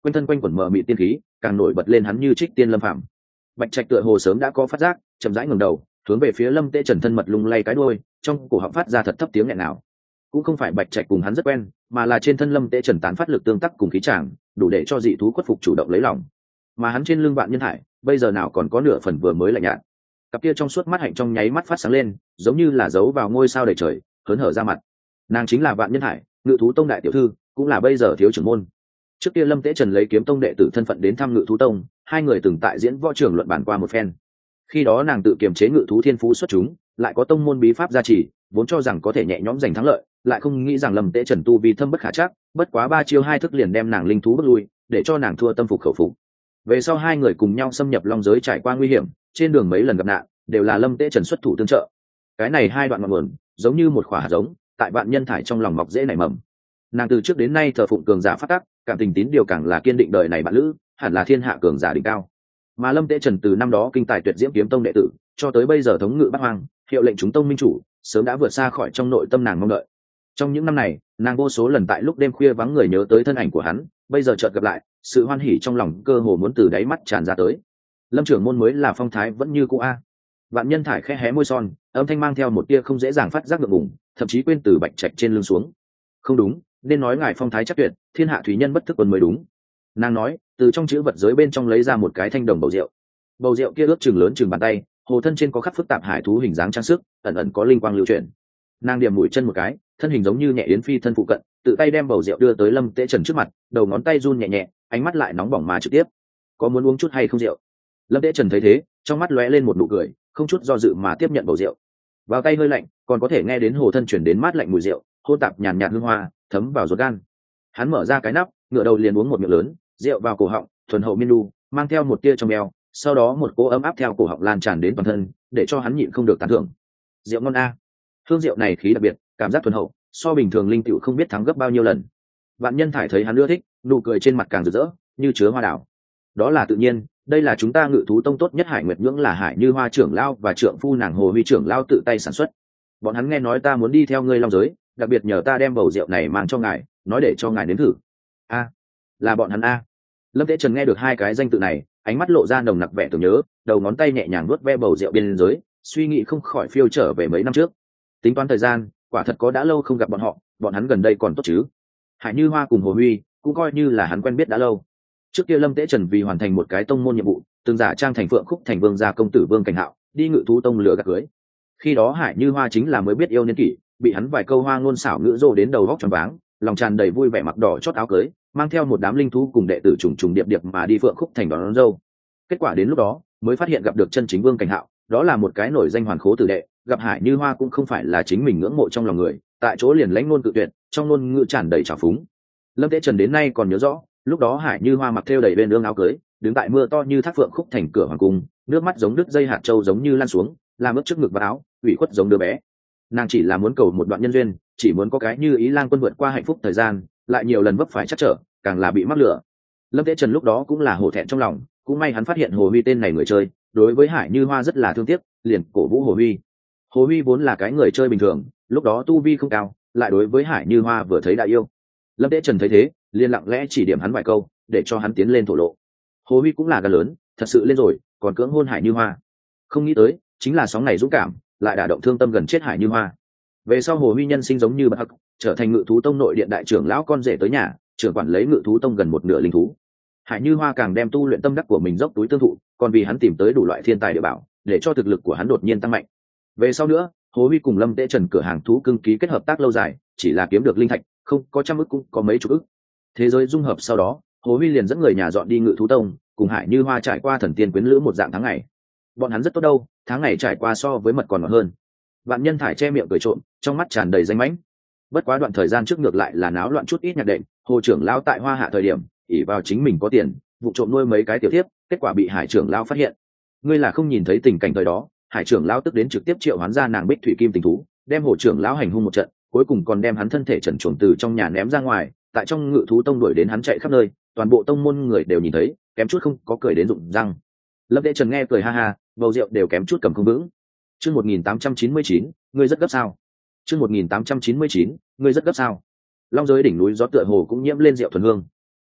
quanh thân quanh quẩn mờ mị tiên khí càng nổi bật lên hắn như trích tiên lâm phạm. Bạch Trạch tựa hồ sớm đã có phát giác, chậm rãi ngẩng đầu hướng về phía Lâm Tế Trần thân mật lung lay cái đuôi, trong cổ họng phát ra thật thấp tiếng nghẹn nào. Cũng không phải Bạch Trạch cùng hắn rất quen, mà là trên thân Lâm Tế Trần tán phát lực tương tác cùng khí tràng, đủ để cho dị thú khuất phục chủ động lấy lòng. Mà hắn trên lưng Vạn Nhân Hải, bây giờ nào còn có nửa phần vừa mới lạnh nhạt. Cặp kia trong suốt mắt hạnh trong nháy mắt phát sáng lên, giống như là giấu vào ngôi sao đầy trời, hớn hở ra mặt. Nàng chính là Vạn Nhân Hải, Ngự thú tông đại tiểu thư, cũng là bây giờ thiếu trưởng môn. Trước kia Lâm Tế Trần lấy Kiếm tông đệ tử thân phận đến thăm Ngự thú tông, hai người từng tại diễn võ trường luận bàn qua một phen. Khi đó nàng tự kiềm chế ngự thú thiên phú xuất chúng, lại có tông môn bí pháp gia trì, vốn cho rằng có thể nhẹ nhõm giành thắng lợi, lại không nghĩ rằng Lâm Tế Trần tu vi thâm bất khả trắc, bất quá 3 chiêu 2 thức liền đem nàng linh thú bước lui, để cho nàng thua tâm phục khẩu phục. Về sau hai người cùng nhau xâm nhập long giới trải qua nguy hiểm, trên đường mấy lần gặp nạn, đều là Lâm Tế Trần xuất thủ tương trợ. Cái này hai đoạn ngọn nguồn, giống như một quả hạt giống, tại Vạn Nhân Thải trong lòng mọc dễ nảy mầm. Nàng từ trước đến nay thờ phụng cường giả phát tắc, cảm tình tín điều càng là kiên định đời này bạn lữ, hẳn là thiên hạ cường giả đỉnh cao. Mà Lâm Tế Trần từ năm đó kinh tài tuyệt diễm kiếm tông đệ tử, cho tới bây giờ thống ngự Bắc Hoang, hiệu lệnh chúng tông minh chủ, sớm đã vượt xa khỏi trong nội tâm nàng mong đợi. Trong những năm này, nàng vô số lần tại lúc đêm khuya vắng người nhớ tới thân ảnh của hắn, bây giờ chợt gặp lại, sự hoan hỉ trong lòng cơ hồ muốn từ đáy mắt tràn ra tới. Lâm trưởng môn mới là phong thái vẫn như cũ a. Vạn Nhân Thải khẽ hé môi son, âm thanh mang theo một tia không dễ dàng phát giác ngượng ngùng, thậm chí quên từ Bạch Trạch trên lưng xuống. Không đúng, nên nói ngài phong thái chắc tuyệt, thiên hạ thủy nhân bất thức quân mới đúng. Nàng nói, từ trong chữ vật giới bên trong lấy ra một cái thanh đồng bầu rượu. Bầu rượu kia ước chừng lớn chừng bàn tay, hồ thân trên có khắc phức tạp hải thú hình dáng trang sức, ẩn ẩn có linh quang lưu chuyển. Nàng điểm mũi chân một cái, thân hình giống như nhẹ yến phi thân phụ cận, tự tay đem bầu rượu đưa tới Lâm Tế Trần trước mặt, đầu ngón tay run nhẹ nhẹ, ánh mắt lại nóng bỏng mà trực tiếp. Có muốn uống chút hay không rượu? Lâm Tế Trần thấy thế, trong mắt lóe lên một nụ cười, không chút do dự mà tiếp nhận bầu rượu. Vào tay hơi lạnh, còn có thể nghe đến hồ thân chuyển đến mát lạnh mùi rượu, hôn tạp nhàn nhạt hương hoa, thấm vào ruột gan. Hắn mở ra cái nắp, ngửa đầu liền uống một miệng lớn, rượu vào cổ họng, thuần hậu miên lu, mang theo một tia trong eo, sau đó một cỗ ấm áp theo cổ họng lan tràn đến toàn thân, để cho hắn nhịn không được tán thưởng. Rượu ngon a. Hương rượu này khí đặc biệt, cảm giác thuần hậu, so bình thường linh tiểu không biết thắng gấp bao nhiêu lần. Vạn Nhân Thải thấy hắn ưa thích, nụ cười trên mặt càng rực rỡ, như chứa hoa đào. Đó là tự nhiên, đây là chúng ta Ngự thú tông tốt nhất Hải Nguyệt nhưỡng là Hải Như Hoa trưởng lão và trượng phu nàng Hồ Huy trưởng lão tự tay sản xuất. Bọn hắn nghe nói ta muốn đi theo ngươi long giới, đặc biệt nhờ ta đem bầu rượu này mang cho ngài, nói để cho ngài nếm thử. A, là bọn hắn a. Lâm Tế Trần nghe được hai cái danh tự này, ánh mắt lộ ra nồng nặc vẻ tưởng nhớ, đầu ngón tay nhẹ nhàng vuốt ve bầu rượu bên dưới, suy nghĩ không khỏi phiêu trở về mấy năm trước. Tính toán thời gian, quả thật có đã lâu không gặp bọn hắn gần đây còn tốt chứ? Hải Như Hoa cùng Hồ Huy cũng coi như là hắn quen biết đã lâu. Trước kia Lâm Tế Trần vì hoàn thành một cái tông môn nhiệm vụ, từng giả trang thành Phượng Khúc thành vương gia công tử Vương Cảnh Hạo, đi Ngự thú tông lừa gạt cưới. Khi đó Hải Như Hoa chính là mới biết yêu niên kỷ, bị hắn vài câu hoa ngôn xảo ngữ rồ đến đầu góc tròn váng, lòng tràn đầy vui vẻ mặc đỏ chót áo cưới, mang theo một đám linh thú cùng đệ tử trùng trùng điệp điệp mà đi Phượng Khúc thành đón dâu. Kết quả đến lúc đó mới phát hiện gặp được chân chính Vương Cảnh Hạo, đó là một cái nổi danh hoàn khố tử đệ, gặp Hải Như Hoa cũng không phải là chính mình ngưỡng mộ trong lòng người, tại chỗ liền lãnh ngôn cự tuyệt, trong ngôn ngữ tràn đầy trào phúng. Lâm Tế Trần đến nay còn nhớ rõ, lúc đó Hải Như Hoa mặc thêu đầy bên ương áo cưới, đứng tại mưa to như thác Phượng Khúc thành cửa hoàng cung, nước mắt giống đứt dây hạt châu giống như lan xuống, làm ướt trước ngực và áo, ủy khuất giống đứa bé. Nàng chỉ là muốn cầu một đoạn nhân duyên, chỉ muốn có cái như ý lang quân vượt qua hạnh phúc thời gian, lại nhiều lần vấp phải chắc trở, càng là bị mắc lửa. Lâm Tế Trần lúc đó cũng là hổ thẹn trong lòng, cũng may hắn phát hiện Hồ Huy tên này người chơi, đối với Hải Như Hoa rất là thương tiếc, liền cổ vũ Hồ Huy. Hồ Huy vốn là cái người chơi bình thường, lúc đó tu vi không cao, lại đối với Hải Như Hoa vừa thấy đã yêu. Lâm Tế Trần thấy thế, liền lặng lẽ chỉ điểm hắn vài câu, để cho hắn tiến lên thổ lộ. Hồ Huy cũng là gan lớn, thật sự lên rồi, còn cưỡng hôn Hải Như Hoa. Không nghĩ tới, chính là sóng này dũng cảm, lại đả động thương tâm gần chết Hải Như Hoa. Về sau Hồ Huy nhân sinh giống như bậc hắc, trở thành Ngự thú tông nội điện đại trưởng lão con rể tới nhà, trưởng quản lấy Ngự thú tông gần một nửa linh thú. Hải Như Hoa càng đem tu luyện tâm đắc của mình dốc túi tương thụ, còn vì hắn tìm tới đủ loại thiên tài địa bảo, để cho thực lực của hắn đột nhiên tăng mạnh. Về sau nữa, Hồ Huy cùng Lâm Tế Trần cửa hàng thú cưng ký kết hợp tác lâu dài, chỉ là kiếm được linh thạch, không có trăm ức cũng có mấy chục ức. Thế giới dung hợp sau đó, Hồ Huy liền dẫn người nhà dọn đi Ngự thú tông, cùng Hải Như Hoa trải qua thần tiên quyến lữ một dạng tháng ngày. Bọn hắn rất tốt đâu, tháng ngày trải qua so với mật còn ngọt hơn. Vạn Nhân Thải che miệng cười trộm, trong mắt tràn đầy danh mãnh. Bất quá đoạn thời gian trước ngược lại là náo loạn chút ít nhạc đệm, Hồ trưởng lão tại Hoa Hạ thời điểm, ỷ vào chính mình có tiền, vụ trộm nuôi mấy cái tiểu thiếp, kết quả bị Hải trưởng lão phát hiện. Ngươi là không nhìn thấy tình cảnh thời đó, Hải trưởng lão tức đến trực tiếp triệu hoán ra nàng Bích Thủy Kim tình thú, đem Hồ trưởng lão hành hung một trận, cuối cùng còn đem hắn thân thể trần truồng từ trong nhà ném ra ngoài, tại trong Ngự thú tông đuổi đến hắn chạy khắp nơi, toàn bộ tông môn người đều nhìn thấy, kém chút không có cười đến rụng răng. Lâm Tế Trần nghe cười ha ha, bầu rượu đều kém chút cầm không vững. Chương 1899, ngươi rất gấp sao? Chương 1899, ngươi rất gấp sao? Long giới đỉnh núi gió tựa hồ cũng nhiễm lên rượu thuần hương.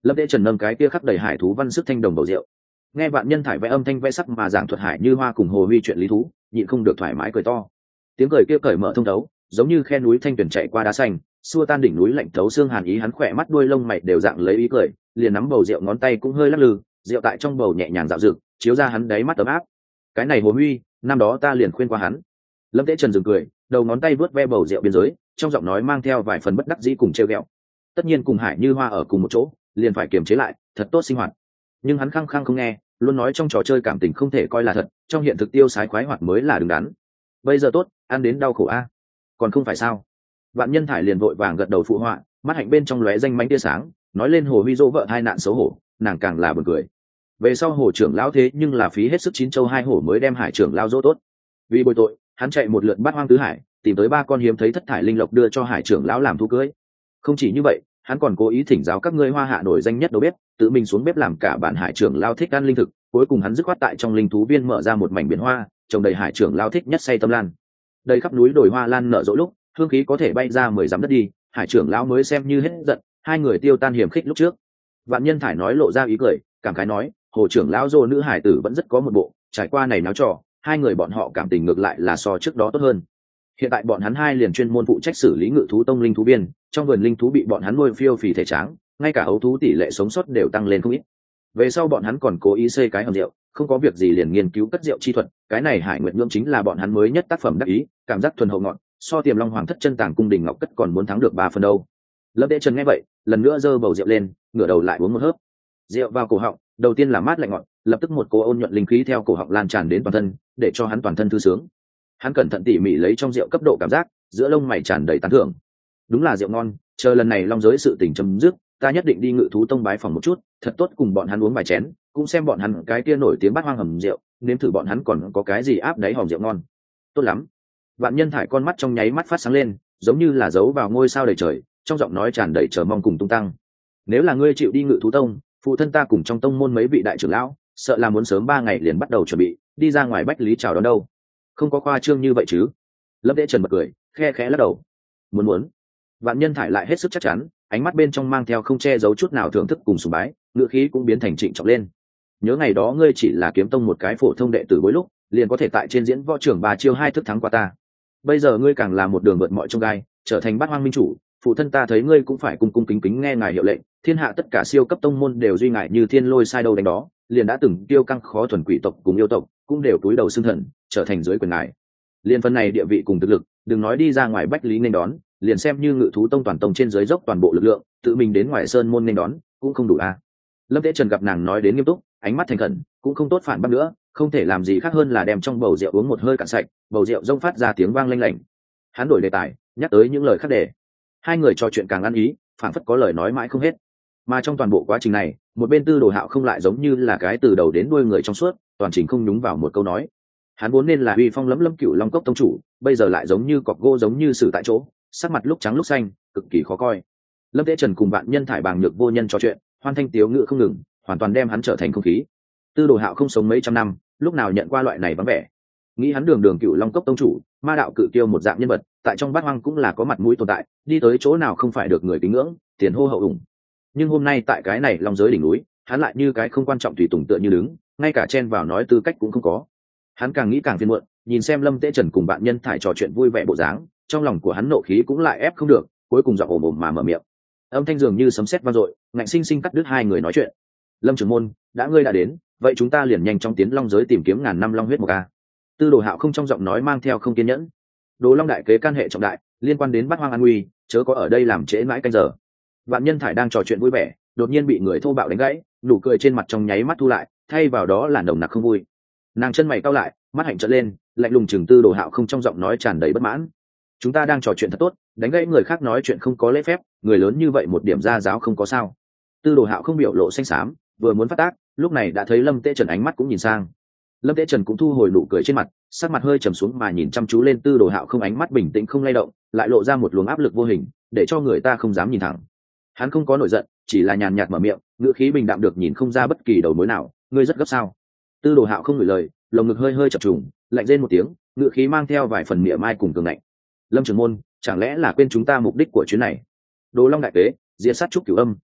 Lâm Tế Trần nâng cái kia khắc đầy hải thú văn sức thanh đồng bầu rượu, nghe Vạn Nhân Thải vẽ âm thanh vẽ sắc mà giảng thuật Hải Như Hoa cùng Hồ Huy chuyện lý thú, nhịn không được thoải mái cười to. Tiếng cười kia cởi mở thông thấu, giống như khe núi thanh tuyển chạy qua đá xanh, xua tan đỉnh núi lạnh thấu xương hàn ý. Hắn khỏe mắt đuôi lông mày đều dạng lấy ý cười, liền nắm bầu rượu ngón tay cũng hơi lắc lư, rượu tại trong bầu nhẹ nhàng dạo dực, chiếu ra hắn đáy mắt ấm áp. Cái này Hồ Huy, năm đó ta liền khuyên qua hắn. Lâm Tế Trần dừng cười, đầu ngón tay vớt ve bầu rượu biên giới, trong giọng nói mang theo vài phần bất đắc dĩ cùng trêu ghẹo. Tất nhiên cùng Hải Như Hoa ở cùng một chỗ, liền phải kiềm chế lại, thật tốt sinh hoạt. Nhưng hắn khăng khăng không nghe, luôn nói trong trò chơi cảm tình không thể coi là thật, trong hiện thực tiêu sái khoái hoạt mới là đứng đắn. Bây giờ tốt, ăn đến đau khổ a. Còn không phải sao? Vạn Nhân Thải liền vội vàng gật đầu phụ họa, mắt hạnh bên trong lóe danh mánh tia sáng, nói lên Hồ Huy dỗ vợ hai nạn xấu hổ, nàng càng là buồn cười. Về sau Hồ trưởng lão thế nhưng là phí hết sức chín châu hai hổ mới đem Hải trưởng lão dỗ tốt. Vì bồi tội, hắn chạy một lượt bát hoang tứ hải, tìm tới ba con hiếm thấy thất thải linh lộc đưa cho Hải trưởng lão làm thú cưới. Không chỉ như vậy, hắn còn cố ý thỉnh giáo các ngươi Hoa Hạ nổi danh nhất đầu bếp, tự mình xuống bếp làm cả bản Hải trưởng lão thích ăn linh thực. Cuối cùng hắn dứt khoát tại trong linh thú viên mở ra một mảnh biển hoa, trồng đầy Hải trưởng lão thích nhất say tâm lan. Đầy khắp núi đồi hoa lan nở rộ lúc, hương khí có thể bay ra 10 dặm đất đi. Hải trưởng lão mới xem như hết giận, hai người tiêu tan hiểm khích lúc trước. Vạn Nhân Thải nói lộ ra ý cười, cảm khái nói, Hồ trưởng lão dô nữ hải tử vẫn rất có một bộ, trải qua này náo trò, hai người bọn họ cảm tình ngược lại là so trước đó tốt hơn. Hiện tại bọn hắn hai liền chuyên môn phụ trách xử lý ngự thú tông linh thú viên, trong vườn linh thú bị bọn hắn nuôi phiêu phì thể tráng, ngay cả ấu thú tỷ lệ sống sót đều tăng lên không ít. Về sau bọn hắn còn cố ý xây cái hầm rượu, không có việc gì liền nghiên cứu cất rượu chi thuật, cái này Hải Nguyệt Nhưỡng chính là bọn hắn mới nhất tác phẩm đắc ý, cảm giác thuần hậu ngọt, so Tiềm Long Hoàng thất chân tàng cung đình ngọc cất còn muốn thắng được 3 phần đâu. Lâm Tế Trần nghe vậy, lần nữa giơ bầu rượu lên, ngửa đầu lại uống một hớp. Rượu vào cổ họng, đầu tiên là mát lạnh ngọt, lập tức một cỗ ôn nhuận linh khí theo cổ họng lan tràn đến toàn thân, để cho hắn toàn thân thư sướng. Hắn cẩn thận tỉ mỉ lấy trong rượu cấp độ cảm giác, giữa lông mày tràn đầy tán thưởng. Đúng là rượu ngon, chờ lần này long giới sự tình chấm dứt, ta nhất định đi ngự thú tông bái phòng một chút, thật tốt cùng bọn hắn uống vài chén, cũng xem bọn hắn cái kia nổi tiếng bát hoang hầm rượu, nếm thử bọn hắn còn có cái gì áp đáy hòm rượu ngon. Tốt lắm. Vạn Nhân Thải con mắt trong nháy mắt phát sáng lên, giống như là giấu vào ngôi sao đầy trời, trong giọng nói tràn đầy chờ mong cùng tung tăng. Nếu là ngươi chịu đi ngự thú tông, phụ thân ta cùng trong tông môn mấy vị đại trưởng lão, sợ là muốn sớm 3 ngày liền bắt đầu chuẩn bị, đi ra ngoài bách lý chào đón đâu. Không có khoa trương như vậy chứ? Lâm Tế Trần bật cười, khe khẽ lắc đầu. Muốn. Vạn Nhân Thải lại hết sức chắc chắn, ánh mắt bên trong mang theo không che giấu chút nào thưởng thức cùng sùng bái, ngữ khí cũng biến thành trịnh trọng lên. Nhớ ngày đó ngươi chỉ là kiếm tông một cái phổ thông đệ tử bối lúc, liền có thể tại trên diễn võ trường 3 chiêu 2 thức thắng qua ta. Bây giờ ngươi càng là một đường vượt mọi chông gai, trở thành bát hoang minh chủ, phụ thân ta thấy ngươi cũng phải cung cung kính kính nghe ngài hiệu lệnh, thiên hạ tất cả siêu cấp tông môn đều duy ngại như thiên lôi sai đâu đánh đó, liền đã từng tiêu căng khó thuần quỷ tộc cùng yêu tộc, cũng đều túi đầu xưng thần, trở thành dưới quyền ngài. Liên phân này địa vị cùng thực lực, đừng nói đi ra ngoài bách lý nên đón, liền xem như ngự thú tông toàn tông trên dưới dốc toàn bộ lực lượng, tự mình đến ngoài sơn môn nên đón, cũng không đủ a. Lâm Tế Trần gặp nàng nói đến nghiêm túc, ánh mắt thành khẩn, cũng không tốt phản bác nữa, không thể làm gì khác hơn là đem trong bầu rượu uống một hơi cạn sạch, bầu rượu rông phát ra tiếng vang lanh lảnh. Hắn đổi đề tài, nhắc tới những lời khác để. Hai người trò chuyện càng ăn ý, phản phất có lời nói mãi không hết. Mà trong toàn bộ quá trình này, một bên Tư Đồ Hạo không lại giống như là cái từ đầu đến đuôi người trong suốt, toàn trình không nhúng vào một câu nói. Hắn vốn nên là uy phong lẫm lẫm Cửu Long Cốc tông chủ, bây giờ lại giống như cọc gỗ giống như xử tại chỗ, sắc mặt lúc trắng lúc xanh, cực kỳ khó coi. Lâm Tế Trần cùng Vạn Nhân Thải bàng nhược vô nhân trò chuyện, hoan thanh tiếu ngữ không ngừng, hoàn toàn đem hắn trở thành không khí. Tư Đồ Hạo không sống mấy trăm năm, lúc nào nhận qua loại này vắng vẻ. Nghĩ hắn đường Cửu Long Cốc tông chủ, ma đạo cự kiêu một dạng nhân vật, tại trong bát hoang cũng là có mặt mũi tồn tại, đi tới chỗ nào không phải được người kính ngưỡng, tiền hô hậu ủng. Nhưng hôm nay tại cái này long giới đỉnh núi, hắn lại như cái không quan trọng tùy tùng tựa như đứng, ngay cả chen vào nói tư cách cũng không có. Hắn càng nghĩ càng phiền muộn, nhìn xem Lâm Tế Trần cùng Vạn Nhân Thải trò chuyện vui vẻ bộ dáng, trong lòng của hắn nộ khí cũng lại ép không được, cuối cùng giọng ồm ồm mà mở miệng. Âm thanh dường như sấm sét vang dội, ngạnh sinh sinh cắt đứt hai người nói chuyện. Lâm trưởng môn, đã ngươi đã đến, vậy chúng ta liền nhanh chóng tiến long giới tìm kiếm ngàn năm long huyết một ca. Tư Đồ Hạo không trong giọng nói mang theo không kiên nhẫn. Đồ Long đại kế can hệ trọng đại, liên quan đến bát hoang an nguy, chớ có ở đây làm trễ mãi canh giờ. Vạn Nhân Thải đang trò chuyện vui vẻ, đột nhiên bị người thô bạo đánh gãy, nụ cười trên mặt trong nháy mắt thu lại, thay vào đó là nồng nặc không vui. Nàng chân mày cau lại, mắt hạnh trợn lên, lạnh lùng chừng Tư Đồ Hạo không trong giọng nói tràn đầy bất mãn. Chúng ta đang trò chuyện thật tốt, đánh gãy người khác nói chuyện không có lễ phép, người lớn như vậy một điểm ra giáo không có sao. Tư Đồ Hạo không biểu lộ xanh xám, vừa muốn phát tác, lúc này đã thấy Lâm Tế Trần ánh mắt cũng nhìn sang. Lâm Tế Trần cũng thu hồi nụ cười trên mặt, sắc mặt hơi trầm xuống mà nhìn chăm chú lên Tư Đồ Hạo không, ánh mắt bình tĩnh không lay động, lại lộ ra một luồng áp lực vô hình, để cho người ta không dám nhìn thẳng. Hắn không có nổi giận, chỉ là nhàn nhạt mở miệng, ngữ khí bình đạm được nhìn không ra bất kỳ đầu mối nào. Ngươi rất gấp sao? Tư Đồ Hạo không ngửi lời, lồng ngực hơi hơi chập trùng, lạnh rên một tiếng, ngữ khí mang theo vài phần mỉa mai cùng cường ngạnh. Lâm trưởng môn, chẳng lẽ là quên chúng ta mục đích của chuyến này? Đồ Long đại kế, diệt sát trúc Cửu Âm,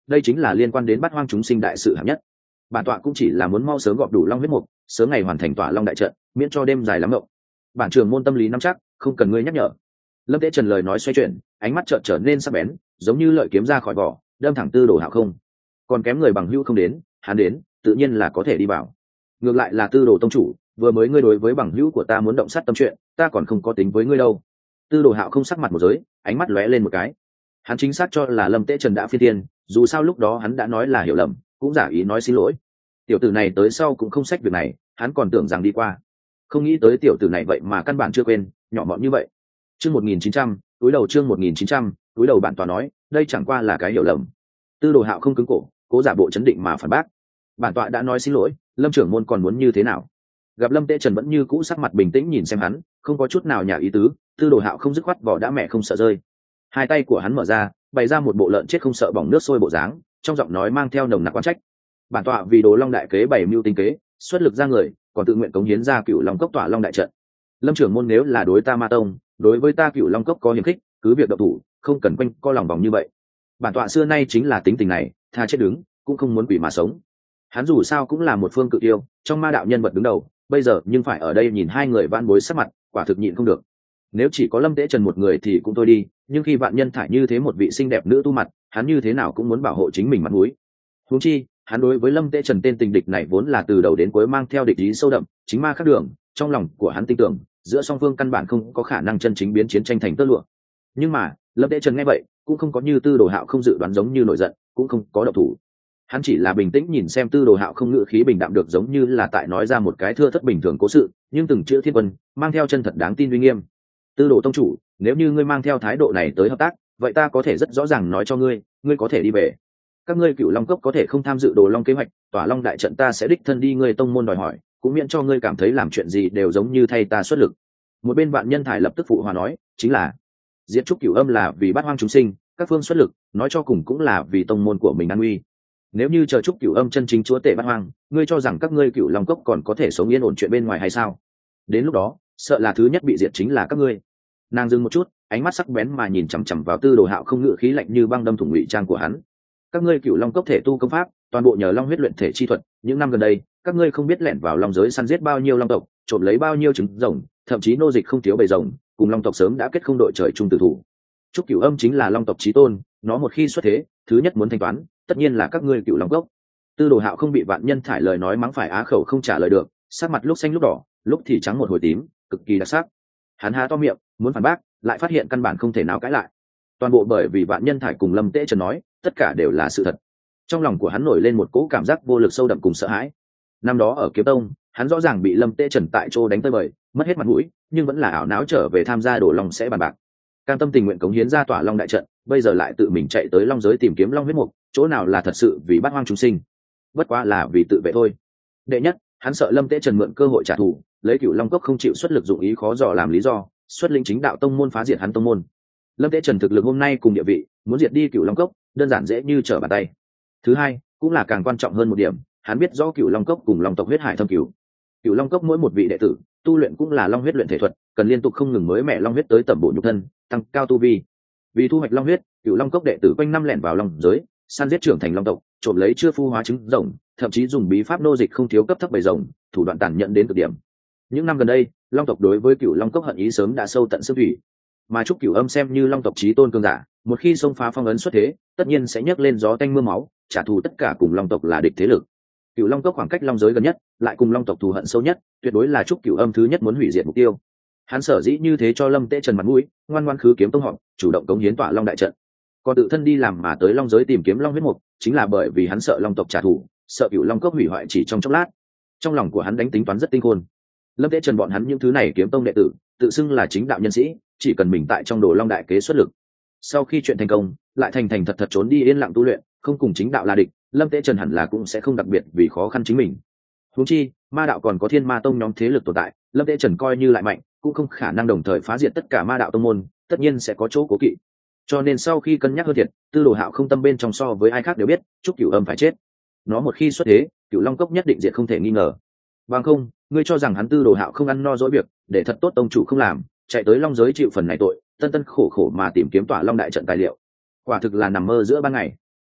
đây chính là liên quan đến bát hoang chúng sinh đại sự hạng nhất. Bản tọa cũng chỉ là muốn mau sớm gọp đủ long huyết mục, sớm ngày hoàn thành tỏa long đại trận, miễn cho đêm dài lắm mộng. Bản trưởng môn tâm lý nắm chắc, không cần ngươi nhắc nhở. Lâm Tế Trần lời nói xoay chuyển, ánh mắt chợt trở nên sắc bén, giống như lợi kiếm ra khỏi vỏ, đâm thẳng Tư Đồ Hạo không. Còn kém người bằng hữu không đến, hắn đến, tự nhiên là có thể đi vào. Ngược lại là Tư Đồ tông chủ, vừa mới ngươi đối với bằng hữu của ta muốn động sát tâm chuyện, ta còn không có tính với ngươi đâu. Tư Đồ Hạo không sắc mặt một giới, ánh mắt lóe lên một cái. Hắn chính xác cho là Lâm Tế Trần đã phi tiên, dù sao lúc đó hắn đã nói là hiểu lầm, cũng giả ý nói xin lỗi. Tiểu tử này tới sau cũng không xách việc này, hắn còn tưởng rằng đi qua, không nghĩ tới tiểu tử này vậy mà căn bản chưa quên, nhỏ mọn như vậy. Chương 1900, túi đầu chương 1900, túi đầu bản tòa nói, đây chẳng qua là cái hiểu lầm. Tư Đồ Hạo không cứng cổ, cố giả bộ chấn định mà phản bác. Bản tọa đã nói xin lỗi, Lâm trưởng môn còn muốn như thế nào? Gặp Lâm Tế Trần vẫn như cũ sắc mặt bình tĩnh nhìn xem hắn, không có chút nào nhả ý tứ, Tư Đồ Hạo không dứt khoát vỏ đã mẹ không sợ rơi. Hai tay của hắn mở ra, bày ra một bộ lợn chết không sợ bỏng nước sôi bộ dáng, trong giọng nói mang theo nồng nặc oán trách. Bản tọa vì Đồ Long đại kế bày mưu tính kế, xuất lực ra người, còn tự nguyện cống hiến ra Cửu Long cốc tỏa long đại trận. Lâm trưởng môn nếu là đối ta Ma tông, đối với ta Cửu Long cốc có hiềm khích, cứ việc động thủ, không cần quanh co lòng vòng như vậy. Bản tọa xưa nay chính là tính tình này, tha chết đứng, cũng không muốn quỷ mà sống. Hắn dù sao cũng là một phương cự yêu, trong ma đạo nhân vật đứng đầu, bây giờ nhưng phải ở đây nhìn hai người van bối sắc mặt, quả thực nhịn không được. Nếu chỉ có Lâm Tế Trần một người thì cũng thôi đi, nhưng khi vạn nhân thải như thế một vị xinh đẹp nữ tu mặt, hắn như thế nào cũng muốn bảo hộ chính mình mặt mũi. Huống chi, hắn đối với Lâm Tế Trần tên tình địch này vốn là từ đầu đến cuối mang theo địch ý sâu đậm, chính ma khác đường, trong lòng của hắn tin tưởng, giữa song phương căn bản không có khả năng chân chính biến chiến tranh thành tơ lụa. Nhưng mà, Lâm Tế Trần nghe vậy, cũng không có như Tư Đồ Hạo không dự đoán giống như nổi giận, cũng không có động thủ. Hắn chỉ là bình tĩnh nhìn xem Tư Đồ Hạo không ngự khí bình đạm được giống như là tại nói ra một cái thưa thất bình thường cố sự, nhưng từng chữ thiên quân mang theo chân thật đáng tin uy nghiêm. Tư Đồ tông chủ, nếu như ngươi mang theo thái độ này tới hợp tác, vậy ta có thể rất rõ ràng nói cho ngươi, ngươi có thể đi về. Các ngươi Cửu Long cốc có thể không tham dự Đồ Long kế hoạch, tỏa long đại trận ta sẽ đích thân đi ngươi tông môn đòi hỏi, cũng miễn cho ngươi cảm thấy làm chuyện gì đều giống như thay ta xuất lực. Một bên Vạn Nhân Thải lập tức phụ hòa nói, chính là diệt trúc Cửu Âm là vì bát hoang chúng sinh, các phương xuất lực, nói cho cùng cũng là vì tông môn của mình an nguy. Nếu như chờ trúc Cửu Âm chân chính chúa tể bát hoang, ngươi cho rằng các ngươi Cửu Long cốc còn có thể sống yên ổn chuyện bên ngoài hay sao? Đến lúc đó, sợ là thứ nhất bị diệt chính là các ngươi. Nàng dừng một chút, ánh mắt sắc bén mà nhìn chằm chằm vào Tư Đồ Hạo không ngự khí lạnh như băng đâm thủng ngụy trang của hắn. Các ngươi Cửu Long cốc thể tu công pháp, toàn bộ nhờ long huyết luyện thể chi thuật, những năm gần đây, các ngươi không biết lẻn vào long giới săn giết bao nhiêu long tộc, trộm lấy bao nhiêu trứng rồng, thậm chí nô dịch không thiếu bầy rồng, cùng long tộc sớm đã kết không đội trời chung tử thủ. Trúc Cửu Âm chính là long tộc chí tôn, nó một khi xuất thế, thứ nhất muốn thanh toán, tất nhiên là các ngươi Cửu Long cốc. Tư Đồ Hạo không bị Vạn Nhân Thải lời nói mắng phải á khẩu không trả lời được, sắc mặt lúc xanh lúc đỏ, lúc thì trắng một hồi tím, cực kỳ đặc sắc. Hắn há to miệng, muốn phản bác, lại phát hiện căn bản không thể nào cãi lại. Toàn bộ bởi vì Vạn Nhân Thải cùng Lâm Tế Trần nói, tất cả đều là sự thật. Trong lòng của hắn nổi lên một cỗ cảm giác vô lực sâu đậm cùng sợ hãi. Năm đó ở Kiếm Tông, hắn rõ ràng bị Lâm Tế Trần tại chỗ đánh tơi bời, mất hết mặt mũi, nhưng vẫn là ảo não trở về tham gia Đồ Long sẽ bàn bạc. Cam tâm tình nguyện cống hiến ra tỏa long đại trận, bây giờ lại tự mình chạy tới long giới tìm kiếm long huyết mục, chỗ nào là thật sự vì bát hoang chúng sinh, bất quá là vì tự vệ thôi. Đệ nhất, hắn sợ Lâm Tế Trần mượn cơ hội trả thù, lấy Cửu Long cốc không chịu xuất lực dụng ý khó dò làm lý do, xuất lĩnh chính đạo tông môn phá diệt hắn tông môn. Lâm Tế Trần thực lực hôm nay cùng địa vị, muốn diệt đi Cửu Long cốc, đơn giản dễ như trở bàn tay. Thứ hai, cũng là càng quan trọng hơn một điểm, hắn biết rõ Cửu Long cốc cùng long tộc huyết hải thâm cửu. Cửu Long cốc mỗi một vị đệ tử tu luyện cũng là long huyết luyện thể thuật, cần liên tục không ngừng mới mẹ long huyết tới tẩm bổ nhục thân, tăng cao tu vi. Vì thu hoạch long huyết, Cửu Long cốc đệ tử quanh năm lẻn vào long giới, săn giết trưởng thành long tộc, trộm lấy chưa phu hóa trứng rồng, thậm chí dùng bí pháp nô dịch không thiếu cấp thấp bầy rồng, thủ đoạn tàn nhẫn đến cực điểm. Những năm gần đây, long tộc đối với Cửu Long cốc hận ý sớm đã sâu tận xương thủy, mà trúc Cửu Âm xem như long tộc chí tôn cường giả, một khi xông phá phong ấn xuất thế, tất nhiên sẽ nhấc lên gió tanh mưa máu, trả thù tất cả cùng long tộc là địch thế lực. Cửu Long cốc khoảng cách long giới gần nhất, lại cùng long tộc thù hận sâu nhất, tuyệt đối là trúc Cửu Âm thứ nhất muốn hủy diệt mục tiêu. Hắn sở dĩ như thế cho Lâm Tế Trần mặt mũi, ngoan ngoãn khứ kiếm tông họp, chủ động cống hiến tỏa long đại trận, còn tự thân đi làm mà tới long giới tìm kiếm long huyết mục, chính là bởi vì hắn sợ long tộc trả thù, sợ Cửu Long cốc hủy hoại chỉ trong chốc lát. Trong lòng của hắn đánh tính toán rất tinh khôn. Lâm Tế Trần bọn hắn những thứ này kiếm tông đệ tử, tự xưng là chính đạo nhân sĩ, chỉ cần mình tại trong Đồ Long đại kế xuất lực. Sau khi chuyện thành công, lại thành thành thật thật trốn đi yên lặng tu luyện, không cùng chính đạo là địch, Lâm Tế Trần hẳn là cũng sẽ không đặc biệt vì khó khăn chính mình. Huống chi, ma đạo còn có Thiên Ma tông nhóm thế lực tồn tại, Lâm Tế Trần coi như lại mạnh, cũng không khả năng đồng thời phá diệt tất cả ma đạo tông môn, tất nhiên sẽ có chỗ cố kỵ. Cho nên sau khi cân nhắc hơn thiệt, Tư Đồ Hạo không tâm bên trong so với ai khác đều biết, trúc Cửu Âm phải chết. Nó một khi xuất thế, Cửu Long cốc nhất định diệt không thể nghi ngờ. Bằng không, ngươi cho rằng hắn Tư Đồ Hạo không ăn no dỗi việc, để thật tốt tông chủ không làm, chạy tới long giới chịu phần này tội, tân tân khổ khổ mà tìm kiếm tỏa long đại trận tài liệu, quả thực là nằm mơ giữa ban ngày.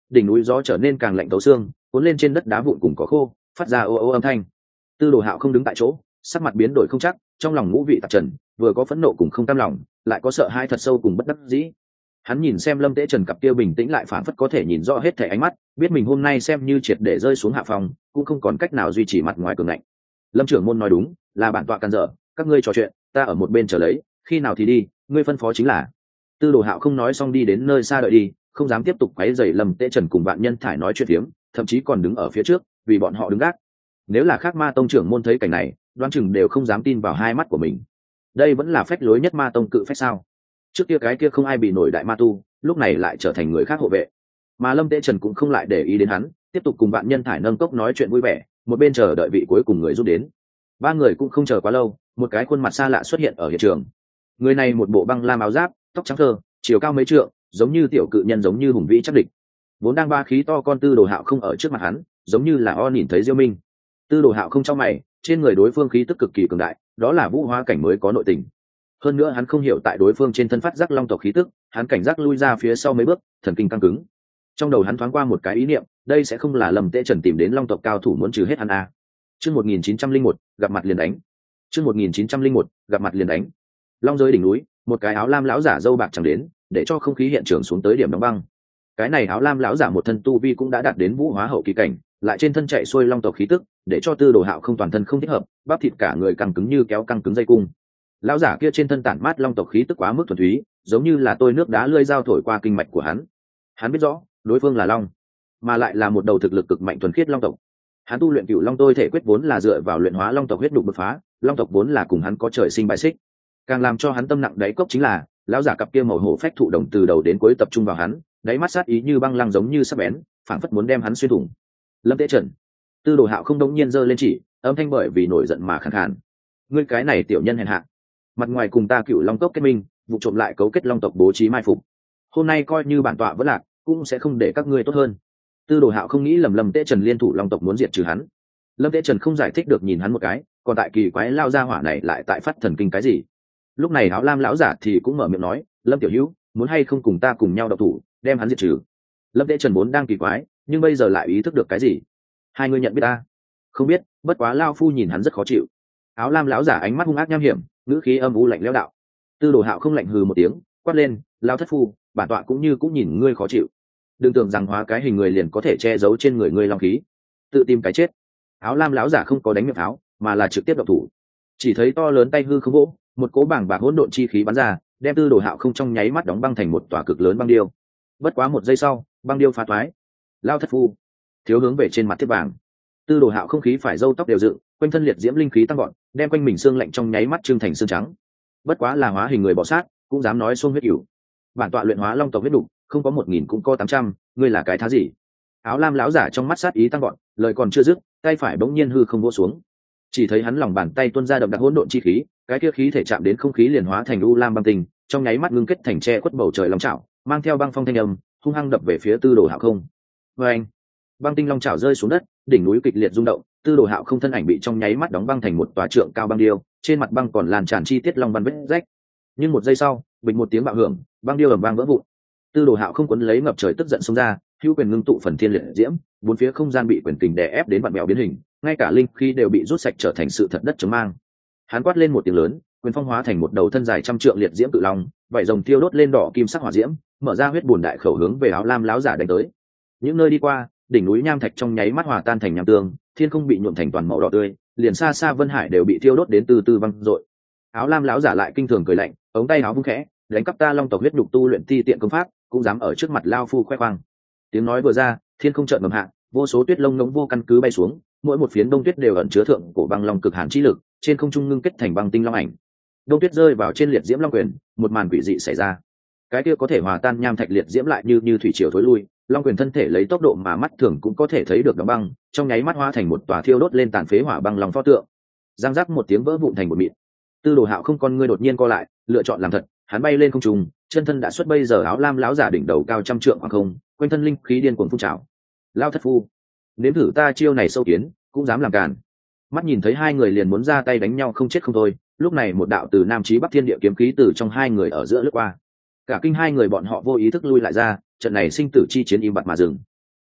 đỉnh núi gió trở nên càng lạnh tấu xương, cuốn lên trên đất đá vụn cùng cỏ khô, phát ra ô ô âm thanh. Tư Đồ Hạo không đứng tại chỗ, sắc mặt biến đổi không chắc, trong lòng ngũ vị tạp trần, vừa có phẫn nộ cùng không cam lòng, lại có sợ hãi thật sâu cùng bất đắc dĩ. Hắn nhìn xem Lâm Tế Trần cặp kia bình tĩnh lại phảng phất có thể nhìn rõ hết thảy ánh mắt, biết mình hôm nay xem như triệt để rơi xuống hạ phòng, cũng không còn cách nào duy trì mặt ngoài cường ngạnh. Lâm trưởng môn nói đúng, là bản tọa can dở, các ngươi trò chuyện, ta ở một bên chờ lấy, khi nào thì đi, ngươi phân phó chính là. Tư Đồ Hạo không nói xong đi đến nơi xa đợi đi, không dám tiếp tục quấy rầy Lâm Tế Trần cùng bạn nhân thải nói chuyện phiếm, thậm chí còn đứng ở phía trước, vì bọn họ đứng gác. Nếu là khác Ma tông trưởng môn thấy cảnh này, đoán chừng đều không dám tin vào hai mắt của mình. Đây vẫn là phách lối nhất Ma tông cự phách sao? Trước kia cái kia không ai bị nổi đại ma tu, lúc này lại trở thành người khác hộ vệ. Mà Lâm Tế Trần cũng không lại để ý đến hắn, tiếp tục cùng bạn nhân thải nâng cốc nói chuyện vui vẻ, một bên chờ đợi vị cuối cùng người giúp đến. Ba người cũng không chờ quá lâu, một cái khuôn mặt xa lạ xuất hiện ở hiện trường. Người này một bộ băng lam áo giáp, tóc trắng thơ, chiều cao mấy trượng, giống như tiểu cự nhân, giống như hùng vĩ chắc địch. Vốn đang ba khí to con Tư Đồ Hạo không ở trước mặt hắn, giống như là o nhìn thấy Diêu Minh. Tư Đồ Hạo không trong mày, trên người đối phương khí tức cực kỳ cường đại, đó là vũ hóa cảnh mới có nội tình. Hơn nữa hắn không hiểu tại đối phương trên thân phát giác long tộc khí tức, hắn cảnh giác lui ra phía sau mấy bước, thần kinh căng cứng. Trong đầu hắn thoáng qua một cái ý niệm, đây sẽ không là Lâm Tế Trần tìm đến long tộc cao thủ muốn trừ hết hắn à. Chương 1901, gặp mặt liền đánh. Chương 1901, gặp mặt liền đánh. Long giới đỉnh núi, một cái áo lam lão giả râu bạc chẳng đến, để cho không khí hiện trường xuống tới điểm đóng băng. Cái này áo lam lão giả một thân tu vi cũng đã đạt đến vũ hóa hậu kỳ cảnh, lại trên thân chạy xuôi long tộc khí tức, để cho Tư Đồ Hạo không toàn thân không thích hợp, bắp thịt cả người căng cứng như kéo căng cứng dây cung. Lão giả kia trên thân tản mát long tộc khí tức quá mức thuần túy, giống như là tôi nước đá lưỡi dao thổi qua kinh mạch của hắn. Hắn biết rõ, đối phương là long, mà lại là một đầu thực lực cực mạnh thuần khiết long tộc. Hắn tu luyện Cửu Long tôi thể quyết vốn là dựa vào luyện hóa long tộc huyết đục đột phá, long tộc vốn là cùng hắn có trời sinh bài xích. Càng làm cho hắn tâm nặng đáy cốc chính là, lão giả cặp kia màu hổ phách thụ đồng từ đầu đến cuối tập trung vào hắn, đáy mắt sát ý như băng lăng giống như sắc bén, phảng phất muốn đem hắn xuyên thủng. Lâm Tế Trần. Tư Đồ Hạo không đống nhiên giơ lên chỉ, âm thanh bởi vì nổi giận mà khàn khàn. Ngươi cái này tiểu nhân hèn hạ, mặt ngoài cùng ta Cửu Long cốc kết minh, vụ trộm lại cấu kết long tộc bố trí mai phục. Hôm nay coi như bản tọa vẫn lạc, cũng sẽ không để các ngươi tốt hơn. Tư Đồ Hạo không nghĩ Lâm Tế Trần liên thủ long tộc muốn diệt trừ hắn. Lâm Tế Trần không giải thích được nhìn hắn một cái, còn tại kỳ quái lao ra hỏa này lại tại phát thần kinh cái gì. Lúc này áo lam lão giả thì cũng mở miệng nói, Lâm tiểu hữu, muốn hay không cùng ta cùng nhau độc thủ, đem hắn diệt trừ. Lâm Tế Trần vốn đang kỳ quái, nhưng bây giờ lại ý thức được cái gì. Hai người nhận biết ta? Không biết, bất quá lao phu nhìn hắn rất khó chịu. Áo lam lão giả ánh mắt hung ác nham hiểm, ngữ khí âm u lạnh lẽo đạo. Tư Đồ Hạo không lạnh hừ một tiếng, quát lên, lao thất phu, bản tọa cũng nhìn ngươi khó chịu. Đừng tưởng rằng hóa cái hình người liền có thể che giấu trên người ngươi long khí, tự tìm cái chết. Áo lam lão giả không có đánh miệng pháo, mà là trực tiếp độc thủ. Chỉ thấy to lớn tay hư không vỗ, một cỗ bảng bạc hỗn độn chi khí bắn ra, đem Tư Đồ Hạo không trong nháy mắt đóng băng thành một tòa cực lớn băng điêu. Bất quá một giây sau, băng điêu phá toái. Lao thất phu, thiếu hướng về trên mặt thiết vàng. Tư Đồ Hạo không khí phải râu tóc đều dựng, quanh thân liệt diễm linh khí tăng gọn, đem quanh mình xương lạnh trong nháy mắt trưng thành xương trắng. Bất quá là hóa hình người bọ sát, cũng dám nói xuông huyết cửu. Bản tọa luyện hóa long tộc huyết đủ, không có 1000 cũng có 800, ngươi là cái thá gì? Áo lam lão giả trong mắt sát ý tăng gọn, lời còn chưa dứt, tay phải bỗng nhiên hư không vỗ xuống. Chỉ thấy hắn lòng bàn tay tuôn ra đậm đặc hỗn độn chi khí, cái kia khí thể chạm đến không khí liền hóa thành u lam băng tinh, trong nháy mắt ngưng kết thành che khuất bầu trời long chảo, mang theo băng phong thanh âm, hung hăng đập về phía Tư Đồ Hạo không. Oeng! Băng tinh long chảo rơi xuống đất, đỉnh núi kịch liệt rung động, Tư Đồ Hạo không thân ảnh bị trong nháy mắt đóng băng thành một tòa trượng cao băng điêu, trên mặt băng còn lan tràn chi tiết long văn vết rách. Nhưng một giây sau, bình một tiếng bạo hưởng, băng điêu ầm vang vỡ vụn. Tư Đồ Hạo không quấn lấy ngập trời tức giận xông ra, hữu quyền ngưng tụ phần thiên liệt diễm, bốn phía không gian bị quyền kình đè ép đến vặn mèo biến hình, ngay cả linh khí đều bị rút sạch trở thành sự thật đất chống mang. Hắn quát lên một tiếng lớn, quyền phong hóa thành một đầu thân dài trăm trượng liệt diễm cự long, vảy rồng tiêu đốt lên đỏ kim sắc hỏa diễm, mở ra huyết bùn đại khẩu hướng về áo lam láo giả đánh tới. Những nơi đi qua, đỉnh núi nham thạch trong nháy mắt hòa tan thành nham tương, thiên không bị nhuộm thành toàn màu đỏ tươi, liền xa xa vân hải đều bị tiêu đốt đến từ từ văng rội. Áo lam láo giả lại kinh thường cười lạnh, ống tay áo vung khẽ, đánh cắp ta long tộc huyết nhục tu luyện ti tiện công pháp, cũng dám ở trước mặt lao phu khoe khoang. Tiếng nói vừa ra, thiên không chợt ngầm hạ, vô số tuyết lông ngỗng vô căn cứ bay xuống, mỗi một phiến đông tuyết đều ẩn chứa thượng cổ băng long cực hàn chi lực, trên không trung ngưng kết thành băng tinh long ảnh. Đông tuyết rơi vào trên liệt diễm long quyền, một màn quỷ dị xảy ra. Cái kia có thể hòa tan nham thạch liệt diễm lại như thủy triều thối lui, long quyền thân thể lấy tốc độ mà mắt thường cũng có thể thấy được đóng băng, trong nháy mắt hóa thành một tòa thiêu đốt lên tàn phế hỏa băng long pho tượng. Giang giác một tiếng vỡ vụn thành một mịn. Tư Đồ Hạo không con ngươi đột nhiên co lại, lựa chọn làm thật, hắn bay lên không trung, chân thân đã xuất bây giờ áo lam láo giả đỉnh đầu cao trăm trượng khoảng không, quanh thân linh khí điên cuồng phun trào. Lao thất phu, nếm thử ta chiêu này sâu kiến, cũng dám làm càn. Mắt nhìn thấy hai người liền muốn ra tay đánh nhau không chết không thôi, lúc này một đạo từ nam chí bắc thiên địa kiếm khí từ trong hai người ở giữa lướt qua. Cả kinh hai người bọn họ vô ý thức lui lại ra, trận này sinh tử chi chiến im bặt mà dừng.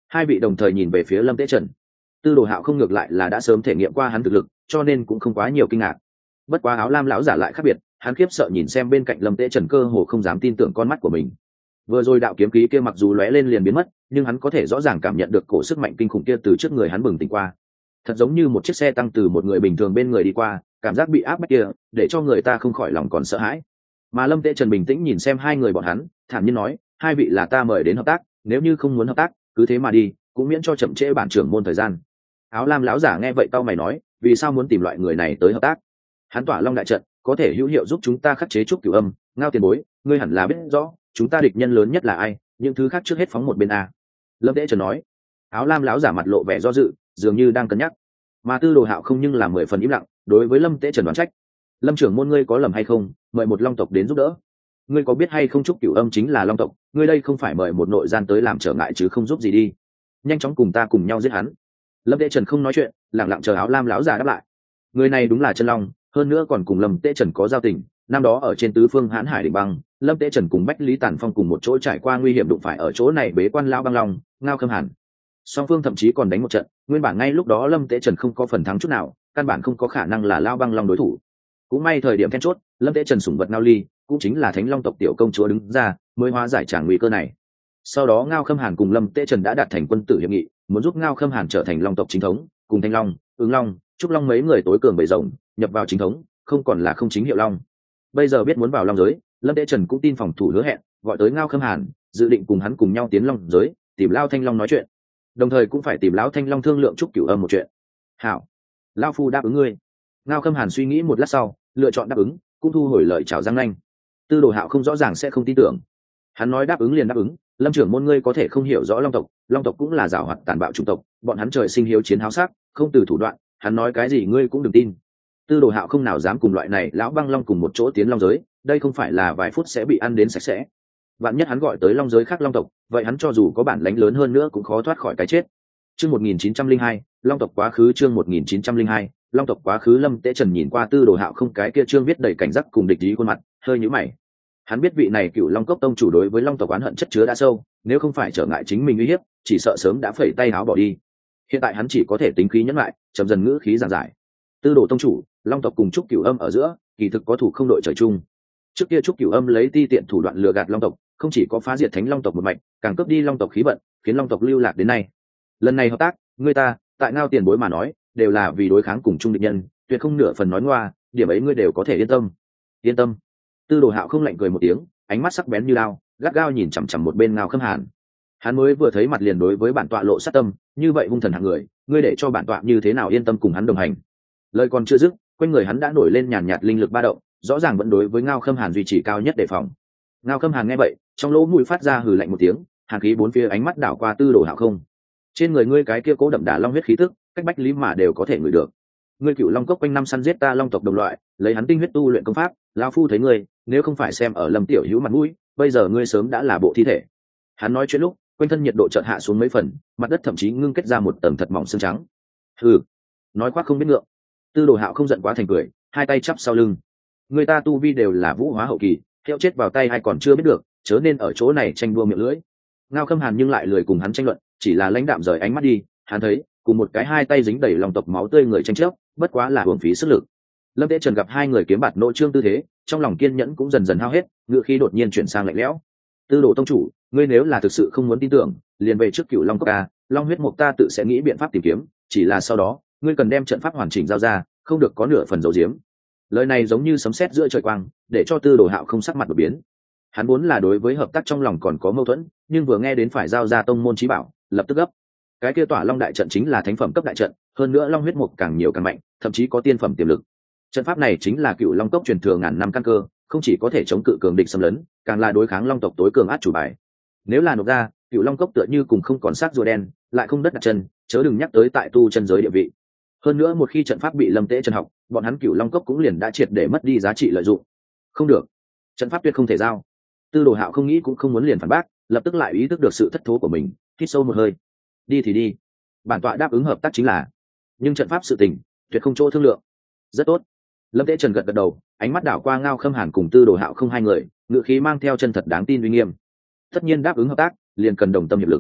Hai vị đồng thời nhìn về phía Lâm Tế Trần. Tư Đồ Hạo không, ngược lại là đã sớm thể nghiệm qua hắn thực lực, cho nên cũng không quá nhiều kinh ngạc. Bất quá áo lam lão giả lại khác biệt, hắn khiếp sợ nhìn xem bên cạnh Lâm Tế Trần, cơ hồ không dám tin tưởng con mắt của mình. Vừa rồi đạo kiếm khí kia mặc dù lóe lên liền biến mất, nhưng hắn có thể rõ ràng cảm nhận được cổ sức mạnh kinh khủng kia từ trước người hắn bừng tỉnh qua. Thật giống như một chiếc xe tăng từ một người bình thường bên người đi qua, cảm giác bị áp bách kia, để cho người ta không khỏi lòng còn sợ hãi. Mà Lâm Tế Trần bình tĩnh nhìn xem hai người bọn hắn, thản nhiên nói, hai vị là ta mời đến hợp tác, nếu như không muốn hợp tác, cứ thế mà đi, cũng miễn cho chậm trễ bản trưởng môn thời gian. Áo lam lão giả nghe vậy tao mày nói, vì sao muốn tìm loại người này tới hợp tác? Hắn tỏa long đại trận, có thể hữu hiệu giúp chúng ta khắc chế trúc cửu âm. Ngao tiền bối, ngươi hẳn là biết rõ, chúng ta địch nhân lớn nhất là ai, những thứ khác trước hết phóng một bên a. Lâm Tế Trần nói. Áo lam lão giả mặt lộ vẻ do dự, dường như đang cân nhắc. Mà Tư Đồ Hạo không, nhưng là 10 phần im lặng, đối với Lâm Tế Trần đoán trách. Lâm trưởng môn, ngươi có lầm hay không, mời một long tộc đến giúp đỡ? Ngươi có biết hay không, trúc cửu âm chính là long tộc, ngươi đây không phải mời một nội gian tới làm trở ngại chứ không giúp gì đi. Nhanh chóng cùng ta cùng nhau giết hắn. Lâm Tế Trần không nói chuyện, lặng lặng chờ áo lam lão giả đáp lại. Người này đúng là chân long, hơn nữa còn cùng Lâm Tế Trần có giao tình. Năm đó ở trên tứ phương hãn hải đỉnh băng, Lâm Tế Trần cùng Bách Lý Tản Phong cùng một chỗ trải qua nguy hiểm, đụng phải ở chỗ này bế quan lão băng long Ngao Khâm Hàn. Song phương thậm chí còn đánh một trận, nguyên bản ngay lúc đó Lâm Tế Trần không có phần thắng chút nào, căn bản không có khả năng là lão băng long đối thủ. Cũng may thời điểm then chốt, Lâm Tế Trần sủng vật Ngao Ly, cũng chính là Thánh Long tộc tiểu công chúa đứng ra, mới hóa giải tràng nguy cơ này. Sau đó Ngao Khâm Hàn cùng Lâm Tế Trần đã đạt thành quân tử hiệp nghị, muốn giúp Ngao Khâm Hàn trở thành long tộc chính thống, cùng Thanh Long, Ứng Long, Trúc Long mấy người tối cường bầy rồng, nhập vào chính thống, không còn là không chính hiệu long. Bây giờ biết muốn vào long giới, Lâm Tế Trần cũng tin phòng thủ hứa hẹn, gọi tới Ngao Khâm Hàn, dự định cùng hắn cùng nhau tiến long giới, tìm Lao Thanh Long nói chuyện, đồng thời cũng phải tìm Lão Thanh Long thương lượng trúc cửu âm một chuyện. Hảo, Lao phu đáp ứng ngươi. Ngao Khâm Hàn suy nghĩ một lát sau, lựa chọn đáp ứng, cũng thu hồi lời chào răng nanh. Tư Đồ Hạo không rõ ràng sẽ không tin tưởng, hắn nói đáp ứng liền đáp ứng. Lâm trưởng môn, ngươi có thể không hiểu rõ long tộc cũng là giàu hoạt tàn bạo chủng tộc, bọn hắn trời sinh hiếu chiến háo sắc, không từ thủ đoạn, hắn nói cái gì ngươi cũng đừng tin. Tư Đồ Hạo không nào dám cùng loại này lão băng long cùng một chỗ tiến long giới, đây không phải là vài phút sẽ bị ăn đến sạch sẽ. Vạn nhất hắn gọi tới long giới khác long tộc, vậy hắn cho dù có bản lãnh lớn hơn nữa cũng khó thoát khỏi cái chết. Chương 1902, long tộc quá khứ. Chương 1902, long tộc quá khứ. Lâm Tế Trần nhìn qua Tư Đồ Hạo không cái kia trương viết đầy cảnh giác cùng địch ý khuôn mặt, hơi nhíu mày. Hắn biết vị này Cựu Long Cốc tông chủ đối với long tộc oán hận chất chứa đã sâu, nếu không phải trở ngại chính mình uy hiếp, chỉ sợ sớm đã phẩy tay áo bỏ đi. Hiện tại hắn chỉ có thể tính khí nhẫn lại, trầm dần ngữ khí giảng giải. Tư Đồ tông chủ, long tộc cùng trúc cửu âm ở giữa kỳ thực có thủ không đội trời chung. Trước kia trúc cửu âm lấy ti tiện thủ đoạn lừa gạt long tộc, không chỉ có phá diệt Thánh Long tộc một mạch, càng cướp đi long tộc khí vận, khiến long tộc lưu lạc đến nay. Lần này hợp tác, người ta tại Ngao tiền bối mà nói, đều là vì đối kháng cùng chung địch nhân, tuyệt không nửa phần nói ngoa, điểm ấy ngươi đều có thể yên tâm. Yên tâm. Tư Đồ Hạo không lạnh cười một tiếng, ánh mắt sắc bén như lao, gắt gao nhìn chằm chằm một bên Ngao Khâm Hàn. Hắn mới vừa thấy mặt liền đối với bản tọa lộ sát tâm, như vậy hung thần hạng người, ngươi để cho bản tọa như thế nào yên tâm cùng hắn đồng hành? Lời còn chưa dứt, quanh người hắn đã nổi lên nhàn nhạt linh lực ba động, rõ ràng vẫn đối với Ngao Khâm Hàn duy trì cao nhất đề phòng. Ngao Khâm Hàn nghe vậy, trong lỗ mũi phát ra hừ lạnh một tiếng, hàn khí bốn phía, ánh mắt đảo qua Tư Đồ Hạo không. Trên người ngươi cái kia cố đậm đà long huyết khí tức, cách Bách Lý mà đều có thể ngửi được. Ngươi Cựu Long Cốc quanh năm săn giết ta long tộc đồng loại, lấy hắn tinh huyết tu luyện công pháp, lão phu thấy ngươi, nếu không phải xem ở Lâm tiểu hữu mặt mũi, bây giờ ngươi sớm đã là bộ thi thể. Hắn nói chuyện lúc, quanh thân nhiệt độ chợt hạ xuống mấy phần, mặt đất thậm chí ngưng kết ra một tầng thật mỏng xương trắng. Hừ, nói khoác không biết ngượng. Tư Đồ Hạo không giận quá thành cười, hai tay chắp sau lưng. Người ta tu vi đều là vũ hóa hậu kỳ, theo chết vào tay hay còn chưa biết được, chớ nên ở chỗ này tranh đua miệng lưỡi. Ngao Khâm Hàn nhưng lại lười cùng hắn tranh luận, chỉ là lãnh đạm rời ánh mắt đi. Hắn thấy, cùng một cái hai tay dính đầy lòng tộc máu tươi người tranh chấp, bất quá là uổng phí sức lực. Lâm Tế Trần gặp hai người kiếm bạt nội trương tư thế, trong lòng kiên nhẫn cũng dần dần hao hết, ngựa khí đột nhiên chuyển sang lạnh lẽo. Tư Đồ tông chủ, ngươi nếu là thực sự không muốn tin tưởng, liền về trước Cựu Long Cốc a, long huyết mục ta tự sẽ nghĩ biện pháp tìm kiếm, chỉ là sau đó, ngươi cần đem trận pháp hoàn chỉnh giao ra, không được có nửa phần dầu diếm. Lời này giống như sấm sét giữa trời quang, để cho Tư Đồ Hạo không sắc mặt đột biến. Hắn vốn là đối với hợp tác trong lòng còn có mâu thuẫn, nhưng vừa nghe đến phải giao ra tông môn chí bảo, lập tức gấp. Cái kia Tỏa Long đại trận chính là thánh phẩm cấp đại trận, hơn nữa long huyết mục càng nhiều càng mạnh, thậm chí có tiên phẩm tiềm lực. Trận pháp này chính là Cựu Long Cốc truyền thừa ngàn năm căn cơ, không chỉ có thể chống cự cường địch xâm lấn, càng là đối kháng long tộc tối cường át chủ bài. Nếu là nộp ra, Cựu Long Cốc tựa như cùng không còn xác rùa đen, lại không đất đặt chân, chớ đừng nhắc tới tại tu chân giới địa vị. Hơn nữa một khi trận pháp bị Lâm Tế Trần học, bọn hắn Cựu Long Cốc cũng liền đã triệt để mất đi giá trị lợi dụng. Không được, trận pháp tuyệt không thể giao. Tư Đồ Hạo không nghĩ cũng không muốn liền phản bác, lập tức lại ý thức được sự thất thố của mình, hít sâu một hơi. Đi thì đi, bản tọa đáp ứng hợp tác chính là, nhưng trận pháp sự tình tuyệt không chỗ thương lượng. Rất tốt. Lâm Tế Trần gật gật đầu, ánh mắt đảo qua Ngao Khâm Hàn cùng Tư Đồ Hạo không hai người, ngữ khí mang theo chân thật đáng tin uy nghiêm. Tất nhiên đáp ứng hợp tác, liền cần đồng tâm hiệp lực.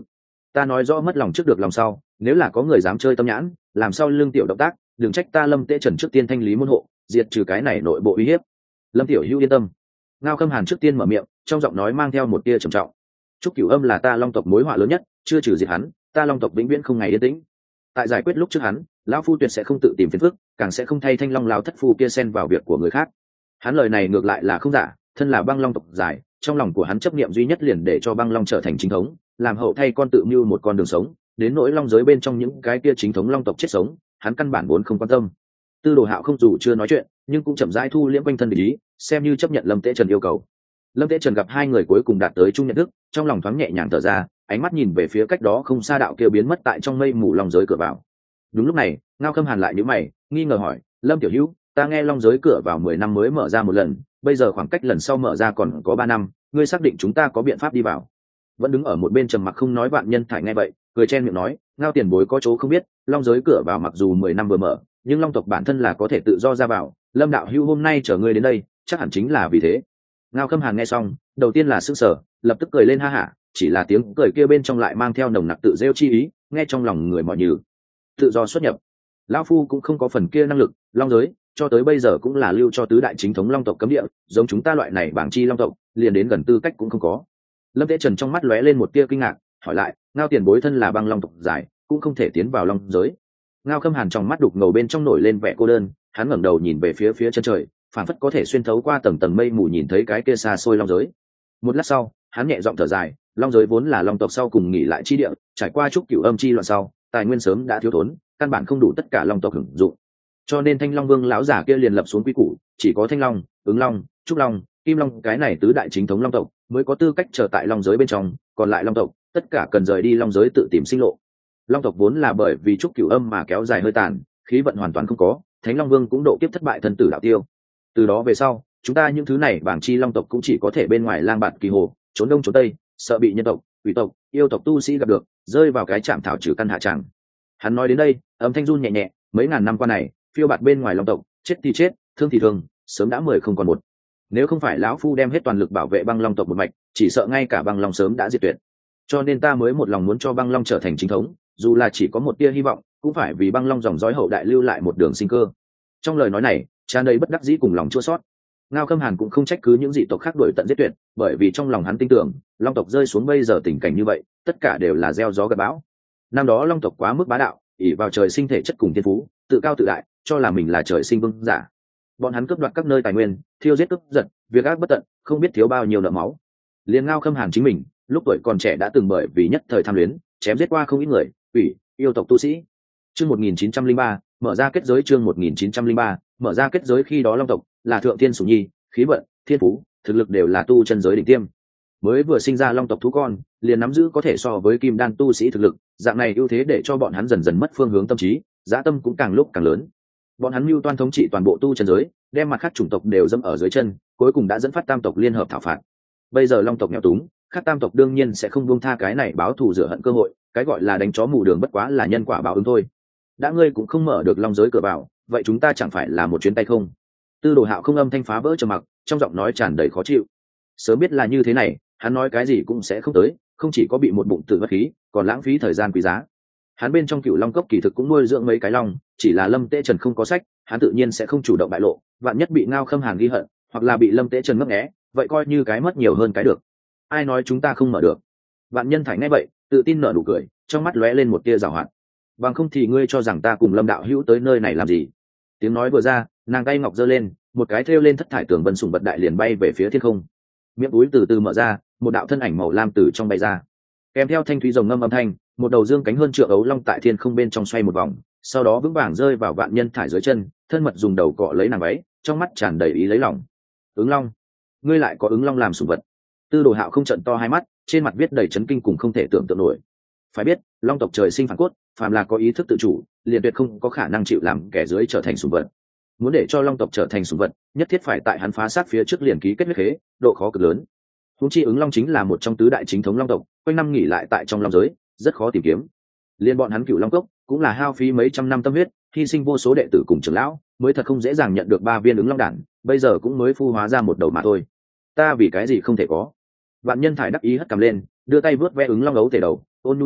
Ta nói rõ mất lòng trước được lòng sau, nếu là có người dám chơi tâm nhãn làm sao lương tiểu động tác, đừng trách ta Lâm Tế Trần trước tiên thanh lý môn hộ, diệt trừ cái này nội bộ uy hiếp. Lâm tiểu hữu yên tâm. Ngao Khâm Hàn trước tiên mở miệng, trong giọng nói mang theo một tia trầm trọng. Trúc Cửu Âm là ta Long tộc mối họa lớn nhất, chưa trừ diệt hắn, ta Long tộc vĩnh viễn không ngày yên tĩnh. Tại giải quyết lúc trước hắn, lão phu tuyệt sẽ không tự tìm phiền phức, càng sẽ không thay Thanh Long lão thất phu kia xen vào việc của người khác. Hắn lời này ngược lại là không giả, thân là Băng Long tộc giải, trong lòng của hắn chấp niệm duy nhất liền để cho Băng Long trở thành chính thống, làm hậu thay con tự mưu một con đường sống, đến nỗi long giới bên trong những cái kia chính thống long tộc chết sống, hắn căn bản vốn không quan tâm. Tư Đồ Hạo không dù chưa nói chuyện, nhưng cũng chậm rãi thu liễm quanh thân ý, xem như chấp nhận Lâm Tế Trần yêu cầu. Lâm Tế Trần gặp hai người cuối cùng đạt tới chung nhận thức, trong lòng thoáng nhẹ nhàng thở ra, ánh mắt nhìn về phía cách đó không xa đạo kia biến mất tại trong mây mù long giới cửa vào. Đúng lúc này, Ngao Khâm Hàn lại nhíu mày, nghi ngờ hỏi, Lâm tiểu hữu, ta nghe long giới cửa vào 10 năm mới mở ra một lần, bây giờ khoảng cách lần sau mở ra còn có 3 năm, ngươi xác định chúng ta có biện pháp đi vào? Vẫn đứng ở một bên trầm mặc không nói Vạn Nhân Thải nghe vậy, cười chen miệng nói, Ngao tiền bối có chỗ không biết, long giới cửa vào mặc dù 10 năm vừa mở, nhưng long tộc bản thân là có thể tự do ra vào, Lâm đạo hữu hôm nay chở ngươi đến đây, chắc hẳn chính là vì thế. Ngao Khâm Hàn nghe xong, đầu tiên là sững sờ, lập tức cười lên ha hả, chỉ là tiếng cười kia bên trong lại mang theo nồng nặc tự rêu chi ý, nghe trong lòng người mọi nhừ. Tự do xuất nhập, lão phu cũng không có phần kia năng lực, long giới cho tới bây giờ cũng là lưu cho tứ đại chính thống long tộc cấm địa, giống chúng ta loại này bảng chi long tộc, liền đến gần tư cách cũng không có. Lâm Tế Trần trong mắt lóe lên một tia kinh ngạc, hỏi lại, Ngao tiền bối thân là Băng Long tộc giải, cũng không thể tiến vào long giới. Ngao Khâm Hàn trong mắt đục ngầu bên trong nổi lên vẻ cô đơn, hắn ngẩng đầu nhìn về phía chân trời, phảng phất có thể xuyên thấu qua tầng tầng mây mù nhìn thấy cái kia xa xôi long giới. Một lát sau, hắn nhẹ giọng thở dài, long giới vốn là long tộc sau cùng nghỉ lại chi địa, trải qua Trúc Cửu Âm chi loạn sau, tài nguyên sớm đã thiếu thốn, căn bản không đủ tất cả long tộc hưởng dụng. Cho nên Thanh Long Vương lão giả kia liền lập xuống quy củ, chỉ có Thanh Long, Ứng Long, Trúc Long, Kim Long cái này tứ đại chính thống long tộc mới có tư cách trở tại long giới bên trong, còn lại long tộc tất cả cần rời đi long giới tự tìm sinh lộ. Long tộc vốn là bởi vì Trúc Cửu Âm mà kéo dài hơi tàn, khí vận hoàn toàn không có, Thánh Long Vương cũng độ kiếp thất bại thân tử đạo tiêu. Từ đó về sau, chúng ta những thứ này bảng chi long tộc cũng chỉ có thể bên ngoài lang bạt kỳ hồ, trốn đông trốn tây, sợ bị nhân tộc, quỷ tộc, yêu tộc tu sĩ gặp được, rơi vào cái trạm thảo trừ căn hạ tràng. Hắn nói đến đây, âm thanh run nhẹ nhẹ, mấy ngàn năm qua này, phiêu bạt bên ngoài long tộc, chết thì chết, thương thì thương, sớm đã 10 không còn một. Nếu không phải lão phu đem hết toàn lực bảo vệ Băng Long tộc một mạch, chỉ sợ ngay cả Băng Long sớm đã diệt tuyệt. Cho nên ta mới một lòng muốn cho Băng Long trở thành chính thống, dù là chỉ có một tia hy vọng, cũng phải vì Băng Long dòng dõi hậu đại lưu lại một đường sinh cơ. Trong lời nói này, tràn đầy bất đắc dĩ cùng lòng chua xót. Ngao Khâm Hàn cũng không trách cứ những dị tộc khác đuổi tận giết tuyệt, bởi vì trong lòng hắn tin tưởng, long tộc rơi xuống bây giờ tình cảnh như vậy, tất cả đều là gieo gió gặt bão. Năm đó long tộc quá mức bá đạo, ỷ vào trời sinh thể chất cùng thiên phú, tự cao tự đại, cho là mình là trời sinh vương giả. Bọn hắn cướp đoạt các nơi tài nguyên, thiêu giết cướp giật, việc ác bất tận, không biết thiếu bao nhiêu nợ máu. Liền Ngao Khâm Hàn chính mình, lúc tuổi còn trẻ đã từng bởi vì nhất thời tham luyến, chém giết qua không ít người, quỷ, yêu tộc tu sĩ. Chương 1903, mở ra kết giới. Chương 1903, mở ra kết giới. Khi đó long tộc là thượng thiên sủng nhi, khí vận, thiên phú, thực lực đều là tu chân giới đỉnh tiêm. Mới vừa sinh ra long tộc thú con, liền nắm giữ có thể so với kim đan tu sĩ thực lực, dạng này ưu thế để cho bọn hắn dần dần mất phương hướng tâm trí, dã tâm cũng càng lúc càng lớn. Bọn hắn mưu toan thống trị toàn bộ tu chân giới, đem mặt khác chủng tộc đều dẫm ở dưới chân, cuối cùng đã dẫn phát tam tộc liên hợp thảo phạt. Bây giờ long tộc nghèo túng, khác tam tộc đương nhiên sẽ không buông tha cái này báo thù rửa hận cơ hội, cái gọi là đánh chó mù đường bất quá là nhân quả báo ứng thôi. Đã ngươi cũng không mở được long giới cửa vào, vậy chúng ta chẳng phải là một chuyến tay không? Tư Đồ Hạo không âm thanh phá vỡ trầm mặc, trong giọng nói tràn đầy khó chịu. Sớm biết là như thế này, hắn nói cái gì cũng sẽ không tới, không chỉ có bị một bụng tử bất khí, còn lãng phí thời gian quý giá. Hắn bên trong Cửu Long cốc kỳ thực cũng nuôi dưỡng mấy cái long, chỉ là Lâm Tế Trần không có sách, hắn tự nhiên sẽ không chủ động bại lộ, vạn nhất bị Ngao Khâm Hàn ghi hận, hoặc là bị Lâm Tế Trần ngấp nghé, vậy coi như cái mất nhiều hơn cái được. Ai nói chúng ta không mở được? Vạn Nhân Thải nghe vậy, tự tin nở nụ cười, trong mắt lóe lên một tia giảo hoạt. Bằng không thì ngươi cho rằng ta cùng Lâm đạo hữu tới nơi này làm gì? Tiếng nói vừa ra, nàng tay ngọc giơ lên, một cái thêu lên thất thải tường vân sùng bật đại liền bay về phía thiên không. Miệng túi từ từ mở ra, một đạo thân ảnh màu lam từ trong bay ra, kèm theo thanh thúy rồng ngâm âm thanh, một đầu dương cánh hơn trượng ấu long tại thiên không bên trong xoay một vòng, sau đó vững vàng rơi vào Vạn Nhân Thải dưới chân, thân mật dùng đầu cọ lấy nàng váy, trong mắt tràn đầy ý lấy lòng. Ứng Long, ngươi lại có ứng long làm sủng vật? Tư Đồ Hạo không trận to hai mắt, trên mặt viết đầy chấn kinh cùng không thể tưởng tượng nổi. Phải biết, long tộc trời sinh phản cốt, phàm là có ý thức tự chủ, liền tuyệt không có khả năng chịu làm kẻ dưới trở thành sủng vật. Muốn để cho long tộc trở thành sủng vật, nhất thiết phải tại hắn phá xác phía trước liền ký kết huyết khế, độ khó cực lớn. Huống chi ứng long chính là một trong tứ đại chính thống long tộc, quanh năm nghỉ lại tại trong long giới, rất khó tìm kiếm. Liên bọn hắn Cửu Long cốc cũng là hao phí mấy trăm năm tâm huyết, hy sinh vô số đệ tử cùng trưởng lão, mới thật không dễ dàng nhận được 3 viên ứng long đản, bây giờ cũng mới phu hóa ra một đầu mà thôi. Ta vì cái gì không thể có? Vạn Nhân Thải đắc ý hất cằm lên, đưa tay vớt ve ứng long ấu thể đầu, ôn nhu nói,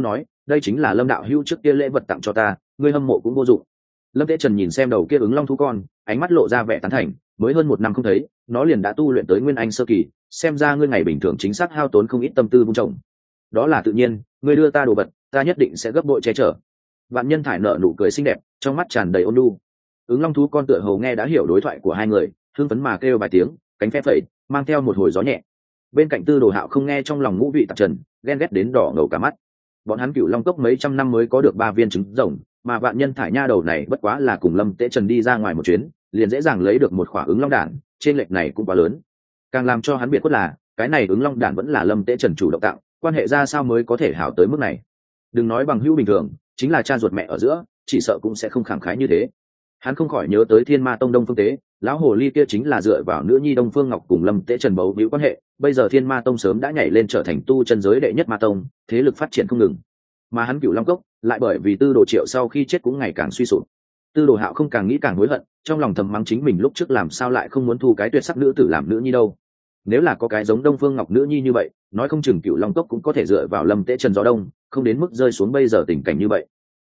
đây chính là Lâm đạo hữu trước kia lễ vật tặng cho ta, ngươi hâm mộ cũng vô dụng. Lâm Tế Trần nhìn xem đầu kia ứng long thú con, ánh mắt lộ ra vẻ tán thành, mới hơn 1 năm không thấy, nó liền đã tu luyện tới nguyên anh sơ kỳ, xem ra ngươi ngày bình thường chính xác hao tốn không ít tâm tư vun trồng. Đó là tự nhiên, ngươi đưa ta đồ vật, ta nhất định sẽ gấp bội che chở. Vạn Nhân Thải nở nụ cười xinh đẹp, trong mắt tràn đầy ôn nhu. Ứng long thú con tựa hồ nghe đã hiểu đối thoại của hai người, hưng phấn mà kêu vài tiếng, cánh phép phẩy, mang theo một hồi gió nhẹ. Bên cạnh Tư Đồ Hạo không nghe trong lòng ngũ vị tạp trần, ghen ghét đến đỏ ngầu cả mắt. Bọn hắn Cửu Long cốc mấy trăm năm mới có được 3 viên trứng rồng, mà Vạn Nhân Thải nha đầu này bất quá là cùng Lâm Tế Trần đi ra ngoài một chuyến, liền dễ dàng lấy được một quả ứng long đản, trên lệch này cũng quá lớn. Càng làm cho hắn biệt khuất là, cái này ứng long đản vẫn là Lâm Tế Trần chủ động tặng, quan hệ ra sao mới có thể hảo tới mức này. Đừng nói bằng hữu bình thường, chính là cha ruột mẹ ở giữa, chỉ sợ cũng sẽ không khẳng khái như thế. Hắn không khỏi nhớ tới Thiên Ma Tông Đông Phương Tế, lão hồ ly kia chính là dựa vào nữ nhi Đông Phương Ngọc cùng Lâm Tế Trần bấu víu quan hệ, bây giờ Thiên Ma Tông sớm đã nhảy lên trở thành tu chân giới đệ nhất ma tông, thế lực phát triển không ngừng. Mà hắn Cửu Long cốc lại bởi vì Tư Đồ Triệu sau khi chết cũng ngày càng suy sụp. Tư Đồ Hạo không càng nghĩ càng hối hận, trong lòng thầm mắng chính mình lúc trước làm sao lại không muốn thu cái tuyệt sắc nữ tử làm nữ nhi đâu. Nếu là có cái giống Đông Phương Ngọc nữ nhi như vậy, nói không chừng Cửu Long cốc cũng có thể dựa vào Lâm Tế Trần gió đông, không đến mức rơi xuống bây giờ tình cảnh như vậy.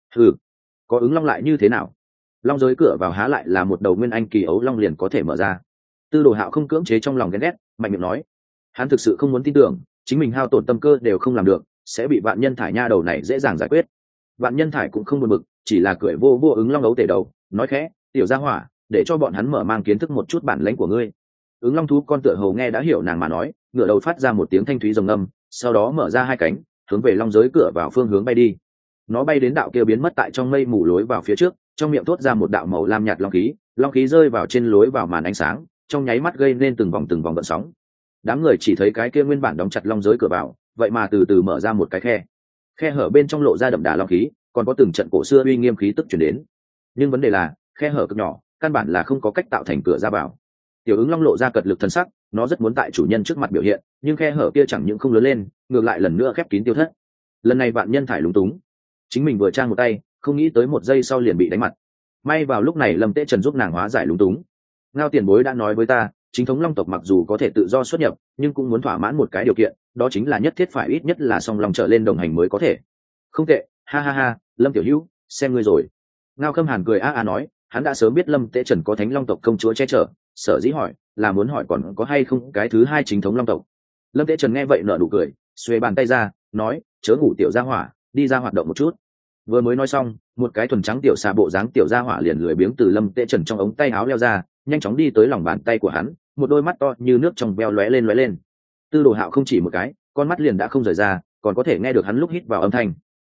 Có ứng long lại như thế nào? Long giới cửa vào há lại là một đầu nguyên anh kỳ ấu long liền có thể mở ra. Tư Đồ Hạo không cưỡng chế trong lòng ghen ghét, mạnh miệng nói. Hắn thực sự không muốn tin tưởng, chính mình hao tổn tâm cơ đều không làm được, sẽ bị Vạn Nhân Thải nha đầu này dễ dàng giải quyết. Vạn Nhân Thải cũng không buồn bực, chỉ là cười vô vô ứng long ấu tể đầu, nói khẽ, tiểu gia hỏa, để cho bọn hắn mở mang kiến thức một chút bản lĩnh của ngươi. Ứng long thú con tựa hồ nghe đã hiểu nàng mà nói, ngửa đầu phát ra một tiếng thanh thúy rồng âm, sau đó mở ra hai cánh, hướng về long giới cửa vào phương hướng bay đi. Nó bay đến đạo kia biến mất tại trong mây mù lối vào phía trước, trong miệng thốt ra một đạo màu lam nhạt long khí rơi vào trên lối vào màn ánh sáng, trong nháy mắt gây nên từng vòng gợn sóng. Đám người chỉ thấy cái kia nguyên bản đóng chặt long giới cửa vào, vậy mà từ từ mở ra một cái khe hở bên trong lộ ra đậm đà long khí, còn có từng trận cổ xưa uy nghiêm khí tức truyền đến. Nhưng vấn đề là, khe hở cực nhỏ, căn bản là không có cách tạo thành cửa ra vào. Tiểu ứng long lộ ra cật lực thần sắc, nó rất muốn tại chủ nhân trước mặt biểu hiện, nhưng khe hở kia chẳng những không lớn lên, ngược lại lần nữa khép kín tiêu thất. Lần này Vạn Nhân Thải lúng túng, chính mình vừa trang một tay, không nghĩ tới 1 giây sau liền bị đánh mặt. May vào lúc này Lâm Tế Trần giúp nàng hóa giải lúng túng. Ngao tiền bối đã nói với ta, chính thống long tộc mặc dù có thể tự do xuất nhập, nhưng cũng muốn thỏa mãn một cái điều kiện, đó chính là nhất thiết phải ít nhất là song long trở lên đồng hành mới có thể. Không tệ, ha ha ha, Lâm tiểu hữu, xem ngươi rồi. Ngao Khâm Hàn cười nói, hắn đã sớm biết Lâm Tế Trần có Thánh Long tộc công chúa che chở, sở dĩ hỏi là muốn hỏi còn có hay không cái thứ hai chính thống long tộc. Lâm Tế Trần nghe vậy nở nụ cười, xuề bàn tay ra, nói, chớ ngủ tiểu gia hỏa, đi ra hoạt động một chút. Vừa mới nói xong, một cái thuần trắng tiểu xà bộ dáng tiểu gia hỏa liền lười biếng từ Lâm Tế Trần trong ống tay áo leo ra, nhanh chóng đi tới lòng bàn tay của hắn, một đôi mắt to như nước trong veo lóe lên. Tư Đồ Hạo không chỉ một cái, con mắt liền đã không rời ra, còn có thể nghe được hắn lúc hít vào âm thanh.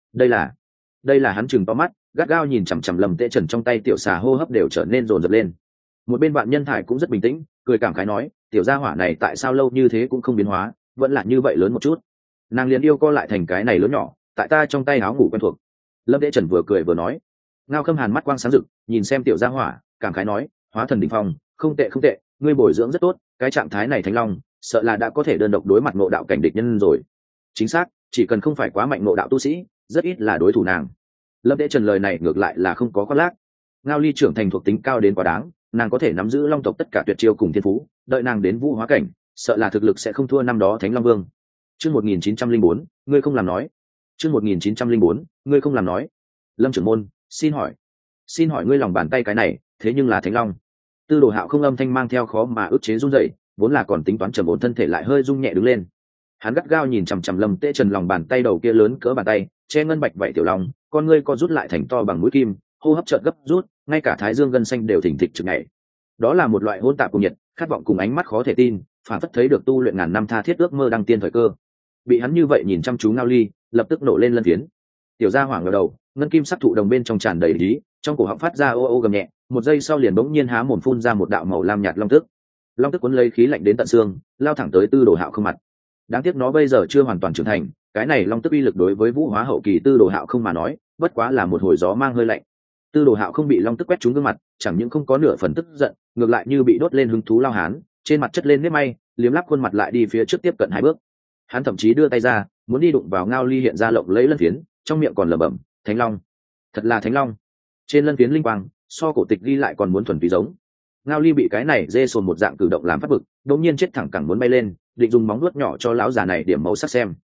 Đây là hắn chừng to mắt, gắt gao nhìn chằm chằm Lâm Tế Trần trong tay tiểu xà, hô hấp đều trở nên dồn dập lên. Một bên Vạn Nhân Thải cũng rất bình tĩnh, cười cảm khái nói, tiểu gia hỏa này tại sao lâu như thế cũng không biến hóa, vẫn là như vậy lớn một chút. Nàng liền yêu co lại thành cái này lớn nhỏ, tại ta trong tay áo ngủ quen thuộc. Lâm Tế Trần vừa cười vừa nói. Ngao Khâm Hàn mắt quang sáng rực, nhìn xem tiểu gia hỏa, cảm khái nói, hóa thần đỉnh phong, không tệ, ngươi bồi dưỡng rất tốt, cái trạng thái này Thánh Long, sợ là đã có thể đơn độc đối mặt ngộ đạo cảnh địch nhân rồi. Chính xác, chỉ cần không phải quá mạnh ngộ đạo tu sĩ, rất ít là đối thủ nàng. Lâm Tế Trần lời này ngược lại là không có khoác lác. Ngao Ly trưởng thành thuộc tính cao đến quá đáng, nàng có thể nắm giữ long tộc tất cả tuyệt chiêu cùng thiên phú, đợi nàng đến vũ hóa cảnh, sợ là thực lực sẽ không thua năm đó Thánh Long Vương. Chương 1904, ngươi không làm nói. Chương 1904, ngươi không làm nói. Lâm trưởng môn, xin hỏi ngươi lòng bàn tay cái này, thế nhưng là Thánh Long. Tư Đồ Hạo không âm thanh mang theo khó mà ức chế run rẩy, vốn là còn tính toán trầm ổn thân thể lại hơi rung nhẹ đứng lên. Hắn gắt gao nhìn chằm chằm Lâm Tế Trần lòng bàn tay đầu kia lớn cỡ bàn tay, che ngân bạch vậy tiểu long, con ngươi co rút lại thành to bằng mũi kim, hô hấp chợt gấp rút, ngay cả thái dương gân xanh đều thình thịch chực nhảy. Đó là một loại hỗn tạp cùng nhiệt, khát vọng cùng ánh mắt khó thể tin, phản phất thấy được tu luyện ngàn năm tha thiết ước mơ đăng tiên thời cơ. Bị hắn như vậy nhìn chăm chú Ngao Ly, lập tức nổ lên lân phiến. Tiểu gia hỏa ngẩng đầu, ngân kim sắc thụ đồng bên trong tràn đầy ý, trong cổ họng phát ra ô ô gầm nhẹ, một giây sau liền bỗng nhiên há mồm phun ra một đạo màu lam nhạt long tức. Long tức cuốn lấy khí lạnh đến tận xương, lao thẳng tới Tư Đồ Hạo không mặt. Đáng tiếc nó bây giờ chưa hoàn toàn trưởng thành, cái này long tức uy lực đối với vũ hóa hậu kỳ Tư Đồ Hạo không mà nói, bất quá là một hồi gió mang hơi lạnh. Tư Đồ Hạo không bị long tức quét trúng gương mặt, chẳng những không có nửa phần tức giận, ngược lại như bị đốt lên hứng thú lao hán, trên mặt chất lên nếp may, liếm lắp khuôn mặt lại đi phía trước tiếp cận 2 bước. Hắn thậm chí đưa tay ra, muốn đi đụng vào Ngao Ly hiện ra lộng lẫy lân phiến, trong miệng còn lẩm bẩm, Thánh Long, thật là Thánh Long. Trên lân phiến linh quang, so cổ tịch ghi lại còn muốn thuần túy giống. Ngao Ly bị cái này dê sồn một dạng cử động làm phát bực, đột nhiên chết thẳng cẳng muốn bay lên, định dùng móng vuốt nhỏ cho lão già này điểm màu sắc xem.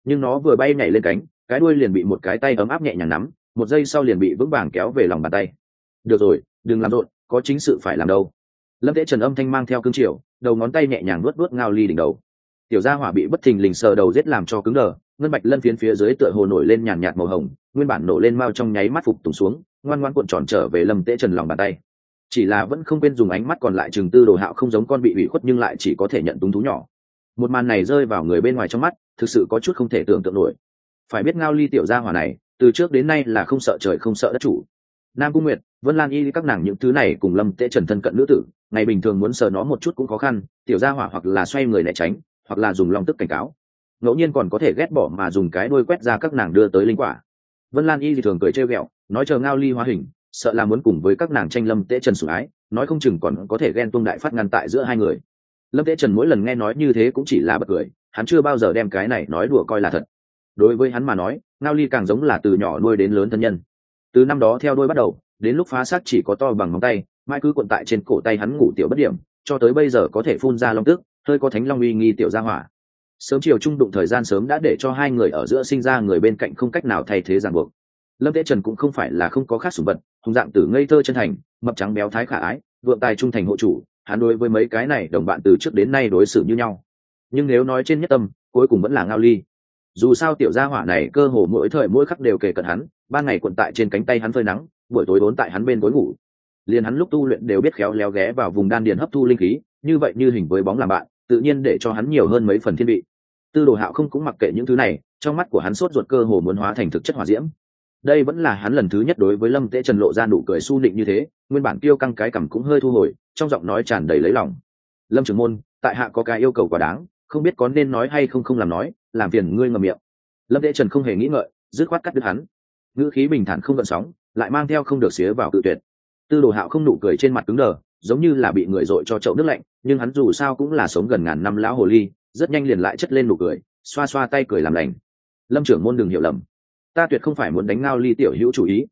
nhưng nó vừa bay nhảy lên cánh, cái đuôi liền bị một cái tay ấm áp nhẹ nhàng nắm, một giây sau liền bị vững vàng kéo về lòng bàn tay. Được rồi, đừng làm rộn, có chính sự phải làm đâu. Lâm Tế Trần âm thanh mang theo cương triều, đầu ngón tay nhẹ nhàng nuốt Ngao Ly đỉnh đầu. Tiểu gia hỏa bị bất thình lình sờ đầu giết làm cho cứng đờ, ngân bạch lân phiến phía dưới tựa hồ nổi lên nhàn nhạt màu hồng, nguyên bản nổ lên mao trong nháy mắt phục tùng xuống, ngoan ngoãn cuộn tròn trở về Lâm Tế Trần lòng bàn tay. Chỉ là vẫn không quên dùng ánh mắt còn lại chừng Tư Đồ Hạo không giống con bị ủy khuất nhưng lại chỉ có thể nhận túng thú nhỏ. Một màn này rơi vào người bên ngoài trong mắt, thực sự có chút không thể tưởng tượng nổi. Phải biết Ngao Ly tiểu gia hỏa này, từ trước đến nay là không sợ trời không sợ đất chủ. Nam Cung Nguyệt, Vân Lan Y các nàng những thứ này cùng Lâm Tế Trần thân cận nữ tử, ngày bình thường muốn sờ nó một chút cũng khó khăn, tiểu gia hỏa hoặc là xoay người né tránh, hoặc là dùng long tức cảnh cáo, ngẫu nhiên còn có thể ghét bỏ mà dùng cái đuôi quét ra các nàng đưa tới linh quả. Vân Lan Y thì thường cười trêu ghẹo, nói chờ Ngao Ly hóa hình, sợ là muốn cùng với các nàng tranh Lâm Tế Trần sủng ái, nói không chừng còn có thể ghen tuông đại phát ngăn tại giữa hai người. Lâm Tế Trần mỗi lần nghe nói như thế cũng chỉ là bật cười, hắn chưa bao giờ đem cái này nói đùa coi là thật. Đối với hắn mà nói, Ngao Ly càng giống là từ nhỏ nuôi đến lớn thân nhân. Từ năm đó theo đuôi bắt đầu, đến lúc phá xác chỉ có to bằng ngón tay, mãi cứ cuộn tại trên cổ tay hắn ngủ tiểu bất điểm, cho tới bây giờ có thể phun ra long tức, hơi có thánh long uy nghi tiểu gia hỏa. Sớm chiều trung đụng thời gian sớm đã để cho hai người ở giữa sinh ra người bên cạnh không cách nào thay thế ràng buộc. Lâm Tế Trần cũng không phải là không có khác sủng vật, hùng dạng tử ngây thơ chân thành, mập trắng béo thái khả ái, vượng tài trung thành hộ chủ, hắn đối với mấy cái này đồng bạn từ trước đến nay đối xử như nhau. Nhưng nếu nói trên nhất tâm, cuối cùng vẫn là Ngao Ly. Dù sao tiểu gia hỏa này cơ hồ mỗi thời mỗi khắc đều kề cận hắn, ban ngày cuộn tại trên cánh tay hắn phơi nắng, buổi tối đốn tại hắn bên tối ngủ. Liền hắn lúc tu luyện đều biết khéo léo ghé vào vùng đan điền hấp thu linh khí, như vậy như hình với bóng làm bạn, tự nhiên để cho hắn nhiều hơn mấy phần thiên vị. Tư Đồ Hạo không cũng mặc kệ những thứ này, trong mắt của hắn sốt ruột cơ hồ muốn hóa thành thực chất hỏa diễm. Đây vẫn là hắn lần thứ nhất đối với Lâm Tế Trần lộ ra nụ cười su nịnh như thế, nguyên bản tiêu căng cái cằm cũng hơi thu hồi, trong giọng nói tràn đầy lấy lòng. Lâm trưởng môn, tại hạ có cái yêu cầu quá đáng, không biết có nên nói hay không làm nói, làm phiền ngươi ngậm miệng. Lâm Tế Trần không hề nghĩ ngợi, dứt khoát cắt đứt hắn. Ngữ khí bình thản không gợn sóng, lại mang theo không được xía vào cự tuyệt. Tư Đồ Hạo không nụ cười trên mặt cứng đờ, giống như là bị người dội cho chậu nước lạnh, nhưng hắn dù sao cũng là sống gần ngàn năm lão hồ ly, rất nhanh liền lại chất lên nụ cười, xoa xoa tay cười làm lành. Lâm trưởng môn đừng hiểu lầm, ta tuyệt không phải muốn đánh Ngao Ly tiểu hữu chủ ý,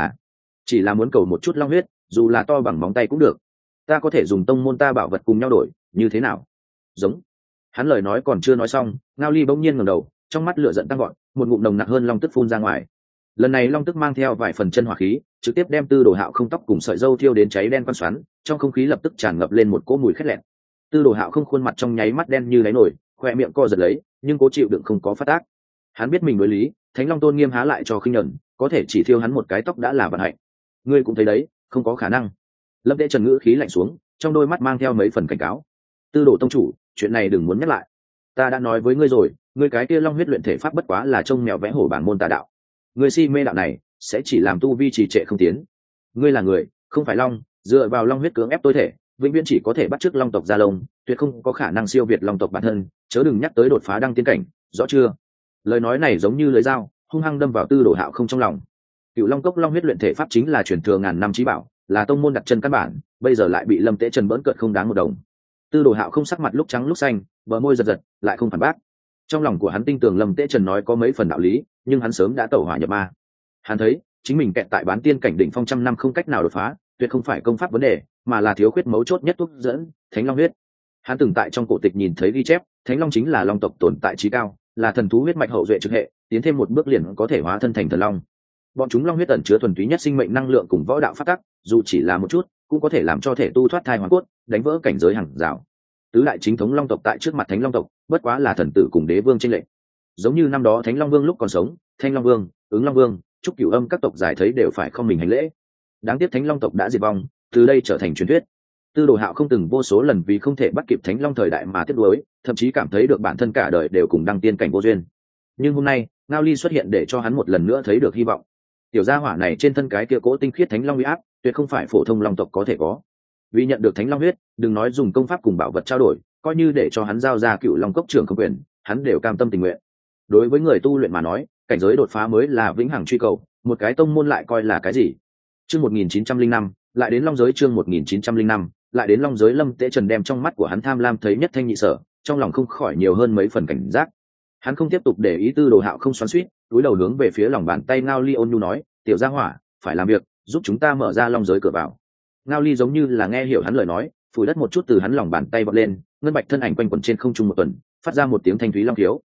chỉ là muốn cầu một chút long huyết, dù là to bằng móng tay cũng được. Ta có thể dùng tông môn ta bảo vật cùng nhau đổi, như thế nào? Giống. Hắn lời nói còn chưa nói xong, Ngao Ly bỗng nhiên ngẩng đầu, trong mắt lửa giận tăng gọn, một ngụm nồng nặc hơn long tức phun ra ngoài. Lần này long tức mang theo vài phần chân hỏa khí, trực tiếp đem Tư Đồ Hạo không tóc cùng sợi râu thiêu đến cháy đen quan xoắn, trong không khí lập tức tràn ngập lên một cỗ mùi khét lẹt. Tư Đồ Hạo không khuôn mặt trong nháy mắt đen như đáy nồi, khoe miệng co giật lấy, nhưng cố chịu đựng không có phát tác. Hắn biết mình đối lý, Thánh Long tôn nghiêm há lại cho khinh nhẫn, có thể chỉ thiêu hắn một cái tóc đã là vận hạnh. Ngươi cũng thấy đấy, không có khả năng. Lâm Tế Trần ngữ khí lạnh xuống, trong đôi mắt mang theo mấy phần cảnh cáo. Tư Đồ tông chủ, chuyện này đừng muốn nhắc lại. Ta đã nói với ngươi rồi, ngươi cái kia long huyết luyện thể pháp bất quá là trông mèo vẽ hổ bản môn tà đạo. Ngươi si mê đạo này, sẽ chỉ làm tu vi trì trệ không tiến. Ngươi là người, không phải long, dựa vào long huyết cưỡng ép tối thể, vĩnh viễn chỉ có thể bắt chước long tộc gia lông, tuyệt không có khả năng siêu việt long tộc bản thân, chớ đừng nhắc tới đột phá đăng tiên cảnh, rõ chưa? Lời nói này giống như lưỡi dao, hung hăng đâm vào Tư Đồ Hạo không trong lòng. Cựu Long Cốc long huyết luyện thể pháp chính là truyền thừa ngàn năm chí bảo, là tông môn đặt chân căn bản, bây giờ lại bị Lâm Tế Trần bỡn cợt không đáng một đồng. Tư Đồ Hạo không sắc mặt lúc trắng lúc xanh, bờ môi giật giật, lại không phản bác. Trong lòng của hắn tin tưởng Lâm Tế Trần nói có mấy phần đạo lý, nhưng hắn sớm đã tẩu hỏa nhập ma. Hắn thấy, chính mình kẹt tại bán tiên cảnh đỉnh phong trăm năm không cách nào đột phá, tuyệt không phải công pháp vấn đề, mà là thiếu khuyết mấu chốt nhất thuốc dẫn, Thánh Long huyết. Hắn từng tại trong cổ tịch nhìn thấy ghi chép, Thánh Long chính là long tộc tồn tại chí cao, là thần thú huyết mạch hậu duệ trực hệ, tiến thêm một bước liền có thể hóa thân thành thần long. Bọn chúng long huyết ẩn chứa thuần túy nhất sinh mệnh năng lượng cùng võ đạo phát tắc, dù chỉ là một chút, cũng có thể làm cho thể tu thoát thai hoàn cốt, đánh vỡ cảnh giới hàng rào. Tứ đại chính thống long tộc tại trước mặt Thánh Long tộc, bất quá là thần tử cùng đế vương trên lệnh. Giống như năm đó Thánh Long Vương lúc còn sống, Thanh Long Vương, Ứng Long Vương, Trúc Cửu Âm các tộc giải thấy đều phải không mình hành lễ. Đáng tiếc Thánh Long tộc đã diệt vong, từ đây trở thành truyền thuyết. Tư Đồ Hạo không từng vô số lần vì không thể bắt kịp Thánh Long thời đại mà tiếc nuối, thậm chí cảm thấy được bản thân cả đời đều cùng đăng tiên cảnh vô duyên. Nhưng hôm nay, Ngao Ly xuất hiện để cho hắn một lần nữa thấy được hy vọng. Tiểu gia hỏa này trên thân cái kia cố tinh khiết Thánh Long uy áp, tuyệt không phải phổ thông long tộc có thể có. Vì nhận được Thánh Long huyết, đừng nói dùng công pháp cùng bảo vật trao đổi, coi như để cho hắn giao ra Cựu Long Cốc trưởng không quyền, hắn đều cam tâm tình nguyện. Đối với người tu luyện mà nói, cảnh giới đột phá mới là vĩnh hằng truy cầu, một cái tông môn lại coi là cái gì? Chương 1905, lại đến long giới chương 1905, lại đến long giới. Lâm Tế Trần đem trong mắt của hắn tham lam thấy nhất thanh nhị sở, trong lòng không khỏi nhiều hơn mấy phần cảnh giác. Hắn không tiếp tục để ý Tư Đồ Hạo không xoắn xuýt, túi đầu hướng về phía lòng bàn tay Ngao Ly ôn nhu nói, tiểu gia hỏa, phải làm việc, giúp chúng ta mở ra long giới cửa vào. Ngao Ly giống như là nghe hiểu hắn lời nói, phủi đất một chút từ hắn lòng bàn tay vọt lên, ngân bạch thân ảnh quanh quẩn trên không trung một tuần, phát ra một tiếng thanh thúy long khiếu.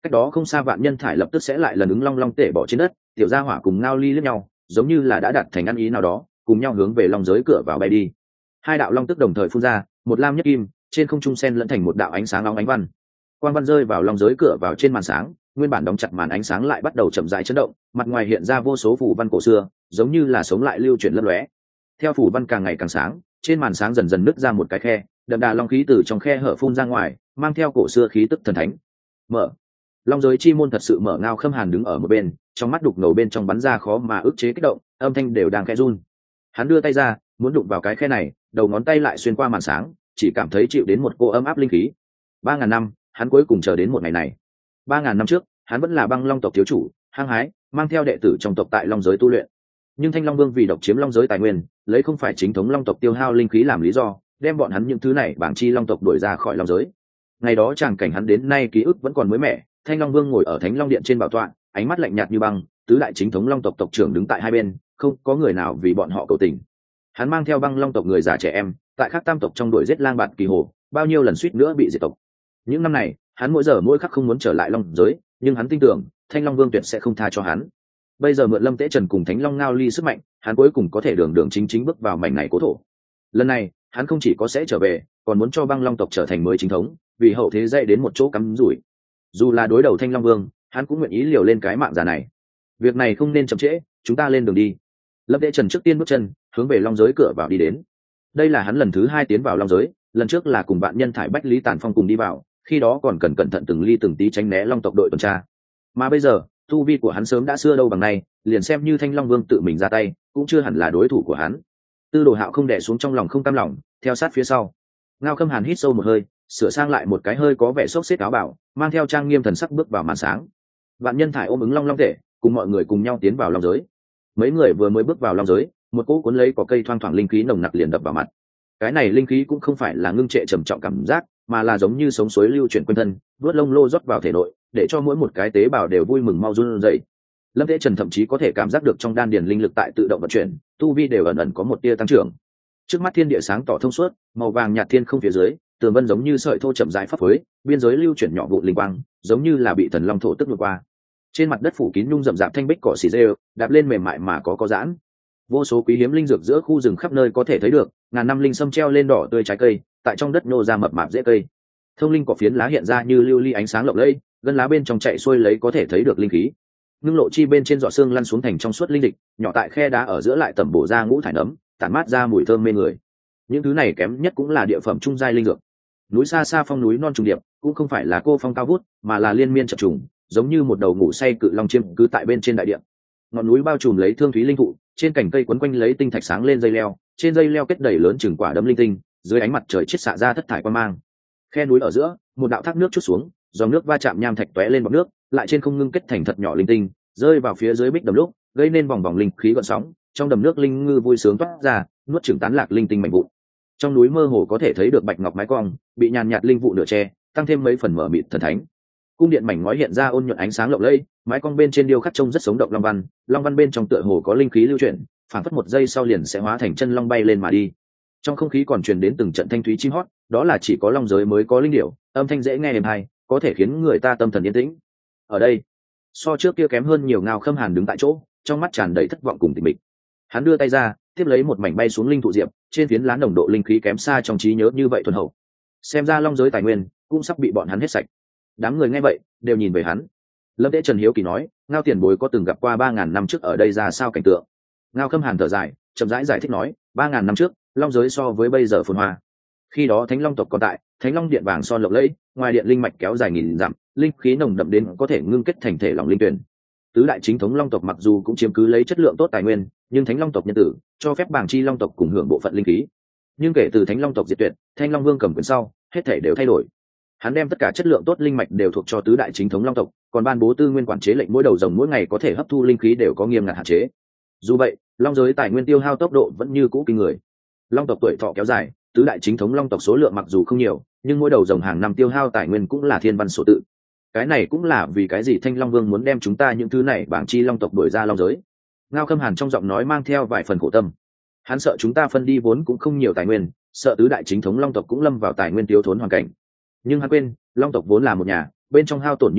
Cách đó không xa Vạn Nhân Thải lập tức sẽ lại lần ứng long long tể bỏ trên đất, tiểu gia hỏa cùng Ngao Ly liếc nhau, giống như là đã đạt thành ăn ý nào đó, cùng nhau hướng về long giới cửa vào bay đi. Hai đạo long tức đồng thời phun ra, một lam nhất kim, trên không trung sen lẫn thành một đạo ánh sáng long ánh văn. Quang văn rơi vào long giới cửa vào trên màn sáng, nguyên bản đóng chặt màn ánh sáng lại bắt đầu chậm rãi chấn động, mặt ngoài hiện ra vô số phù văn cổ xưa, giống như là sống lại lưu chuyển lấp lóe. Theo phù văn càng ngày càng sáng, trên màn sáng dần dần nứt ra một cái khe, đậm đà long khí từ trong khe hở phun ra ngoài, mang theo cổ xưa khí tức thần thánh. Mở. Long giới chi môn thật sự mở. Ngao Khâm Hàn đứng ở một bên, trong mắt đục ngầu bên trong bắn ra khó mà ức chế kích động, âm thanh đều đang khẽ run. Hắn đưa tay ra, muốn đụng vào cái khe này, đầu ngón tay lại xuyên qua màn sáng, chỉ cảm thấy chịu đến một cô ấm áp linh khí. 3000 năm, hắn cuối cùng chờ đến một ngày này. 3000 năm trước, hắn vẫn là Băng Long tộc thiếu chủ, hăng hái, mang theo đệ tử trong tộc tại Long giới tu luyện. Nhưng Thanh Long Vương vì độc chiếm Long giới tài nguyên, lấy không phải chính thống Long tộc tiêu hao linh khí làm lý do, đem bọn hắn những thứ này bảng chi Long tộc đuổi ra khỏi Long giới. Ngày đó tràng cảnh hắn đến nay ký ức vẫn còn mới mẻ. Thanh Long Vương ngồi ở Thánh Long Điện trên bảo tọa, ánh mắt lạnh nhạt như băng, tứ đại chính thống Long tộc tộc trưởng đứng tại hai bên, không có người nào vì bọn họ cầu tình. Hắn mang theo Băng Long tộc người già trẻ em, tại các tam tộc trong đuổi giết lang bạt kỳ hồ, bao nhiêu lần suýt nữa bị diệt tộc. Những năm này, hắn mỗi giờ mỗi khắc không muốn trở lại Long giới, nhưng hắn tin tưởng, Thanh Long Vương tuyệt sẽ không tha cho hắn. Bây giờ mượn Lâm Tế Trần cùng Thánh Long Ngao Ly sức mạnh, hắn cuối cùng có thể đường đường chính chính bước vào mảnh này cố thổ. Lần này, hắn không chỉ có sẽ trở về, còn muốn cho Băng Long tộc trở thành mới chính thống, vì hậu thế dạy đến một chỗ cắm rủi. Dù là đối đầu Thanh Long Vương, hắn cũng nguyện ý liều lên cái mạng già này. Việc này không nên chậm trễ, chúng ta lên đường đi. Lâm Tế Trần trước tiên bước chân hướng về Long giới cửa vào đi đến. Đây là hắn lần thứ 2 tiến vào Long giới, lần trước là cùng Vạn Nhân Thải Bách Lý Tản Phong cùng đi vào, khi đó còn cần cẩn thận từng ly từng tí tránh né Long tộc đội tuần tra. Mà bây giờ, tu vi của hắn sớm đã xưa đâu bằng nay, liền xem như Thanh Long Vương tự mình ra tay, cũng chưa hẳn là đối thủ của hắn. Tư Đồ Hạo không đè xuống trong lòng không cam lòng, theo sát phía sau. Ngao Khâm Hàn hít sâu một hơi, sửa sang lại một cái hơi có vẻ xốc xếch áo bảo, mang theo trang nghiêm thần sắc bước vào màn sáng. Vạn Nhân Thải ôm ứng long long thể, cùng mọi người cùng nhau tiến vào long giới. Mấy người vừa mới bước vào long giới, một cỗ cuốn lấy có cây thoang thoảng linh khí nồng nặc liền đập vào mặt. Cái này linh khí cũng không phải là ngưng trệ trầm trọng cảm giác, mà là giống như sống suối lưu chuyển quanh thân, vớt lông lô rót vào thể nội, để cho mỗi một cái tế bào đều vui mừng mau run rẩy. Lâm Tế Trần thậm chí có thể cảm giác được trong đan điền linh lực tại tự động vận chuyển, tu vi đều ẩn ẩn có một tia tăng trưởng. Trước mắt thiên địa sáng tỏ thông suốt, màu vàng nhạt thiên không phía dưới, tường vân giống như sợi thô chậm rãi phấp phới, biên giới lưu chuyển nhỏ vụ linh quang, giống như là bị thần long thổ tức ngược qua. Trên mặt đất phủ kín nhung rậm rạp thanh bích cỏ xì rêu, đạp lên mềm mại mà có giãn. Vô số quý hiếm linh dược giữa khu rừng khắp nơi có thể thấy được, ngàn năm linh sâm treo lên đỏ tươi trái cây, tại trong đất nô ra mập mạp rễ cây. Thông linh cỏ phiến lá hiện ra như lưu ly ánh sáng lộng lẫy, gân lá bên trong chạy xuôi lấy có thể thấy được linh khí. Ngưng lộ chi bên trên giọt xương lăn xuống thành trong suốt linh dịch, nhỏ tại khe đá ở giữa lại tẩm bổ ra ngũ thải nấm, tản mát ra mùi thơm mê người. Những thứ này kém nhất cũng là địa phẩm trung giai linh dược. Núi xa xa phong núi non trùng điệp, cũng không phải là cô phong cao vút, mà là liên miên chập trùng, giống như một đầu ngủ say cự long chiêm cứ tại bên trên đại địa. Ngọn núi bao trùm lấy thương thúy linh thụ, trên cành cây quấn quanh lấy tinh thạch sáng lên dây leo, trên dây leo kết đầy lớn chừng quả đấm linh tinh, dưới ánh mặt trời chiết xạ ra thất thải quang mang. Khe núi ở giữa, một đạo thác nước trút xuống, dòng nước va chạm nham thạch tóe lên bọt nước, lại trên không ngưng kết thành thật nhỏ linh tinh, rơi vào phía dưới bích đầm lúc, gây nên vòng vòng linh khí gợn sóng, trong đầm nước linh ngư vui sướng toát ra, nuốt chửng tán lạc linh tinh mạnh vụn. Trong núi mơ hồ có thể thấy được bạch ngọc mái cong, bị nhàn nhạt linh vụ nửa che, tăng thêm mấy phần mở mịt thần thánh. Cung điện mảnh ngói hiện ra ôn nhuận ánh sáng lộng lẫy, mái cong bên trên điêu khắc trông rất sống động long văn bên trong tựa hồ có linh khí lưu chuyển, phản phất một giây sau liền sẽ hóa thành chân long bay lên mà đi. Trong không khí còn truyền đến từng trận thanh thúy chim hót, đó là chỉ có long giới mới có linh điểu, âm thanh dễ nghe êm hay, có thể khiến người ta tâm thần yên tĩnh. Ở đây, so trước kia kém hơn nhiều. Ngao Khâm Hàn đứng tại chỗ, trong mắt tràn đầy thất vọng cùng tịch mịch. Hắn đưa tay ra, tiếp lấy một mảnh bay xuống linh thụ diệp, trên phiến lá nồng độ linh khí kém xa trong trí nhớ như vậy thuần hậu. Xem ra long giới tài nguyên cũng sắp bị bọn hắn hết sạch. Đám người nghe vậy đều nhìn về hắn. Lâm Tế Trần hiếu kỳ nói, Ngao tiền bối có từng gặp qua 3000 năm trước ở đây ra sao cảnh tượng? Ngao Khâm Hàn thở dài, chậm rãi giải thích nói, 3000 năm trước, long giới so với bây giờ phồn hoa. Khi đó Thánh Long tộc còn tại, Thánh Long điện vàng son lộng lẫy, ngoài điện linh mạch kéo dài nghìn dặm, linh khí nồng đậm đến có thể ngưng kết thành thể lòng linh tuyển. Tứ đại chính thống long tộc mặc dù cũng chiếm cứ lấy chất lượng tốt tài nguyên, nhưng Thánh Long tộc nhân tử cho phép bảng chi long tộc cùng hưởng bộ phận linh khí. Nhưng kể từ Thánh Long tộc diệt tuyệt, Thanh Long Vương cầm quyền sau, hết thể đều thay đổi. Hắn đem tất cả chất lượng tốt linh mạch đều thuộc cho tứ đại chính thống long tộc, còn ban bố tư nguyên quản chế lệnh mỗi đầu rồng mỗi ngày có thể hấp thu linh khí đều có nghiêm ngặt hạn chế. Dù vậy, long giới tài nguyên tiêu hao tốc độ vẫn như cũ kinh người. Long tộc tuổi thọ kéo dài, tứ đại chính thống long tộc số lượng mặc dù không nhiều, nhưng mỗi đầu rồng hàng năm tiêu hao tài nguyên cũng là thiên văn số tự. Cái này cũng là vì cái gì Thanh Long Vương muốn đem chúng ta những thứ này bảng chi long tộc đuổi ra long giới. Ngao Khâm Hàn trong giọng nói mang theo vài phần khổ tâm. Hắn sợ chúng ta phân đi vốn cũng không nhiều tài nguyên, sợ tứ đại chính thống long tộc cũng lâm vào tài nguyên thiếu thốn hoàn cảnh. Nhưng hắn quên, long tộc vốn là một nhà, bên trong hao tổn như thế,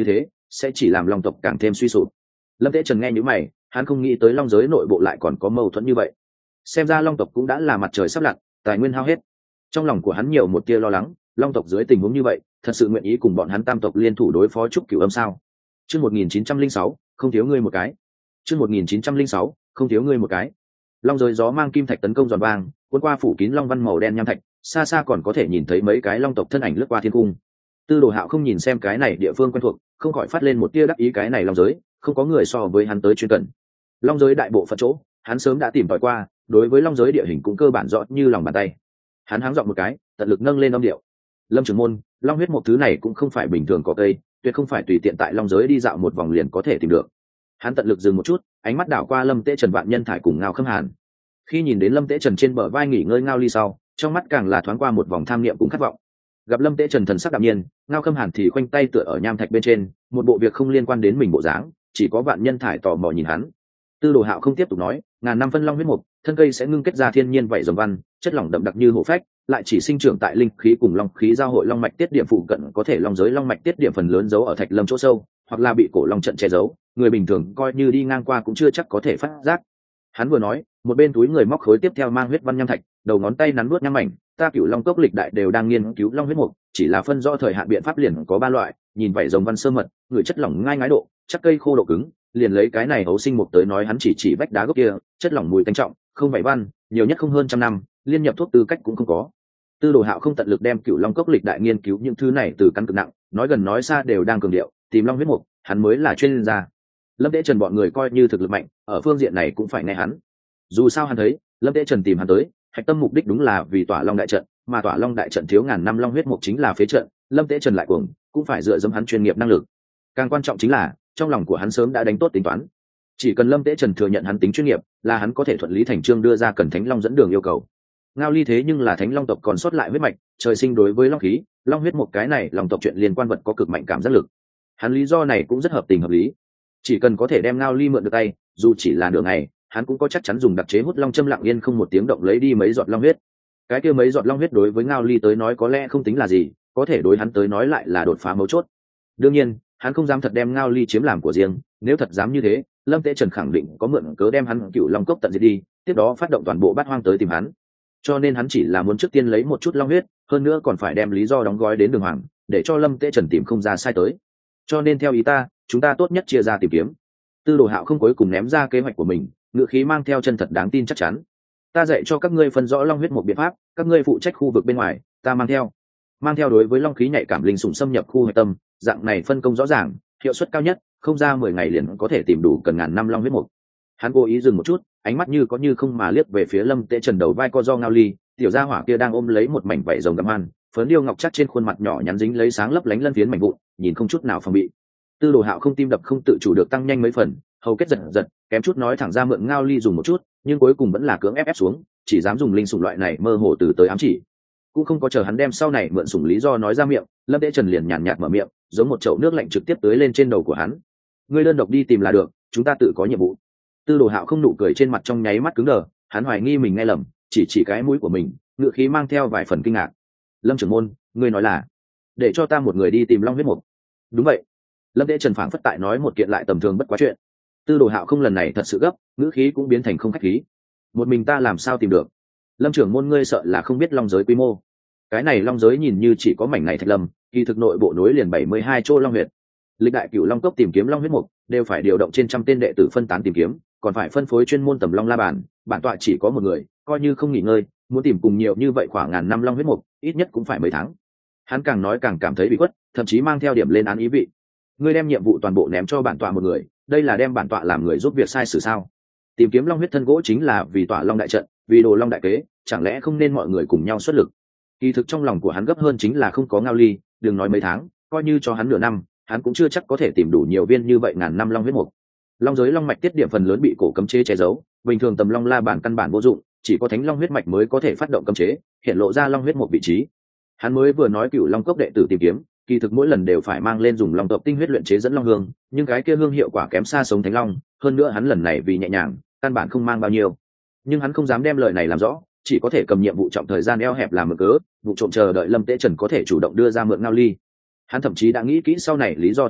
sẽ chỉ làm long tộc càng thêm suy sụp. Lâm Tế Trần nghe nhíu mày, hắn không nghĩ tới long giới nội bộ lại còn có mâu thuẫn như vậy. Xem ra long tộc cũng đã là mặt trời sắp lặn, tài nguyên hao hết. Trong lòng của hắn nhiều một tia lo lắng, long tộc dưới tình huống như vậy thật sự nguyện ý cùng bọn hắn tam tộc liên thủ đối phó Trúc Cửu Âm sao? Chương 1906, không thiếu ngươi một cái. Chương 1906, không thiếu ngươi một cái. Long giới gió mang kim thạch tấn công giòn vang, cuốn qua phủ kín long văn màu đen nham thạch, xa xa còn có thể nhìn thấy mấy cái long tộc thân ảnh lướt qua thiên cung. Tư Đồ Hạo không nhìn xem cái này địa phương quen thuộc, không khỏi phát lên một tia đắc ý, cái này long giới, không có người so với hắn tới chuyên cần. Long giới đại bộ phận chỗ, hắn sớm đã tìm tòi qua, đối với long giới địa hình cũng cơ bản rõ như lòng bàn tay. Hắn háng giọng một cái, tận lực nâng lên âm điệu. Lâm trưởng môn, long huyết một thứ này cũng không phải bình thường có cây, tuyệt không phải tùy tiện tại long giới đi dạo một vòng liền có thể tìm được. Hắn tận lực dừng một chút, ánh mắt đảo qua Lâm Tế Trần, Vạn Nhân Thải cùng Ngao Khâm Hàn. Khi nhìn đến Lâm Tế Trần trên bờ vai nghỉ ngơi Ngao Ly sau, trong mắt càng là thoáng qua một vòng tham niệm cũng khát vọng. Gặp Lâm Tế Trần thần sắc đạm nhiên, Ngao Khâm Hàn thì khoanh tay tựa ở nham thạch bên trên, một bộ việc không liên quan đến mình bộ dáng, chỉ có Vạn Nhân Thải tò mò nhìn hắn. Tư Đồ Hạo không tiếp tục nói, ngàn năm phân long huyết mục, thân cây sẽ ngưng kết ra thiên nhiên vậy rồng văn, chất lỏng đậm đặc như hổ phách, lại chỉ sinh trưởng tại linh khí cùng long khí giao hội long mạch tiết điểm phụ cận, có thể long giới long mạch tiết điểm phần lớn giấu ở thạch lâm chỗ sâu, hoặc là bị cổ long trận che giấu, người bình thường coi như đi ngang qua cũng chưa chắc có thể phát giác. Hắn vừa nói, một bên túi người móc khối tiếp theo mang huyết văn nham thạch, đầu ngón tay nắn nuốt nham mảnh, ta Cửu Long cốc lịch đại đều đang nghiên cứu long huyết mục, chỉ là phân rõ thời hạn biện pháp liền có 3 loại, nhìn vậy rồng văn sơ mật, người chất lỏng ngai ngái độ, chắc cây khô độ cứng, liền lấy cái này hấu sinh mục tới nói, hắn chỉ vách đá gốc kia, chất lỏng mùi tanh trọng, không vậy văn, nhiều nhất không hơn trăm năm, liên nhập thuốc tư cách cũng không có. Tư Đồ Hạo không tận lực đem Cửu Long cốc lịch đại nghiên cứu những thứ này từ căn cực nặng, nói gần nói xa đều đang cường điệu, tìm long huyết mục, hắn mới là chuyên gia. Lâm Tế Trần bọn người coi như thực lực mạnh, ở phương diện này cũng phải nghe hắn. Dù sao hắn thấy, Lâm Tế Trần tìm hắn tới, hạch tâm mục đích đúng là vì Tỏa Long đại trận, mà Tỏa Long đại trận thiếu ngàn năm long huyết mục chính là phế trận, Lâm Tế Trần lại cuồng, cũng phải dựa dẫm hắn chuyên nghiệp năng lực. Càng quan trọng chính là, trong lòng của hắn sớm đã đánh tốt tính toán. Chỉ cần Lâm Tế Trần thừa nhận hắn tính chuyên nghiệp, là hắn có thể thuận lý thành chương đưa ra cần Thánh Long dẫn đường yêu cầu. Ngao Ly thế nhưng là Thánh Long tộc còn sót lại huyết mạch, trời sinh đối với long khí, long huyết một cái này lòng tộc chuyện liên quan vật có cực mạnh cảm giác lực. Hắn lý do này cũng rất hợp tình hợp lý. Chỉ cần có thể đem Ngao Ly mượn được tay, dù chỉ là nửa ngày, hắn cũng có chắc chắn dùng đặc chế hút long châm lặng yên không một tiếng động lấy đi mấy giọt long huyết. Cái kia mấy giọt long huyết đối với Ngao Ly tới nói có lẽ không tính là gì, có thể đối hắn tới nói lại là đột phá mấu chốt. Đương nhiên, hắn không dám thật đem Ngao Ly chiếm làm của riêng, nếu thật dám như thế, Lâm Tế Trần khẳng định có mượn cớ đem hắn Cửu Long cốc tận diệt đi, tiếp đó phát động toàn bộ bát hoang tới tìm hắn. Cho nên hắn chỉ là muốn trước tiên lấy một chút long huyết, hơn nữa còn phải đem lý do đóng gói đến đường hoàng, để cho Lâm Tế Trần tìm không ra sai tới. Cho nên theo ý ta, chúng ta tốt nhất chia ra tìm kiếm. Tư Đồ Hạo không cuối cùng ném ra kế hoạch của mình, ngữ khí mang theo chân thật đáng tin chắc chắn. Ta dạy cho các ngươi phân rõ long huyết một biện pháp, các ngươi phụ trách khu vực bên ngoài, ta mang theo đối với long khí nhạy cảm linh sủng xâm nhập khu hạch tâm, dạng này phân công rõ ràng, hiệu suất cao nhất, không ra 10 ngày liền có thể tìm đủ cần ngàn năm long huyết mục. Hắn cố ý dừng một chút, ánh mắt như có như không mà liếc về phía Lâm Tế Trần đầu vai co do Ngao Ly, tiểu gia hỏa kia đang ôm lấy một mảnh vảy rồng gặm ăn, phấn điêu ngọc chắc trên khuôn mặt nhỏ nhắn dính lấy sáng lấp lánh lân phiến mảnh vụn, nhìn không chút nào phòng bị. Tư Đồ Hạo không tim đập không tự chủ được tăng nhanh mấy phần, hầu kết giật, kém chút nói thẳng ra mượn Ngao Ly dùng một chút, nhưng cuối cùng vẫn là cưỡng ép xuống, chỉ dám dùng linh sủng loại này mơ hồ từ tới ám chỉ. Cũng không có chờ hắn đem sau này mượn sủng lý do nói ra miệng, Lâm Tế Trần liền nhàn nhạt mở miệng, giống một chậu nước lạnh trực tiếp tưới lên trên đầu của hắn. Ngươi đơn độc đi tìm là được, chúng ta tự có nhiệm vụ. Tư Đồ Hạo không nụ cười trên mặt trong nháy mắt cứng đờ, hắn hoài nghi mình nghe lầm, chỉ cái mũi của mình, ngựa khí mang theo vài phần kinh ngạc. Lâm trưởng môn, ngươi nói là để cho ta một người đi tìm long huyết mục? Đúng vậy. Lâm Tế Trần phảng phất tại nói một kiện lại tầm thường bất quá chuyện. Tư Đồ Hạo không lần này thật sự gấp, ngữ khí cũng biến thành không khách khí. Một mình ta làm sao tìm được? Lâm trưởng môn, ngươi sợ là không biết long giới quy mô. Cái này long giới nhìn như chỉ có mảnh này thạch lâm, kỳ thực nội bộ nối liền 72 chỗ long huyệt. Lịch đại Cửu Long cốc tìm kiếm long huyết mục, đều phải điều động trên trăm tên đệ tử phân tán tìm kiếm, còn phải phân phối chuyên môn tầm long la bàn, bản tọa chỉ có một người, coi như không nghỉ ngơi, muốn tìm cùng nhiều như vậy khoảng ngàn năm long huyết mục, ít nhất cũng phải mấy tháng. Hắn càng nói càng cảm thấy bị khuất, thậm chí mang theo điểm lên án ý vị. Ngươi đem nhiệm vụ toàn bộ ném cho bản tọa một người, đây là đem bản tọa làm người giúp việc sai sử sao? Tìm kiếm long huyết thân gỗ chính là vì tọa long đại trận, vì đồ long đại kế, chẳng lẽ không nên mọi người cùng nhau xuất lực? Kỳ thực trong lòng của hắn gấp hơn chính là không có Ngao Ly, đừng nói mấy tháng, coi như cho hắn nửa năm, hắn cũng chưa chắc có thể tìm đủ nhiều viên như vậy ngàn năm long huyết mục. Long giới long mạch tiết điểm phần lớn bị cổ cấm chế che giấu, bình thường tầm long la bản căn bản vô dụng, chỉ có thánh long huyết mạch mới có thể phát động cấm chế, hiện lộ ra long huyết mục vị trí. Hắn mới vừa nói Cửu Long cốc đệ tử tìm kiếm, kỳ thực mỗi lần đều phải mang lên dùng long tộc tinh huyết luyện chế dẫn long hương, nhưng cái kia hương hiệu quả kém xa sống thánh long, hơn nữa hắn lần này vì nhẹ nhàng, căn bản không mang bao nhiêu. Nhưng hắn không dám đem lời này làm rõ, chỉ có thể cầm nhiệm vụ trọng thời gian eo hẹp làm mực cớ, vụ trộm chờ đợi Lâm Tế Trần có thể chủ động đưa ra mượn Ngao Ly. Hắn thậm chí đã nghĩ kỹ sau này lý do thoái thác,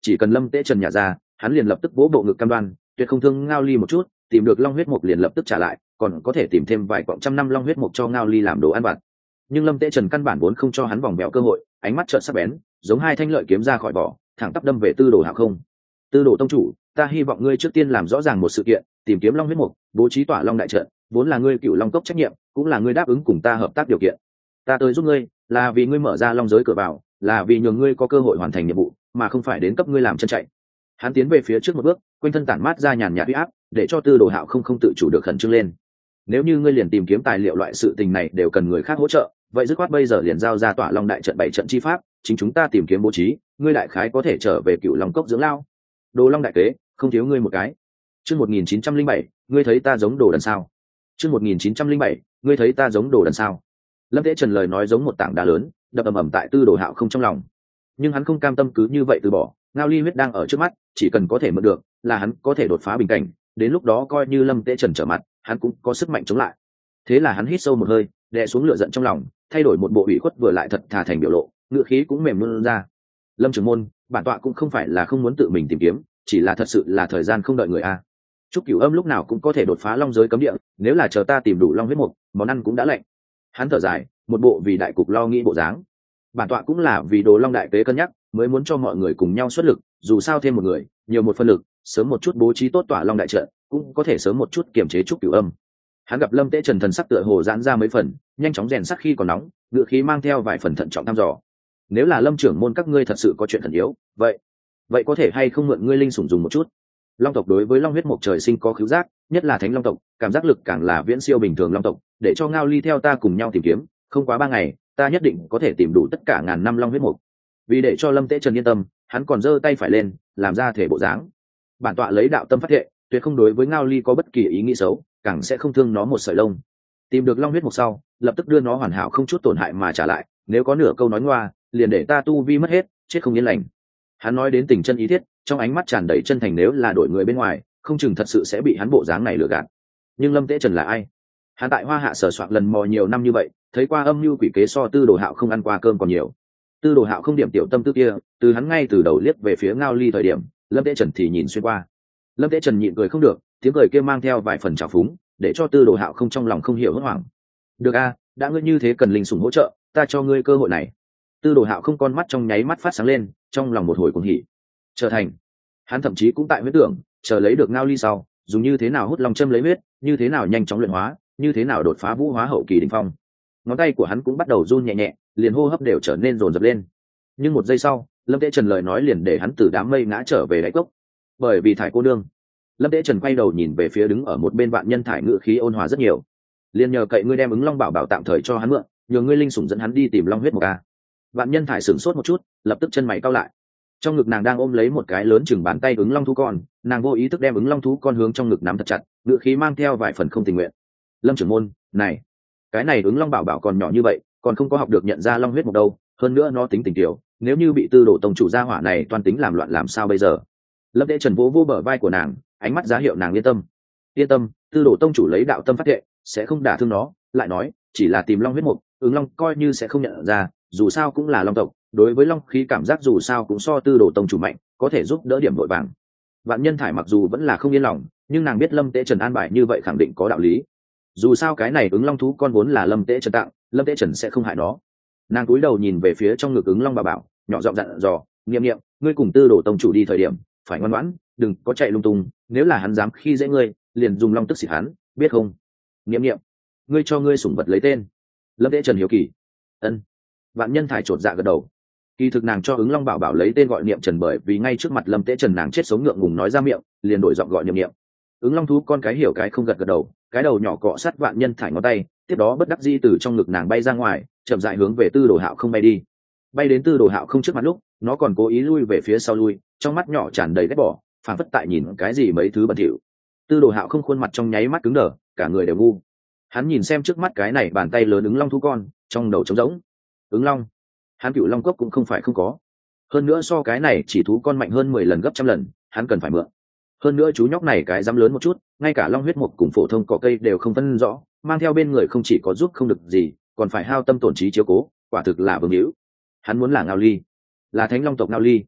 chỉ cần lâm tế trần nhả ra, hắn liền lập tức vỗ bộ ngực cam đoan tuyệt không thương Ngao Ly một chút, tìm được long huyết mục liền lập tức trả lại, còn có thể tìm thêm vài quặng trăm năm long huyết mục cho Ngao Ly làm đồ ăn vặt. Nhưng lâm tế trần căn bản vốn không cho hắn vòng vèo cơ hội, ánh mắt trợn sắc bén, giống hai thanh lợi kiếm ra khỏi vỏ, thẳng tắp đâm về Tư Đồ Hạo không. Tư Đồ tông chủ, ta hy vọng ngươi trước tiên làm rõ ràng một sự kiện, tìm kiếm long huyết mục, bố trí tỏa long đại trận, vốn là ngươi Cựu Long cốc trách nhiệm, cũng là ngươi đáp ứng cùng ta hợp tác điều kiện. Ta tới giúp ngươi, là vì ngươi mở ra long giới cửa vào, là vì nhường ngươi có cơ hội hoàn thành nhiệm vụ, mà không phải đến cấp ngươi làm chân chạy. Hắn tiến về phía trước một bước, quanh thân tản mát ra nhàn nhạt uy áp, để cho Tư Đồ Hạo không tự chủ được khẩn trương lên. Nếu như ngươi liền tìm kiếm tài liệu loại sự tình này đều cần người khác hỗ trợ, vậy dứt khoát bây giờ liền giao ra tỏa long đại trận 7 trận chi pháp, chính chúng ta tìm kiếm bố trí, ngươi đại khái có thể trở về Cựu Long cốc dưỡng lao. Đồ long đại kế, không thiếu ngươi một cái. Chương 1907, ngươi thấy ta giống đồ đần sao? Chương 1907, ngươi thấy ta giống đồ đần sao? Lâm Tế Trần lời nói giống một tảng đá lớn, đập ầm ầm tại Tư Đồ Hạo không trong lòng. Nhưng hắn không cam tâm cứ như vậy từ bỏ, Ngao Ly huyết đang ở trước mắt, chỉ cần có thể mượn được, là hắn có thể đột phá bình cảnh, đến lúc đó coi như Lâm Tế Trần trở mặt, hắn cũng có sức mạnh chống lại. Thế là hắn hít sâu một hơi, đè xuống lửa giận trong lòng, thay đổi một bộ ủy khuất vừa lại thật thà thành biểu lộ, ngữ khí cũng mềm luôn ra. Lâm trưởng môn, bản tọa cũng không phải là không muốn tự mình tìm kiếm, chỉ là thật sự là thời gian không đợi người a. Trúc Cửu Âm lúc nào cũng có thể đột phá long giới cấm địa, nếu là chờ ta tìm đủ long huyết mục, món ăn cũng đã lạnh. Hắn thở dài, một bộ vì đại cục lo nghĩ bộ dáng. Bản tọa cũng là vì Đồ Long đại kế cân nhắc, mới muốn cho mọi người cùng nhau xuất lực, dù sao thêm một người, nhiều một phân lực, sớm một chút bố trí tốt tỏa long đại trận, cũng có thể sớm một chút kiềm chế Trúc Cửu Âm. Hắn gặp Lâm Tế Trần thần sắc tựa hồ giãn ra mấy phần, nhanh chóng rèn sắc khi còn nóng, ngựa khí mang theo vài phần thận trọng thăm dò. Nếu là Lâm trưởng môn các ngươi thật sự có chuyện thần yếu, vậy có thể hay không mượn ngươi linh sủng dùng một chút? Long tộc đối với long huyết mộc trời sinh có khứu giác, nhất là thánh long tộc, cảm giác lực càng là viễn siêu bình thường long tộc, để cho Ngao Ly theo ta cùng nhau tìm kiếm, không quá 3 ngày, ta nhất định có thể tìm đủ tất cả ngàn năm long huyết mộc. Vì để cho Lâm Tế Trần yên tâm, hắn còn giơ tay phải lên, làm ra thể bộ dáng. Bản tọa lấy đạo tâm phát thệ, tuyệt không đối với Ngao Ly có bất kỳ ý nghĩ xấu, càng sẽ không thương nó một sợi lông. Tìm được long huyết mộc sau, lập tức đưa nó hoàn hảo không chút tổn hại mà trả lại, nếu có nửa câu nói ngoa, liền để ta tu vi mất hết, chết không yên lành. Hắn nói đến tình chân ý thiết, trong ánh mắt tràn đầy chân thành, nếu là đổi người bên ngoài, không chừng thật sự sẽ bị hắn bộ dáng này lừa gạt. Nhưng Lâm Tế Trần là ai? Hắn tại Hoa Hạ sở soạn lần mò nhiều năm như vậy, thấy qua âm mưu quỷ kế so Tư Đồ Hạo không ăn qua cơm còn nhiều. Tư Đồ Hạo không điểm tiểu tâm tư kia, từ hắn ngay từ đầu liếc về phía Ngao Ly thời điểm, Lâm Tế Trần thì nhìn xuyên qua. Lâm Tế Trần nhịn cười không được, tiếng cười kia mang theo vài phần trào phúng, để cho Tư Đồ Hạo không trong lòng không hiểu hốt hoảng. Được a, đã ngươi như thế cần linh sủng hỗ trợ, ta cho ngươi cơ hội này. Tư Đồ Hạo không con mắt trong nháy mắt phát sáng lên, trong lòng một hồi cuồng hỉ. Trở thành, hắn thậm chí cũng tại huyết tưởng, chờ lấy được Ngao Ly sau, dùng như thế nào hút long châm lấy huyết, như thế nào nhanh chóng luyện hóa, như thế nào đột phá vũ hóa hậu kỳ đỉnh phong. Ngón tay của hắn cũng bắt đầu run nhẹ nhẹ, liền hô hấp đều trở nên dồn dập lên. Nhưng một giây sau, Lâm Tế Trần lời nói liền để hắn từ đám mây ngã trở về đáy cốc. Bởi vì thải cô nương. Lâm Tế Trần quay đầu nhìn về phía đứng ở một bên Vạn Nhân Thải, ngữ khí ôn hòa rất nhiều. Liền nhờ cậy ngươi đem ứng long bảo bảo tạm thời cho hắn mượn, nhờ ngươi linh sủng dẫn hắn đi tìm long huyết một ca. Vạn Nhân Thải sửng sốt một chút, lập tức chân mày cau lại. Trong ngực nàng đang ôm lấy một cái lớn chừng bàn tay ứng long thú con, nàng vô ý thức đem ứng long thú con hướng trong ngực nắm thật chặt, ngữ khí mang theo vài phần không tình nguyện. Lâm trưởng môn, này, cái này ứng long bảo bảo còn nhỏ như vậy, còn không có học được nhận ra long huyết một đâu, hơn nữa nó tính tình tiểu, nếu như bị Tư Đồ tông chủ gia hỏa này toan tính làm loạn làm sao bây giờ? Lâm Tế Trần vỗ vỗ bờ vai của nàng, ánh mắt giá hiệu nàng yên tâm. Yên tâm, Tư Đồ tông chủ lấy đạo tâm phát thệ, sẽ không đả thương nó, lại nói, chỉ là tìm long huyết mục, ứng long coi như sẽ không nhận ra, dù sao cũng là long tộc, đối với long khí cảm giác dù sao cũng so Tư Đồ tông chủ mạnh, có thể giúp đỡ điểm vội vàng. Vạn Nhân Thải mặc dù vẫn là không yên lòng, nhưng nàng biết Lâm Tế Trần an bài như vậy khẳng định có đạo lý. Dù sao cái này ứng long thú con vốn là Lâm Tế Trần tặng, Lâm Tế Trần sẽ không hại nó. Nàng cúi đầu nhìn về phía trong ngực ứng long bà bảo, nhỏ giọng dặn dò, Niệm Niệm, ngươi cùng Tư Đồ tông chủ đi thời điểm, phải ngoan ngoãn, đừng có chạy lung tung, nếu là hắn dám khi dễ ngươi, liền dùng long tức xịt hắn, biết không? Niệm Niệm, ngươi cho ngươi sủng vật lấy tên. Lâm Tế Trần hiếu kỳ. Ân. Vạn Nhân Thải chột dạ gật đầu. Kỳ thực nàng cho ứng long bảo bảo lấy tên gọi Niệm Trần, bởi vì ngay trước mặt Lâm Tế Trần nàng chết sống ngượng ngùng nói ra miệng, liền đổi giọng gọi Niệm Niệm. Ứng long thú con cái hiểu cái không gật gật đầu, cái đầu nhỏ cọ sát Vạn Nhân Thải ngón tay, tiếp đó bất đắc dĩ từ trong ngực nàng bay ra ngoài, chậm rãi hướng về Tư Đồ Hạo không bay đi. Bay đến Tư Đồ Hạo không trước mặt lúc, nó còn cố ý lui về phía sau lui, trong mắt nhỏ tràn đầy ghét bỏ, phảng phất tại nhìn cái gì mấy thứ bẩn thỉu. Tư Đồ Hạo không khuôn mặt trong nháy mắt cứng đờ, cả người đều ngu. Hắn nhìn xem trước mắt cái này bàn tay lớn ứng long thú con, trong đầu trống rỗng. Ứng long, hắn Cựu Long cốc cũng không phải không có, hơn nữa so cái này chỉ thú con mạnh hơn 10 lần gấp trăm lần, hắn cần phải mượn. Hơn nữa chú nhóc này cái dám lớn một chút, ngay cả long huyết mục cùng phổ thông cỏ cây đều không phân rõ, mang theo bên người không chỉ có giúp không được gì, còn phải hao tâm tổn trí chiếu cố, quả thực là vương hữu. Hắn muốn là Ngao Ly, là thánh long tộc Ngao Ly.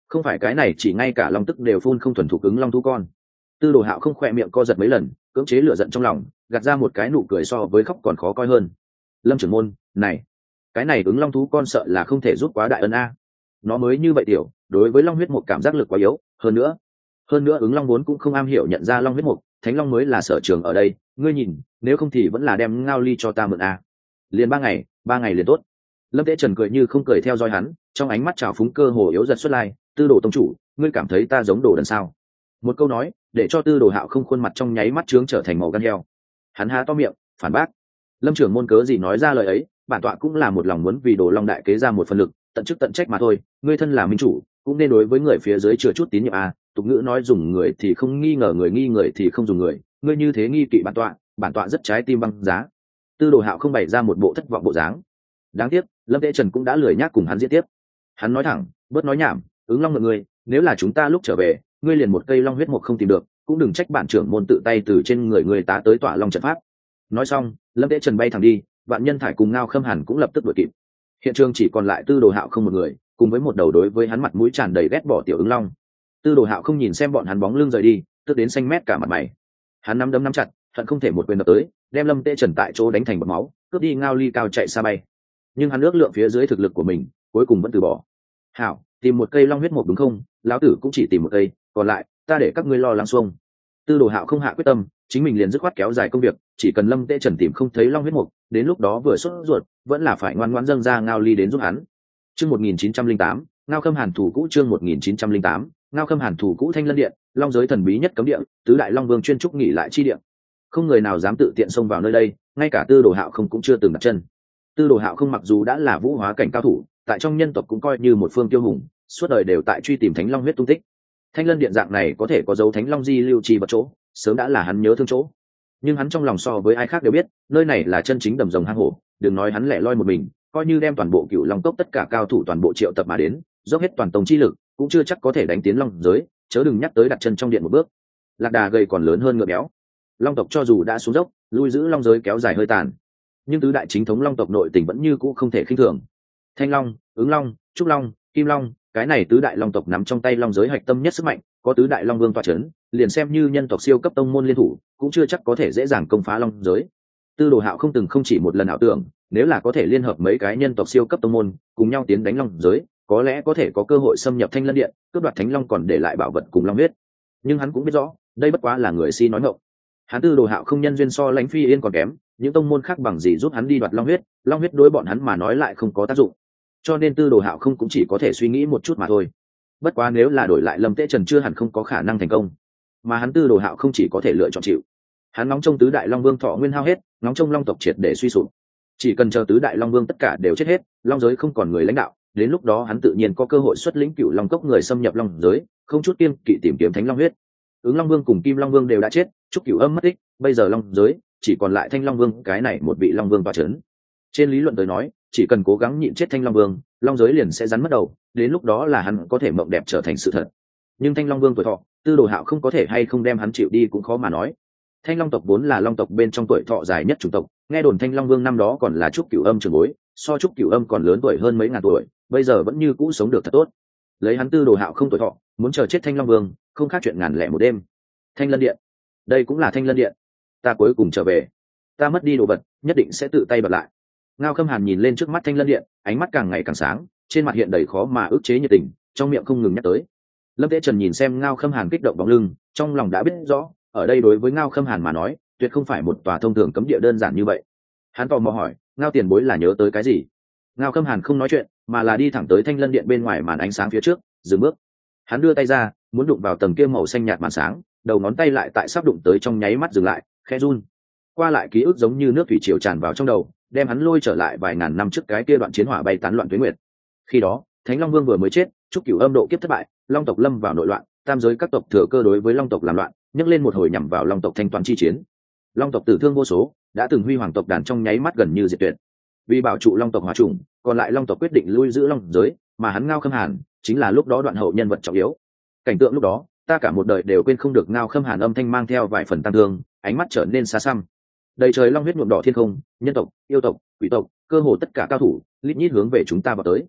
không phải cái này chỉ ngay cả long tức đều phun không thuần thục ứng long thú con. Tư Đồ Hạo không khỏe miệng co giật mấy lần, cưỡng chế lửa giận trong lòng, gạt ra một cái nụ cười so với khóc còn khó coi hơn. Lâm trưởng môn, này, cái này ứng long thú con sợ là không thể giúp quá đại ân a. Nó mới như vậy tiểu, đối với long huyết một cảm giác lực quá yếu, hơn nữa ứng long vốn cũng không am hiểu nhận ra long huyết mục, thánh long mới là sở trường ở đây, ngươi nhìn, nếu không thì vẫn là đem Ngao Ly cho ta mượn a. Liền 3 ngày liền tốt. Lâm Tế Trần cười như không cười theo dõi hắn, trong ánh mắt trào phúng cơ hồ yếu dần xuất lai, Tư Đồ tông chủ, ngươi cảm thấy ta giống đồ đần sao? Một câu nói để cho Tư Đồ Hạo không khuôn mặt trong nháy mắt trướng trở thành màu gan heo. Hắn há to miệng phản bác. Lâm trưởng môn cớ gì nói ra lời ấy, bản tọa cũng là một lòng muốn vì Đồ Long đại kế ra một phần lực, tận chức tận trách mà thôi, ngươi thân là minh chủ cũng nên đối với người phía dưới chừa chút tín nhiệm a. Tục ngữ nói dùng người thì không nghi ngờ người, nghi người thì không dùng người, ngươi như thế nghi kỵ bản tọa rất trái tim băng giá. Tư Đồ Hạo không bày ra một bộ thất vọng bộ dáng. Đáng tiếc Lâm Tế Trần cũng đã lười nhác cùng hắn diễn tiếp. Hắn nói thẳng, bớt nói nhảm, ứng long mượn ngươi, nếu là chúng ta lúc trở về ngươi liền một cây long huyết mục không tìm được, cũng đừng trách bản trưởng môn tự tay từ trên người tá tới tỏa long trận pháp. Nói xong Lâm Tế Trần bay thẳng đi, Vạn Nhân Thải cùng Ngao Khâm Hàn cũng lập tức đuổi kịp. Hiện trường chỉ còn lại Tư Đồ Hạo không một người, cùng với một đầu đối với hắn mặt mũi tràn đầy ghét bỏ tiểu ứng long. Tư Đồ Hạo không nhìn xem bọn hắn bóng lưng rời đi, tức đến xanh mét cả mặt mày. Hắn nắm đấm nắm chặt, hận không thể một quyền đập tới, đem Lâm Tế Trần tại chỗ đánh thành bọt máu, cướp đi Ngao Ly cao chạy xa bay. Nhưng hắn ước lượng phía dưới thực lực của mình, cuối cùng vẫn từ bỏ. Hảo, tìm một cây long huyết mục đúng không? Lão tử cũng chỉ tìm một cây, còn lại ta để các ngươi lo lắng xuông. Tư Đồ Hạo không hạ quyết tâm, chính mình liền dứt khoát kéo dài công việc, chỉ cần Lâm Tế Trần tìm không thấy long huyết mục, đến lúc đó vừa sốt ruột, vẫn là phải ngoan ngoãn dâng ra Ngao Ly đến giúp hắn. Chương 1908, Ngao Khâm Hàn thủ cũ. Chương 1908, Ngao Khâm Hàn thủ cũ. Thanh Lân Điện, long giới thần bí nhất cấm địa, tứ đại long vương chuyên trúc nghỉ lại chi địa. Không người nào dám tự tiện xông vào nơi đây, ngay cả Tư Đồ Hạo không cũng chưa từng đặt chân. Tư Đồ Hạo không mặc dù đã là vũ hóa cảnh cao thủ, tại trong nhân tộc cũng coi như một phương tiêu hùng, suốt đời đều tại truy tìm thánh long huyết tung tích. Thanh Lân Điện dạng này có thể có dấu thánh long di lưu trì vật chỗ, sớm đã là hắn nhớ thương chỗ. Nhưng hắn trong lòng so với ai khác đều biết, nơi này là chân chính đầm rồng hang hổ, đừng nói hắn lẻ loi một mình, coi như đem toàn bộ Cửu Long tốc tất cả cao thủ toàn bộ triệu tập mà đến, dốc hết toàn tông chi lực, cũng chưa chắc có thể đánh tiến long giới, chớ đừng nhắc tới đặt chân trong điện một bước. Lạc đà gầy còn lớn hơn ngựa béo. Long tộc cho dù đã xuống dốc, lui giữ long giới kéo dài hơi tàn, nhưng tứ đại chính thống long tộc nội tình vẫn như cũ không thể khinh thường. Thanh Long, Ứng Long, Trúc Long, Kim Long, cái này tứ đại long tộc nắm trong tay long giới hạch tâm nhất sức mạnh, có tứ đại long vương tọa chấn, liền xem như nhân tộc siêu cấp tông môn liên thủ, cũng chưa chắc có thể dễ dàng công phá long giới. Tư Đồ Hạo không chỉ một lần ảo tưởng, nếu là có thể liên hợp mấy cái nhân tộc siêu cấp tông môn, cùng nhau tiến đánh long giới, có lẽ có thể có cơ hội xâm nhập Thanh Lân Điện, cướp đoạt Thánh Long còn để lại bảo vật cùng long huyết. Nhưng hắn cũng biết rõ, đây bất quá là người si nói ngọng. Hắn Tư Đồ Hạo không nhân duyên so Lãnh Phi Yên còn kém, những tông môn khác bằng gì giúp hắn đi đoạt long huyết đối bọn hắn mà nói lại không có tác dụng. Cho nên Tư Đồ Hạo không cũng chỉ có thể suy nghĩ một chút mà thôi. Bất quá nếu là đổi lại Lâm Tế Trần chưa hẳn không có khả năng thành công, mà hắn Tư Đồ Hạo không chỉ có thể lựa chọn chịu. Hắn ngóng trông tứ đại long vương thọ nguyên hao hết, ngóng trông long tộc triệt để suy sụp. Chỉ cần chờ tứ đại long vương tất cả đều chết hết, long giới không còn người lãnh đạo, đến lúc đó hắn tự nhiên có cơ hội xuất lĩnh Cửu Long cốc người xâm nhập long giới, không chút kiêng kỵ tìm kiếm thánh long huyết. Ứng Long Vương cùng Kim Long Vương đều đã chết, Trúc Cửu Âm mất tích, bây giờ long giới chỉ còn lại Thanh Long Vương cái này một vị long vương tọa chấn. Trên lý luận tới nói, chỉ cần cố gắng nhịn chết Thanh Long Vương, long giới liền sẽ rắn mất đầu, đến lúc đó là hắn có thể mộng đẹp trở thành sự thật. Nhưng Thanh Long Vương tuổi thọ, Tư Đồ Hạo không có thể hay không đem hắn chịu đi cũng khó mà nói. Thanh Long tộc vốn là long tộc bên trong tuổi thọ dài nhất chủng tộc, nghe đồn Thanh Long Vương năm đó còn là Trúc Cửu Âm trưởng bối, so Trúc Cửu Âm còn lớn tuổi hơn mấy ngàn tuổi, bây giờ vẫn như cũ sống được thật tốt. Lấy hắn Tư Đồ Hạo không tuổi thọ, muốn chờ chết Thanh Long Vương, không khác chuyện ngàn lẻ một đêm. Thanh Lân Điện, đây cũng là Thanh Lân Điện. Ta cuối cùng trở về, ta mất đi đồ vật, nhất định sẽ tự tay đoạt lại. Ngao Khâm Hàn nhìn lên trước mắt Thanh Lân Điện, ánh mắt càng ngày càng sáng, trên mặt hiện đầy khó mà ức chế nhiệt tình, trong miệng không ngừng nhắc tới. Lâm Tế Trần nhìn xem Ngao Khâm Hàn kích động bóng lưng, trong lòng đã biết rõ, ở đây đối với Ngao Khâm Hàn mà nói, tuyệt không phải một tòa thông thường cấm địa đơn giản như vậy. Hắn tò mò hỏi, Ngao tiền bối là nhớ tới cái gì? Ngao Khâm Hàn không nói chuyện, mà là đi thẳng tới Thanh Lân Điện bên ngoài màn ánh sáng phía trước, dừng bước. Hắn đưa tay ra, muốn đụng vào tầng kia màu xanh nhạt màn sáng, đầu ngón tay lại tại sắp đụng tới trong nháy mắt dừng lại, khẽ run. Qua lại ký ức giống như nước thủy triều tràn vào trong đầu, đem hắn lôi trở lại vài ngàn năm trước cái kia đoạn chiến hỏa bay tán loạn tuế nguyệt. Khi đó, Thánh Long Vương vừa mới chết, Trúc Cửu Âm độ kiếp thất bại, long tộc lâm vào nội loạn, tam giới các tộc thừa cơ đối với long tộc làm loạn, nhấc lên một hồi nhằm vào long tộc thanh toán chi chiến. Long tộc tử thương vô số, đã từng huy hoàng tộc đàn trong nháy mắt gần như diệt tuyệt. Vì bảo trụ long tộc hòa chủng, còn lại long tộc quyết định lui giữ long giới, mà hắn Ngao Khâm Hàn chính là lúc đó đoạn hậu nhân vật trọng yếu. Cảnh tượng lúc đó, ta cả một đời đều quên không được. Ngao Khâm Hàn âm thanh mang theo vài phần tang thương, ánh mắt trở nên xa xăm. Đầy trời long huyết nhuộm đỏ thiên không, nhân tộc, yêu tộc, quỷ tộc, cơ hồ tất cả cao thủ lít nhít hướng về chúng ta vào tới.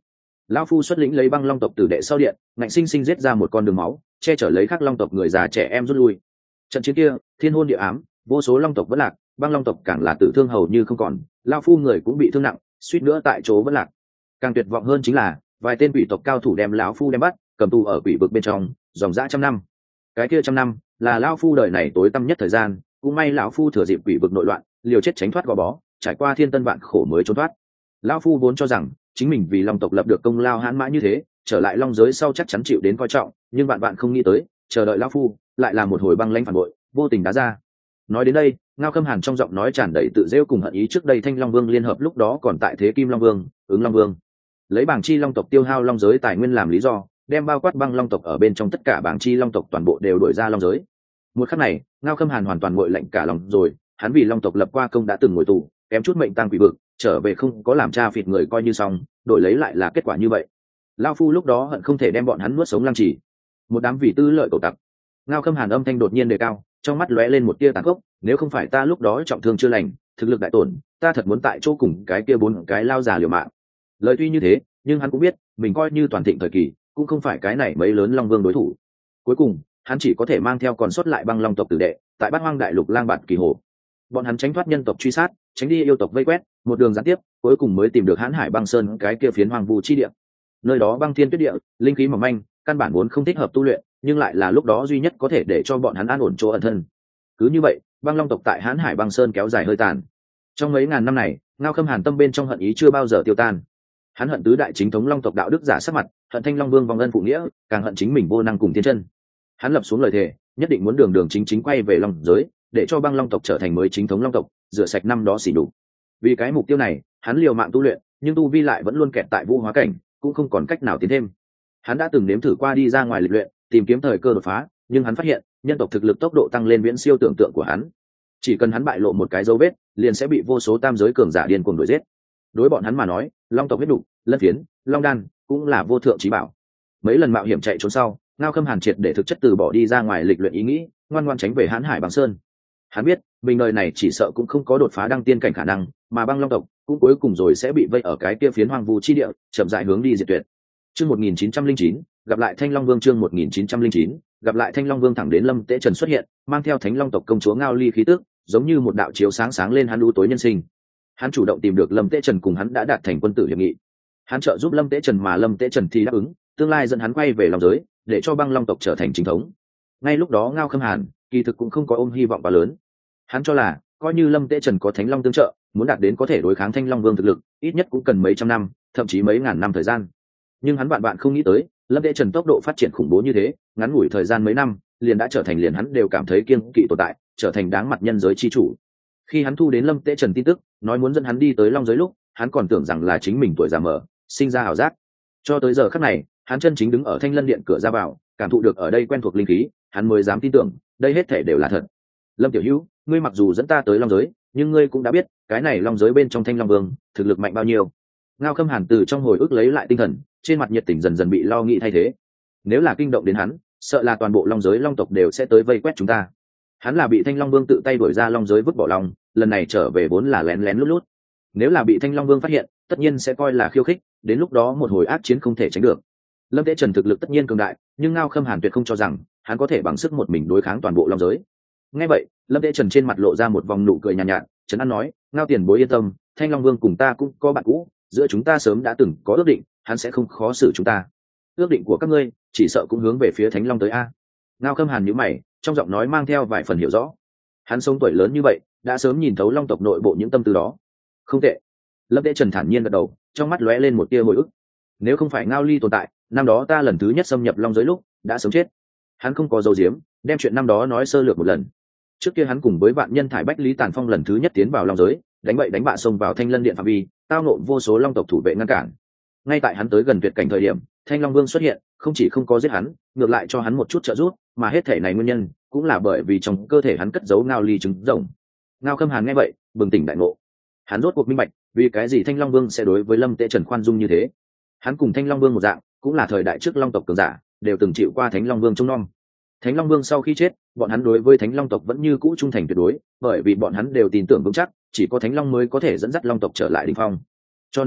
Lão phu xuất lĩnh lấy băng long tộc tử đệ sau điện, ngạnh sinh sinh giết ra một con đường máu, che chở lấy các long tộc người già trẻ em rút lui. Trận chiến kia thiên hôn địa ám, vô số long tộc vẫn lạc, băng long tộc càng là tử thương hầu như không còn, Lão phu người cũng bị thương nặng, suýt nữa tại chỗ vẫn lạc. Càng tuyệt vọng hơn chính là vài tên quỷ tộc cao thủ đem lão phu đem bắt, cầm tù ở quỷ vực bên trong dòng dã trăm năm. Cái kia trăm năm là lão phu đời này tối tăm nhất thời gian, cũng may lão phu thừa dịp quỷ vực nội loạn, liều chết tránh thoát gò bó, trải qua thiên tân vạn khổ mới trốn thoát. Lão phu vốn cho rằng chính mình vì long tộc lập được công lao hãn mã như thế, trở lại long giới sau chắc chắn chịu đến coi trọng, nhưng bạn bạn không nghĩ tới, chờ đợi lão phu lại là một hồi băng lãnh phản bội, vô tình đá ra. Nói đến đây, Ngao Khâm Hàn trong giọng nói tràn đầy tự rêu cùng hận ý. Trước đây Thanh Long Vương liên hợp lúc đó còn tại thế Kim Long Vương, Ứng Long Vương, lấy bảng chi long tộc tiêu hao long giới tài nguyên làm lý do, đem bao quát băng long tộc ở bên trong tất cả bảng chi long tộc toàn bộ đều đuổi ra long giới. Một khắc này, Ngao Khâm Hàn hoàn toàn nguội lạnh cả lòng rồi, hắn vì long tộc lập qua công đã từng ngồi tù, kém chút mệnh tang quỷ vực, trở về không có làm cha phịt người coi như xong, đổi lấy lại là kết quả như vậy. Lao phu lúc đó hận không thể đem bọn hắn nuốt sống lăng trì. Một đám vì tư lợi cầu tặc. Ngao Khâm Hàn âm thanh đột nhiên đề cao, trong mắt lóe lên một tia tàn khốc, nếu không phải ta lúc đó trọng thương chưa lành, thực lực đại tổn, ta thật muốn tại chỗ cùng cái kia bốn cái lao già liều mạng. Lời tuy như thế, nhưng hắn cũng biết, mình coi như toàn thịnh thời kỳ, cũng không phải cái này mấy lớn long vương đối thủ. Cuối cùng, hắn chỉ có thể mang theo còn sót lại băng long tộc tử đệ, tại Bát Hoang đại lục lang bạt kỳ hồ. Bọn hắn tránh thoát nhân tộc truy sát, tránh đi yêu tộc vây quét, một đường gián tiếp, cuối cùng mới tìm được Hán Hải băng sơn cái kia phiến hoang vu chi địa. Nơi đó băng thiên tuyết địa, linh khí mỏng manh, căn bản vốn không thích hợp tu luyện, nhưng lại là lúc đó duy nhất có thể để cho bọn hắn an ổn chỗ ẩn thân. Cứ như vậy, băng long tộc tại Hán Hải băng sơn kéo dài hơi tàn. Trong mấy ngàn năm này, Ngao Khâm Hàn tâm bên trong hận ý chưa bao giờ tiêu tan. Hắn hận tứ đại chính thống long tộc đạo đức giả sắc mặt, hận Thanh Long Vương vong ân phụ nghĩa, càng hận chính mình vô năng cùng thiên chân. Hắn lập xuống lời thề, nhất định muốn đường đường chính chính quay về long giới, để cho băng long tộc trở thành mới chính thống long tộc, rửa sạch năm đó xỉ nhục. Vì cái mục tiêu này, hắn liều mạng tu luyện, nhưng tu vi lại vẫn luôn kẹt tại vũ hóa cảnh, cũng không còn cách nào tiến thêm. Hắn đã từng nếm thử qua đi ra ngoài lịch luyện, tìm kiếm thời cơ đột phá, nhưng hắn phát hiện nhân tộc thực lực tốc độ tăng lên viễn siêu tưởng tượng của hắn. Chỉ cần hắn bại lộ một cái dấu vết, liền sẽ bị vô số tam giới cường giả điên cuồng đuổi giết. Đối bọn hắn mà nói, long tộc huyết đủ, lân phiến, long đan cũng là vô thượng chí bảo. Mấy lần mạo hiểm chạy trốn sau, Ngao Khâm Hàn triệt để thực chất từ bỏ đi ra ngoài lịch luyện ý nghĩ, ngoan ngoãn tránh về Hán Hải băng sơn. Hắn biết mình đời này chỉ sợ cũng không có đột phá đăng tiên cảnh khả năng, mà băng long tộc cũng cuối cùng rồi sẽ bị vây ở cái kia phiến hoang vu chi địa, chậm rãi hướng đi diệt tuyệt. Chương 1909, gặp lại Thanh Long Vương. Chương 1909, gặp lại Thanh Long Vương. Thẳng đến Lâm Tế Trần xuất hiện, mang theo Thánh Long tộc công chúa Ngao Ly khí tức, giống như một đạo chiếu sáng sáng lên hắn u tối nhân sinh. Hắn chủ động tìm được Lâm Tế Trần, cùng hắn đã đạt thành quân tử hiệp nghị. Hắn trợ giúp Lâm Tế Trần, mà Lâm Tế Trần thì đáp ứng, tương lai dẫn hắn quay về long giới, để cho băng long tộc trở thành chính thống. Ngay lúc đó Ngao Khâm Hàn kỳ thực cũng không có ôm hy vọng quá lớn. Hắn cho là coi như Lâm Tế Trần có Thánh Long tương trợ, muốn đạt đến có thể đối kháng Thanh Long Vương thực lực, ít nhất cũng cần mấy trăm năm, thậm chí mấy ngàn năm thời gian. Nhưng hắn bạn không nghĩ tới, Lâm Tế Trần tốc độ phát triển khủng bố như thế, ngắn ngủi thời gian mấy năm, liền đã trở thành liền hắn đều cảm thấy kiêng kỵ tồn tại, trở thành đáng mặt nhân giới chi chủ. Khi hắn thu đến Lâm Tế Trần tin tức, nói muốn dẫn hắn đi tới long giới lúc, hắn còn tưởng rằng là chính mình tuổi già mờ, sinh ra ảo giác. Cho tới giờ khắc này, hắn chân chính đứng ở Thanh Lân điện cửa ra vào, cảm thụ được ở đây quen thuộc linh khí, hắn mới dám tin tưởng, đây hết thể đều là thật. Lâm tiểu hữu, ngươi mặc dù dẫn ta tới long giới, nhưng ngươi cũng đã biết, cái này long giới bên trong Thanh Long Vương thực lực mạnh bao nhiêu. Ngao Khâm Hàn từ trong hồi ức lấy lại tinh thần, trên mặt nhiệt tình dần dần bị lo nghĩ thay thế. Nếu là kinh động đến hắn, sợ là toàn bộ long giới long tộc đều sẽ tới vây quét chúng ta. Hắn là bị Thanh Long Vương tự tay đuổi ra long giới vứt bỏ lòng, lần này trở về vốn là lén lén lút lút. Nếu là bị Thanh Long Vương phát hiện, tất nhiên sẽ coi là khiêu khích, đến lúc đó một hồi ác chiến không thể tránh được. Lâm Tế Trần thực lực tất nhiên cường đại, nhưng Ngao Khâm Hàn tuyệt không cho rằng hắn có thể bằng sức một mình đối kháng toàn bộ long giới. Nghe vậy, Lâm Tế Trần trên mặt lộ ra một vòng nụ cười nhàn nhạt, trấn an nói, Ngao tiền bối yên tâm, Thanh Long Vương cùng ta cũng có bạn cũ, giữa chúng ta sớm đã từng có ước định, hắn sẽ không khó xử chúng ta. Ước định của các ngươi, chỉ sợ cũng hướng về phía Thánh Long tới a. Ngao Khâm Hàn nhíu mày, trong giọng nói mang theo vài phần hiểu rõ. Hắn sống tuổi lớn như vậy, đã sớm nhìn thấu long tộc nội bộ những tâm tư đó. Không tệ. Lâm Tế Trần thản nhiên gật đầu, trong mắt lóe lên một tia hồi ức. Nếu không phải Ngao Ly tồn tại, năm đó ta lần thứ nhất xâm nhập long giới lúc đã sớm chết. Hắn không có dấu diếm, đem chuyện năm đó nói sơ lược một lần. Trước kia hắn cùng với vạn nhân thải bách Lý Tàn Phong lần thứ nhất tiến vào long giới, đánh bậy đánh bạ xông vào Thanh Lân điện phạm vi, tao nộ vô số long tộc thủ vệ ngăn cản. Ngay tại hắn tới gần tuyệt cảnh thời điểm, Thanh Long Vương xuất hiện, không chỉ không có giết hắn, ngược lại cho hắn một chút trợ giúp, mà hết thể này nguyên nhân cũng là bởi vì trong cơ thể hắn cất giấu Ngao Ly trứng rồng. Ngao Khâm Hàn nghe vậy, bừng tỉnh đại ngộ. Hắn rốt cuộc minh bạch, vì cái gì Thanh Long Vương sẽ đối với Lâm Tế Trần khoan dung như thế. Hắn cùng Thanh Long Vương một dạng, cũng là thời đại trước long tộc cường giả, đều từng chịu qua Thánh Long Vương trông nom. Thánh Long Vương sau khi chết, bọn hắn đối với Thánh Long tộc vẫn như cũ trung thành tuyệt đối, bởi vì bọn hắn đều tin tưởng vững chắc, chỉ có Thánh Long mới có thể dẫn dắt long tộc trở lại đỉnh phong. Cho nên,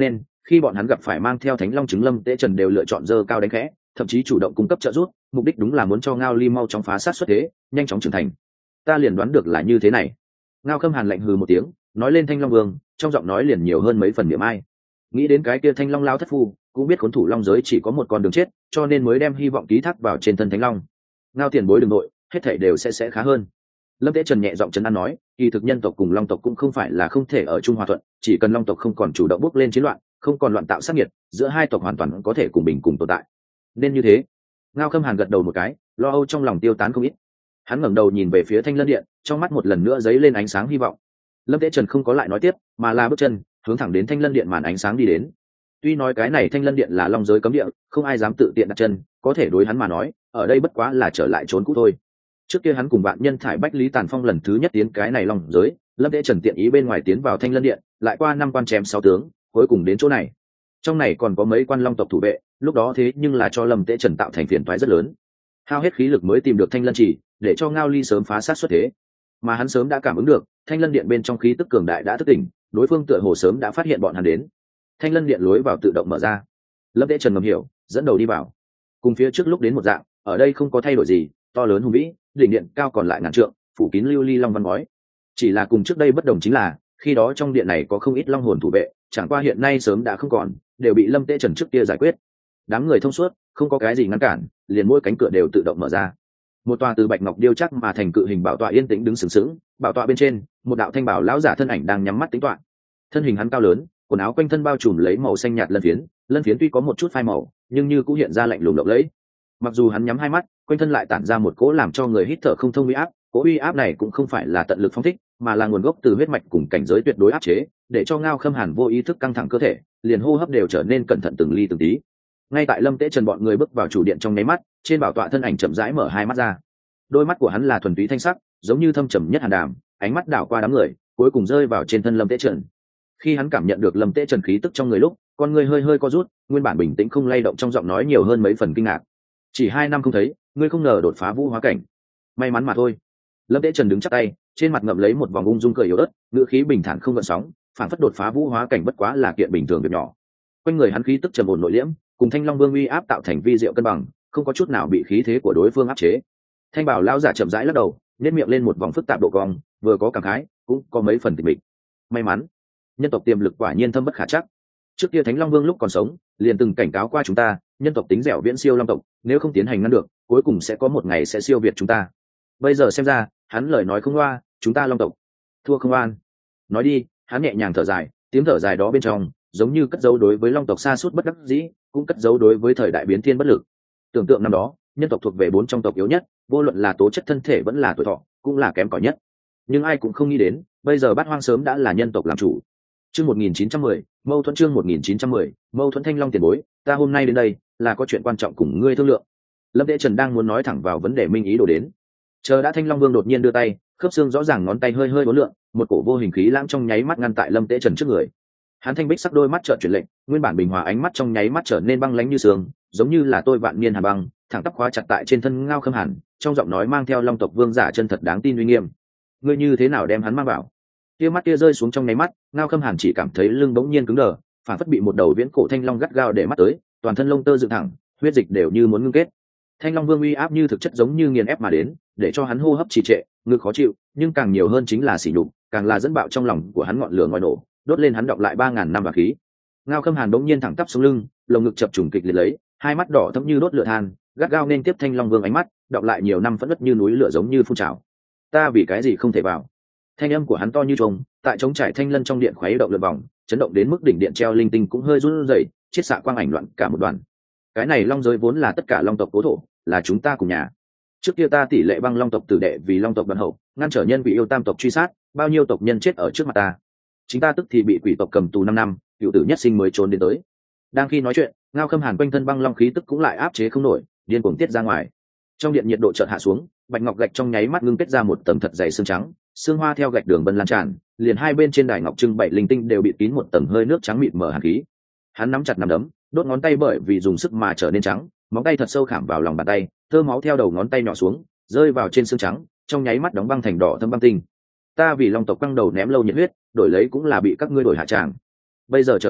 khi bọn hắn gặp phải mang theo thánh long trứng, Lâm Tế Trần đều lựa chọn dơ cao đánh khẽ, thậm chí chủ động cung cấp trợ giúp, mục đích đúng là muốn cho Ngao Ly mau chóng phá sát xuất thế, nhanh chóng trưởng thành. Ta liền đoán được là như thế này. Ngao Khâm Hàn lạnh hừ một tiếng, nói lên Thanh Long Vương, trong giọng nói liền nhiều hơn mấy phần niệm ai. Nghĩ đến cái kia Thanh Long lao thất phu, cũng biết khốn thủ long giới chỉ có một con đường chết, cho nên mới đem hy vọng ký thác vào trên thân Thánh Long. Ngao tiền bối đừng nội, hết thảy đều sẽ khá hơn. Lâm Tế Trần nhẹ giọng trấn an nói, kỳ thực nhân tộc cùng long tộc cũng không phải là không thể ở chung hòa thuận, chỉ cần long tộc không còn chủ động bước lên chiến loạn, không còn loạn tạo sát nhiệt, giữa hai tộc hoàn toàn có thể cùng bình cùng tồn tại. Nên như thế. Ngao Khâm Hàn gật đầu một cái, lo âu trong lòng tiêu tán không ít. Hắn ngẩng đầu nhìn về phía Thanh Lân Điện, trong mắt một lần nữa dấy lên ánh sáng hy vọng. Lâm Tế Trần không có lại nói tiếp, mà là bước chân hướng thẳng đến Thanh Lân Điện màn ánh sáng đi đến. Tuy nói cái này Thanh Lân Điện là long giới cấm địa, không ai dám tự tiện đặt chân, có thể đối hắn mà nói, ở đây bất quá là trở lại trốn cũ thôi. Trước kia hắn cùng Vạn Nhân Thải Bách Lý Tàn Phong lần thứ nhất tiến cái này long giới, Lâm Tế Trần tiện ý bên ngoài tiến vào Thanh Lân Điện, lại qua 5 quan chém 6 tướng, cuối cùng đến chỗ này. Trong này còn có mấy quan long tộc thủ vệ, lúc đó thế nhưng là cho Lâm Tế Trần tạo thành phiền toái rất lớn. Hao hết khí lực mới tìm được Thanh Lân Chỉ, để cho Ngao Ly sớm phá sát xuất thế. Mà hắn sớm đã cảm ứng được, Thanh Lân Điện bên trong khí tức cường đại đã thức tỉnh, đối phương tựa hồ sớm đã phát hiện bọn hắn đến. Thanh Lân Điện lối vào tự động mở ra. Lâm Tế Trần ngầm hiểu, dẫn đầu đi vào. Cùng phía trước lúc đến một dạng, ở đây không có thay đổi gì, to lớn hùng vĩ, đỉnh điện cao còn lại ngàn trượng, phủ kín lưu ly long văn ngói. Chỉ là cùng trước đây bất đồng chính là, khi đó trong điện này có không ít long hồn thủ vệ, chẳng qua hiện nay sớm đã không còn, đều bị Lâm Tế Trần trước kia giải quyết. Đám người thông suốt, không có cái gì ngăn cản, liền mỗi cánh cửa đều tự động mở ra. Một tòa từ bạch ngọc điêu chắc mà thành cự hình bảo tọa yên tĩnh đứng sừng sững, bảo tọa bên trên, một đạo thanh bảo lão giả thân ảnh đang nhắm mắt tính toán. Thân hình hắn cao lớn, quần áo quanh thân bao trùm lấy màu xanh nhạt lân phiến tuy có một chút phai màu, nhưng như cũng hiện ra lạnh lùng lộng lẫy. Mặc dù hắn nhắm hai mắt, quanh thân lại tản ra một cỗ làm cho người hít thở không thông uy áp, cỗ uy áp này cũng không phải là tận lực phóng thích, mà là nguồn gốc từ huyết mạch cùng cảnh giới tuyệt đối áp chế, để cho Ngao Khâm Hàn vô ý thức căng thẳng cơ thể, liền hô hấp đều trở nên cẩn thận từng ly từng tí. Ngay tại Lâm Tế Trần bọn người bước vào chủ điện trong nháy mắt, trên bảo tọa thân ảnh chậm rãi mở hai mắt ra. Đôi mắt của hắn là thuần túy thanh sắc, giống như thâm trầm nhất hàn đàm, ánh mắt đảo qua đám người, cuối cùng rơi vào trên thân Lâm Tế Trần. Khi hắn cảm nhận được Lâm Tế Trần khí tức trong người lúc, con người hơi hơi co rút, nguyên bản bình tĩnh không lay động trong giọng nói nhiều hơn mấy phần kinh ngạc. Chỉ 2 năm không thấy, ngươi không ngờ đột phá vũ hóa cảnh. May mắn mà thôi. Lâm Tế Trần đứng chắp tay, trên mặt ngậm lấy một vòng ung dung cười yếu ớt, ngữ khí bình thản không gợn sóng, phản phất đột phá vũ hóa cảnh bất quá là kiện bình thường việc nhỏ. Quanh người hắn khí tức trầm ổn nội liễm, cùng Thanh Long Vương uy áp tạo thành vi diệu cân bằng, không có chút nào bị khí thế của đối phương áp chế. Thanh bảo lão giả chậm rãi lắc đầu, nhếch miệng lên một vòng phức tạp độ cong, vừa có cảm khái, cũng có mấy phần tịch mịch. May mắn, nhân tộc tiềm lực quả nhiên thâm bất khả trắc. Trước kia Thánh Long Vương lúc còn sống, liền từng cảnh cáo qua chúng ta, nhân tộc tính dẻo viễn siêu long tộc, nếu không tiến hành ngăn được, cuối cùng sẽ có một ngày sẽ siêu việt chúng ta. Bây giờ xem ra, hắn lời nói không loa, chúng ta long tộc thua không an. Nói đi, hắn nhẹ nhàng thở dài, tiếng thở dài đó bên trong, giống như cất giấu đối với long tộc xa suốt bất đắc dĩ, cũng cất giấu đối với thời đại biến thiên bất lực. Tưởng tượng năm đó, nhân tộc thuộc về 4 trong tộc yếu nhất, vô luận là tố chất thân thể vẫn là tuổi thọ, cũng là kém cỏi nhất. Nhưng ai cũng không nghĩ đến, bây giờ Bát Hoang sớm đã là nhân tộc làm chủ. Chương 1910, mâu thuẫn chương 1910, mâu thuẫn Thanh Long tiền bối, ta hôm nay đến đây là có chuyện quan trọng cùng ngươi thương lượng. Lâm Tế Trần đang muốn nói thẳng vào vấn đề minh ý đồ đến. Chờ đã Thanh Long Vương đột nhiên đưa tay, khớp xương rõ ràng ngón tay hơi hơi uốn lượn, một cổ vô hình khí lãng trong nháy mắt ngăn tại Lâm Tế Trần trước người. Hắn thanh bích sắc đôi mắt trợn chuyển lệnh, nguyên bản bình hòa ánh mắt trong nháy mắt trở nên băng lãnh như sương, giống như là tôi vạn niên hàn băng, thẳng tắp khóa chặt tại trên thân Ngao Khâm Hàn, trong giọng nói mang theo long tộc vương giả chân thật đáng tin uy nghiêm. Ngươi như thế nào đem hắn mang vào? Tia mắt kia rơi xuống trong nháy mắt, Ngao Khâm Hàn chỉ cảm thấy lưng bỗng nhiên cứng đờ, phản phất bị một đầu viễn cổ thanh long gắt gao để mắt tới, toàn thân lông tơ dựng thẳng, huyết dịch đều như muốn ngưng kết. Thanh Long Vương uy áp như thực chất giống như nghiền ép mà đến, để cho hắn hô hấp trì trệ, ngực khó chịu, nhưng càng nhiều hơn chính là sỉ nhục, càng là dẫn bạo trong lòng của hắn ngọn lửa ngòi nổ, đốt lên hắn đọng lại 3000 năm vàng khí. Ngao Khâm Hàn bỗng nhiên thẳng tắp xuống lưng, lồng ngực chập trùng kịch liệt lấy, hai mắt đỏ thẫm như đốt lửa than, gắt gao nên tiếp Thanh Long Vương ánh mắt, đọng lại nhiều năm phẫn nứt như núi lửa giống như phun trào. Ta vì cái gì không thể vào? Thanh âm của hắn to như trống, tại trống trải thanh lân trong điện khuấy động lượn vòng, chấn động đến mức đỉnh điện treo linh tinh cũng hơi run rẩy, chiết xạ quang ảnh loạn cả một đoàn. Cái này long giới vốn là tất cả long tộc cố thổ, là chúng ta cùng nhà. Trước kia ta tỷ lệ băng long tộc tử đệ vì long tộc đoàn hậu, ngăn trở nhân bị yêu tam tộc truy sát, bao nhiêu tộc nhân chết ở trước mặt ta. Chính ta tức thì bị quỷ tộc cầm tù 5 năm, cựu tử nhất sinh mới trốn đến tới. Đang khi nói chuyện, Ngao Khâm Hàn quanh thân băng long khí tức cũng lại áp chế không nổi, điên cuồng tiết ra ngoài. Trong điện nhiệt độ chợt hạ xuống, bạch ngọc gạch trong nháy mắt ngưng kết ra một tầng thật dày xương trắng, xương hoa theo gạch đường vân lan tràn, liền hai bên trên đài ngọc trưng bày linh tinh đều bị kín một tầng hơi nước trắng mịt mờ hàn khí. Hắn nắm chặt nắm đấm, đốt ngón tay bởi vì dùng sức mà trở nên trắng, móng tay thật sâu khảm vào lòng bàn tay, thơ máu theo đầu ngón tay nhỏ xuống, rơi vào trên xương trắng, trong nháy mắt đóng băng thành đỏ thâm băng tinh. Ta vì long tộc căng đầu ném lâu nhiệt huyết, đổi lấy cũng là bị các ngươi đổi hạ tràng. Bây giờ trở về,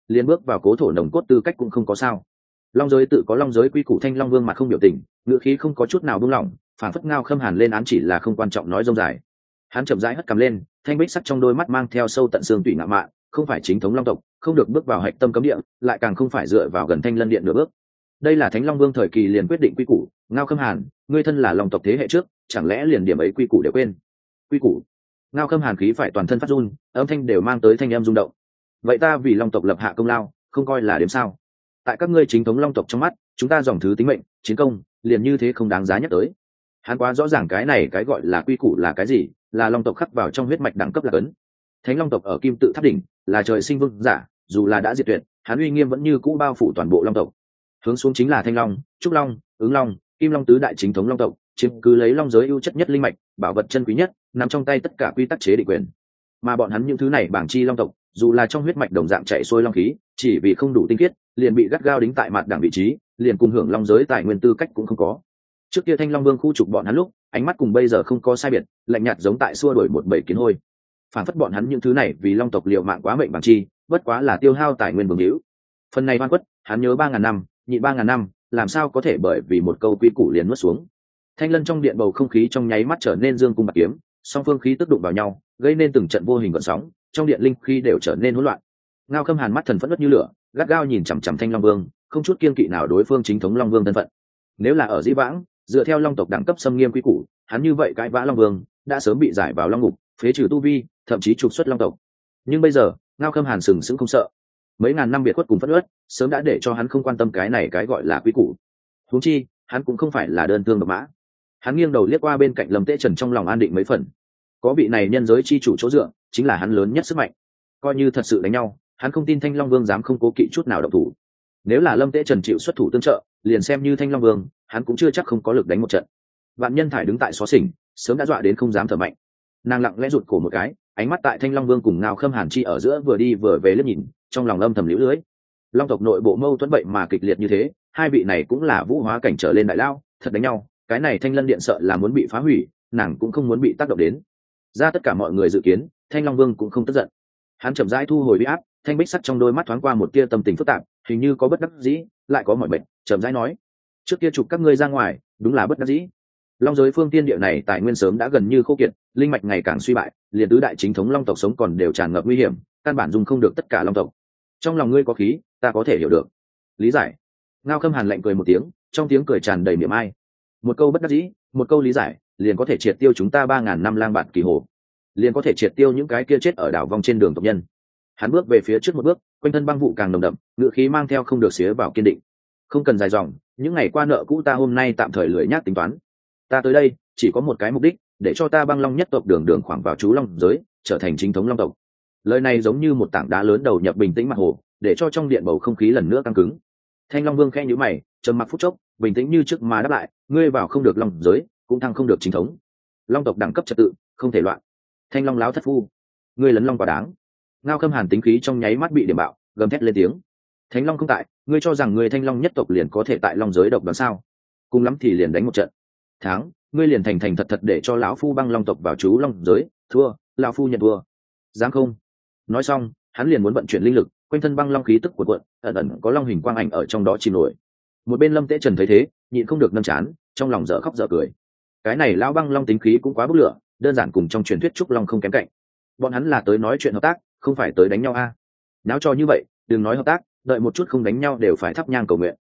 liền bước vào cố thổ nồng cốt tư cách cũng không có sao. Long giới tự có long giới quy củ. Thanh Long Vương mặt không biểu tình, ngữ khí không có chút nào buông lỏng, phản phất Ngao Khâm Hàn lên án chỉ là không quan trọng nói rông dài. Hắn chậm rãi hất cằm lên, thanh bích sắc trong đôi mắt mang theo sâu tận xương tủy ngạo mạn, không phải chính thống long tộc, không được bước vào hạch tâm cấm địa, lại càng không phải dựa vào gần Thanh Lân Điện nửa bước. Đây là Thánh Long Vương thời kỳ liền quyết định quy củ. Ngao Khâm Hàn, ngươi thân là long tộc thế hệ trước, chẳng lẽ liền điểm ấy quy củ đều quên? Quy củ? Ngao Khâm Hàn khí phải toàn thân phát run, âm thanh đều mang tới thanh âm rung động. Vậy ta vì long tộc lập hạ công lao, không coi là điểm sao? Tại các ngươi chính thống long tộc trong mắt, chúng ta dòng thứ tính mệnh, chiến công, liền như thế không đáng giá nhắc tới. Hắn quá rõ ràng cái này cái gọi là quy củ là cái gì, là long tộc khắc vào trong huyết mạch đẳng cấp là cấn. Thánh long tộc ở Kim Tự Tháp đỉnh, là trời sinh vương giả, dù là đã diệt tuyệt, hắn uy nghiêm vẫn như cũ bao phủ toàn bộ long tộc. Hướng xuống chính là Thanh Long, Trúc Long, Ứng Long, Kim Long tứ đại chính thống long tộc, chiếm cứ lấy long giới ưu chất nhất linh mạch, bảo vật chân quý nhất, nằm trong tay tất cả quy tắc chế định quyền. Mà bọn hắn những thứ này bảng chi long tộc, dù là trong huyết mạch đồng dạng chạy xuôi long khí, chỉ vì không đủ tinh khiết, liền bị gắt gao đính tại mặt đẳng vị trí, liền cùng hưởng long giới tài nguyên tư cách cũng không có. Trước kia Thanh Long Vương khu trục bọn hắn lúc, ánh mắt cùng bây giờ không có sai biệt, lạnh nhạt giống tại xua đuổi một bầy kiến hôi. Phản phất bọn hắn những thứ này vì long tộc liều mạng quá mệnh bằng chi, bất quá là tiêu hao tài nguyên vương hữu. Phần này oan khuất, hắn nhớ 3000 năm, nhịn 3000 năm, làm sao có thể bởi vì một câu quy củ liền nuốt xuống. Thanh Lân trong điện bầu không khí trong nháy mắt trở nên dương cung bạc kiếm, song phương khí tức đụng vào nhau, gây nên từng trận vô hình gợn sóng, trong điện linh khí đều trở nên hỗn loạn. Ngao Khâm Hàn mắt thần phẫn nộ như lửa, gắt gao nhìn chằm chằm Thanh Long Vương, không chút kiêng kỵ nào đối phương chính thống Long Vương thân phận. Nếu là ở dĩ vãng, dựa theo long tộc đẳng cấp xâm nghiêm quy củ, hắn như vậy cãi vã Long Vương đã sớm bị giải vào long ngục, phế trừ tu vi, thậm chí trục xuất long tộc. Nhưng bây giờ, Ngao Khâm Hàn sừng sững không sợ. Mấy ngàn năm biệt khuất cùng phẫn uất, sớm đã để cho hắn không quan tâm cái này cái gọi là quy củ. Huống chi, hắn cũng không phải là đơn thương độc mã. Hắn nghiêng đầu liếc qua bên cạnh Lâm Tế Trần, trong lòng an định mấy phần. Có vị này nhân giới chi chủ chỗ dựa, chính là hắn lớn nhất sức mạnh. Coi như thật sự đánh nhau, hắn không tin Thanh Long Vương dám không cố kỵ chút nào động thủ. Nếu là Lâm Tế Trần chịu xuất thủ tương trợ, liền xem như Thanh Long Vương, hắn cũng chưa chắc không có lực đánh một trận. Vạn Nhân Thải đứng tại xó xỉnh, sớm đã dọa đến không dám thở mạnh. Nàng lặng lẽ rụt cổ một cái, ánh mắt tại Thanh Long Vương cùng Ngao Khâm Hàn chi ở giữa vừa đi vừa về liếc nhìn, trong lòng âm thầm liễu lưới. Long tộc nội bộ mâu thuẫn vậy mà kịch liệt như thế, hai vị này cũng là vũ hóa cảnh trở lên đại lao, thật đánh nhau, cái này Thanh Lân Điện sợ là muốn bị phá hủy, nàng cũng không muốn bị tác động đến. Ra tất cả mọi người dự kiến, Thanh Long Vương cũng không tức giận. Hắn chậm rãi thu hồi uy áp, thanh bích sắt trong đôi mắt thoáng qua một tia tâm tình phức tạp, hình như có bất đắc dĩ, lại có mọi bệnh, chậm rãi nói: trước kia chụp các ngươi ra ngoài, đúng là bất đắc dĩ. Long giới phương tiên địa này tài nguyên sớm đã gần như khô kiệt, linh mạch ngày càng suy bại, liền tứ đại chính thống long tộc sống còn đều tràn ngập nguy hiểm, căn bản dùng không được tất cả long tộc. Trong lòng ngươi có khí, ta có thể hiểu được, lý giải. Ngao Khâm Hàn lạnh cười một tiếng, trong tiếng cười tràn đầy miệng ai. Một câu bất đắc dĩ, một câu lý giải, liền có thể triệt tiêu chúng ta 3000 năm lang bạt kỳ hồ, liền có thể triệt tiêu những cái kia chết ở đảo vong trên đường tộc nhân. Hắn bước về phía trước một bước, quanh thân băng vụ càng nồng đậm, ngự khí mang theo không được xía vào kiên định. Không cần dài dòng, những ngày qua nợ cũ ta hôm nay tạm thời lười nhác tính toán. Ta tới đây chỉ có một cái mục đích, để cho ta băng long nhất tộc đường đường khoảng vào chú long giới, trở thành chính thống long tộc. Lời này giống như một tảng đá lớn đầu nhập bình tĩnh mặt hồ, để cho trong điện bầu không khí lần nữa căng cứng. Thanh Long Vương khẽ nhíu mày, trầm mặc phút chốc, bình tĩnh như trước mà đáp lại: ngươi vào không được long giới, cũng thăng không được chính thống. Long tộc đẳng cấp trật tự, không thể loạn. Thanh Long láo thất phu, ngươi lấn long quá đáng. Ngao Khâm Hàn tính khí trong nháy mắt bị điểm bạo, gầm thét lên tiếng: Thánh Long không tại, ngươi cho rằng ngươi Thanh Long nhất tộc liền có thể tại long giới độc đoán sao? Cùng lắm thì liền đánh một trận. Thắng, ngươi liền thành thành thật thật để cho lão phu băng long tộc vào chú long giới, thua, lão phu nhận thua. Dám không? Nói xong, hắn liền muốn vận chuyển linh lực, quanh thân băng long khí tức của quận, ẩn ẩn có long hình quang ảnh ở trong đó chìm nổi. Một bên Lâm Tế Trần thấy thế, nhịn không được nâng chán, trong lòng dở khóc dở cười. Cái này lão băng long tính khí cũng quá bức lửa, đơn giản cùng trong truyền thuyết trúc long không kém cạnh. Bọn hắn là tới nói chuyện hợp tác, không phải tới đánh nhau a. Náo cho như vậy, đừng nói hợp tác, đợi một chút không đánh nhau đều phải thắp nhang cầu nguyện.